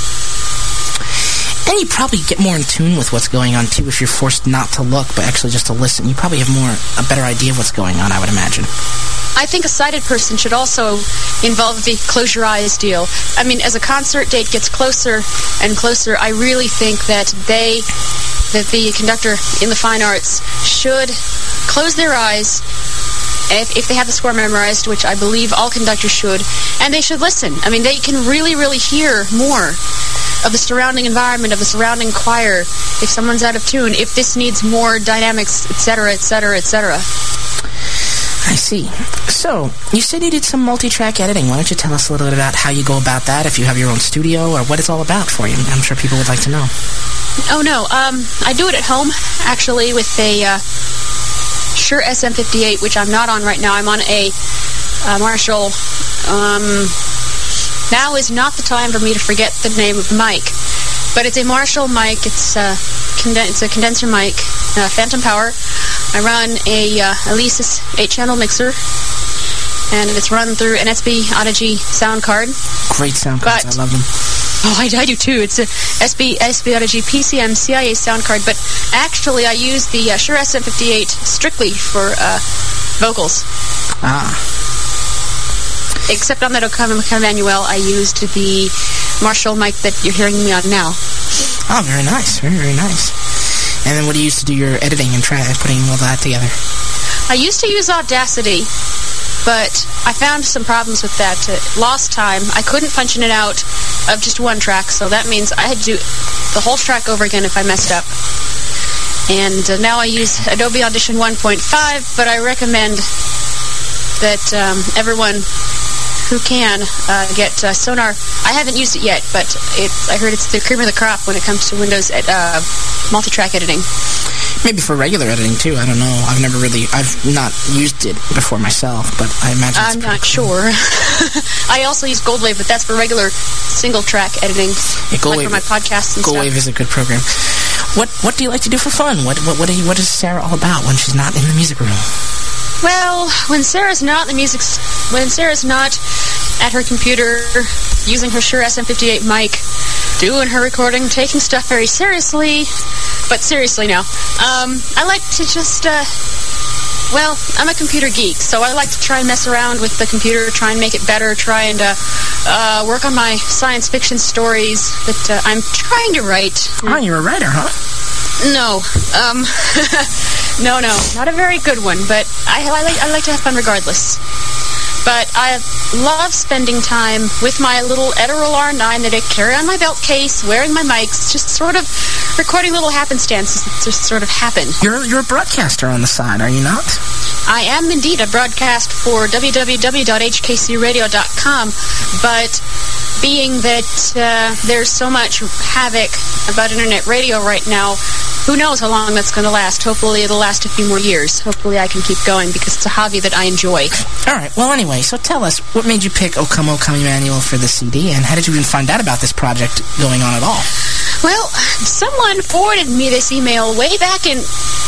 And you probably get more in tune with what's going on, too, if you're forced not to look, but actually just to listen. You probably have more, a better idea of what's going on, I would imagine. I think a sighted person should also involve the close your eyes deal. I mean, as a concert date gets closer and closer, I really think that they, that the conductor in the fine arts should close their eyes if, if they have the score memorized, which I believe all conductors should, and they should listen. I mean, they can really, really hear more of the surrounding environment, of the surrounding choir, if someone's out of tune, if this needs more dynamics, et cetera, et cetera, et cetera. I see. So, you said you did some multi-track editing. Why don't you tell us a little bit about how you go about that, if you have your own studio, or what it's all about for you? I'm sure people would like to know. Oh, no. Um, I do it at home, actually, with a uh, Shure S M fifty-eight, which I'm not on right now. I'm on a uh, Marshall. Um, now is not the time for me to forget the name of the mic. But it's a Marshall mic. It's, uh, conden it's a condenser mic, uh, Phantom Power. I run a uh, Alesis eight-channel mixer, and it's run through an S B Audigy sound card. Great sound cards. But, I love them. Oh, I, I do too. It's a S B, S B Audigy P C M C I A sound card, but actually I use the uh, Shure S M fifty-eight strictly for uh, vocals. Ah. Except on that Okama Manuel, I used the Marshall mic that you're hearing me on now. Oh, very nice. Very, very nice. And then what do you use to do your editing and try putting all that together? I used to use Audacity, but I found some problems with that. It lost time. I couldn't punch in and out of just one track, so that means I had to do the whole track over again if I messed up. And uh, now I use Adobe Audition one point five, but I recommend that um, everyone who can uh, get uh, Sonar. I haven't used it yet, but it's, I heard it's the cream of the crop when it comes to Windows ed, uh, multi-track editing. Maybe for regular editing, too. I don't know. I've never really... I've not used it before myself, but I imagine it's I'm not cool. sure. I also use Goldwave, but that's for regular single-track editing, yeah, Goldwave, like for my podcasts and Goldwave stuff. is a good program. What What do you like to do for fun? What What What, you, what is Sarah all about when she's not in the music room? Well, when Sarah's not in the music... When Sarah's not at her computer, using her Shure S M fifty-eight mic, doing her recording, taking stuff very seriously... But seriously now, um, I like to just, uh, well, I'm a computer geek, so I like to try and mess around with the computer, try and make it better, try and uh, uh, work on my science fiction stories that uh, I'm trying to write. Oh, you're a writer, huh? No, um, no, no, not a very good one, but I, I, like, I like to have fun regardless. But I love spending time with my little Edirol R nine that I carry on my belt case, wearing my mics, just sort of recording little happenstances that just sort of happen. You're you're a broadcaster on the side, are you not? I am indeed a broadcast for w w w dot h k c radio dot com, but being that uh, there's so much havoc about internet radio right now, who knows how long that's going to last. Hopefully it'll last a few more years. Hopefully I can keep going because it's a hobby that I enjoy. All right. Well, anyway, so tell us, what made you pick O Come O Come Emmanuel for the C D, and how did you even find out about this project going on at all? Well, someone forwarded me this email way back in,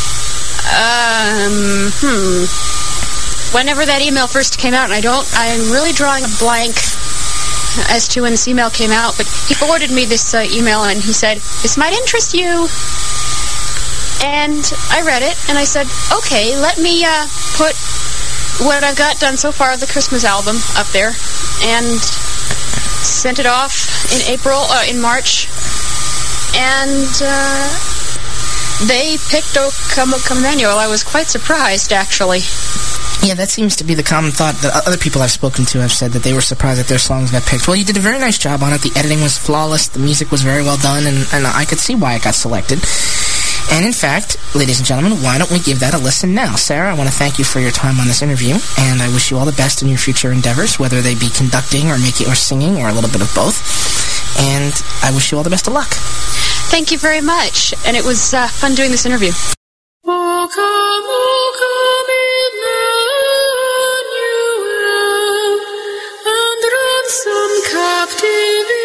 um, hmm, whenever that email first came out, and I don't, I'm really drawing a blank as to when this email came out, but he forwarded me this uh, email, and he said, this might interest you. And I read it, and I said, okay, let me uh, put what I've got done so far of the Christmas album up there, and sent it off in April, uh, in March, and uh, they picked O Come O Come Emmanuel. I was quite surprised, actually. Yeah, that seems to be the common thought that other people I've spoken to have said, that they were surprised that their songs got picked. Well, you did a very nice job on it. The editing was flawless. The music was very well done, and, and I could see why it got selected. And in fact, ladies and gentlemen, why don't we give that a listen now? Sarah, I want to thank you for your time on this interview, and I wish you all the best in your future endeavors, whether they be conducting or making or singing or a little bit of both. And I wish you all the best of luck. Thank you very much, and it was uh, fun doing this interview. O come, O come, Emmanuel, and ransom captive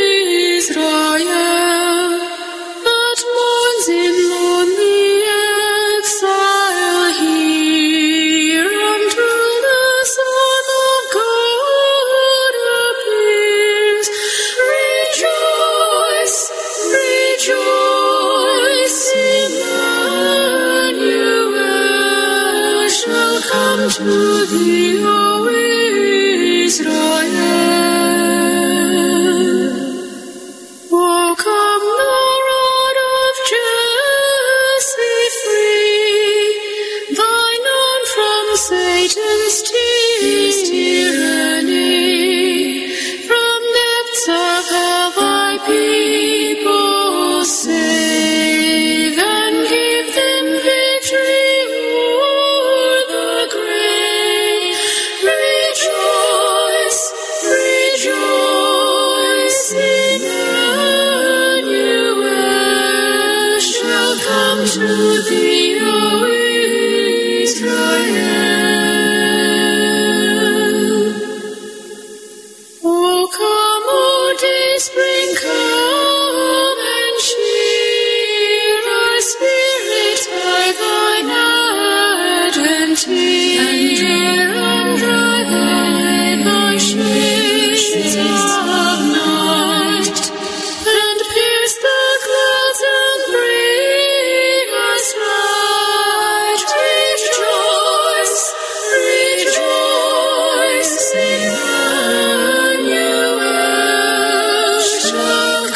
Israel, that mourns in lonely exile here until the Son of God appears. Rejoice, rejoice, Emmanuel shall come to thee, O Israel. O come, the rod of Jesse free, thine own from Satan's tyranny. From depths of hell thy people save, and give them victory o'er the grave. Rejoice, rejoice, Emmanuel shall come to thee, O Israel. O come, O dayspring, come and cheer our spirit by thine advent here, and dry away thy shades of night, and pierce the clouds and bring us light. Rejoice, rejoice, Emmanuel shall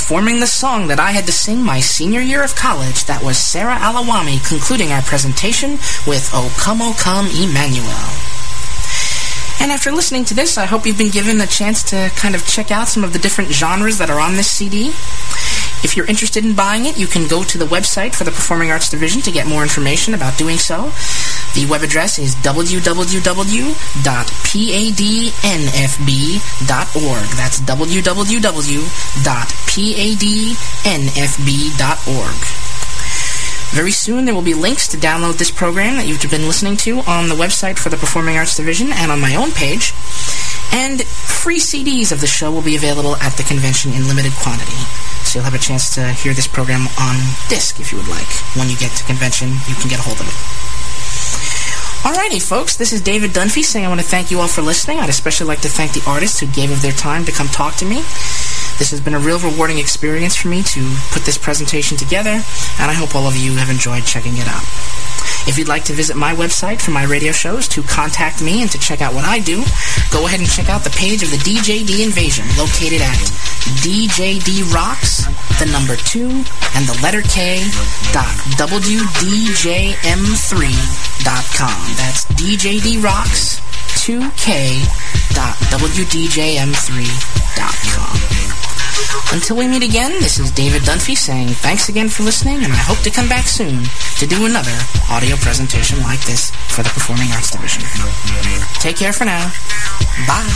performing the song that I had to sing my senior year of college. That was Sarah Alawami concluding our presentation with O Come, O Come, Emmanuel. And after listening to this, I hope you've been given a chance to kind of check out some of the different genres that are on this C D. If you're interested in buying it, you can go to the website for the Performing Arts Division to get more information about doing so. The web address is w w w dot padnfb dot org. That's w w w dot padnfb dot org. Very soon there will be links to download this program that you've been listening to on the website for the Performing Arts Division and on my own page. And free C Ds of the show will be available at the convention in limited quantity. So you'll have a chance to hear this program on disc if you would like. When you get to convention, you can get a hold of it. Alrighty, folks, this is David Dunphy saying I want to thank you all for listening. I'd especially like to thank the artists who gave of their time to come talk to me. This has been a real rewarding experience for me to put this presentation together, and I hope all of you have enjoyed checking it out. If you'd like to visit my website for my radio shows, to contact me and to check out what I do, go ahead and check out the page of the D J D Invasion, located at D J D Rocks, the number two, and the letter K, dot W D J M three dot com. That's D J D Rocks, two K, dot W D J M three dot com. Until we meet again, this is David Dunphy saying thanks again for listening, and I hope to come back soon to do another audio presentation like this for the Performing Arts Division. Take care for now. Bye.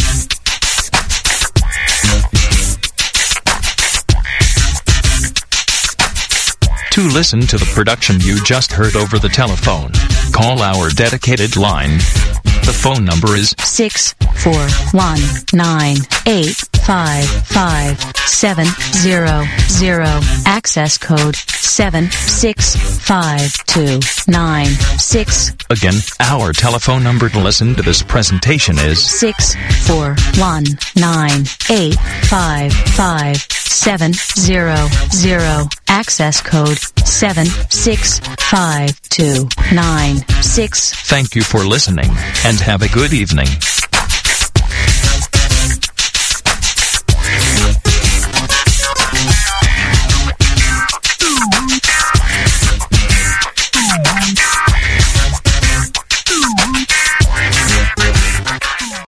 To listen to the production you just heard over the telephone, call our dedicated line. The phone number is six four one nine eight five five seven zero zero. Access code seven six five two nine six. Again, our telephone number to listen to this presentation is six four one nine eight five five seven zero zero. Access code seven six five two nine six. Thank you for listening, and have a good evening.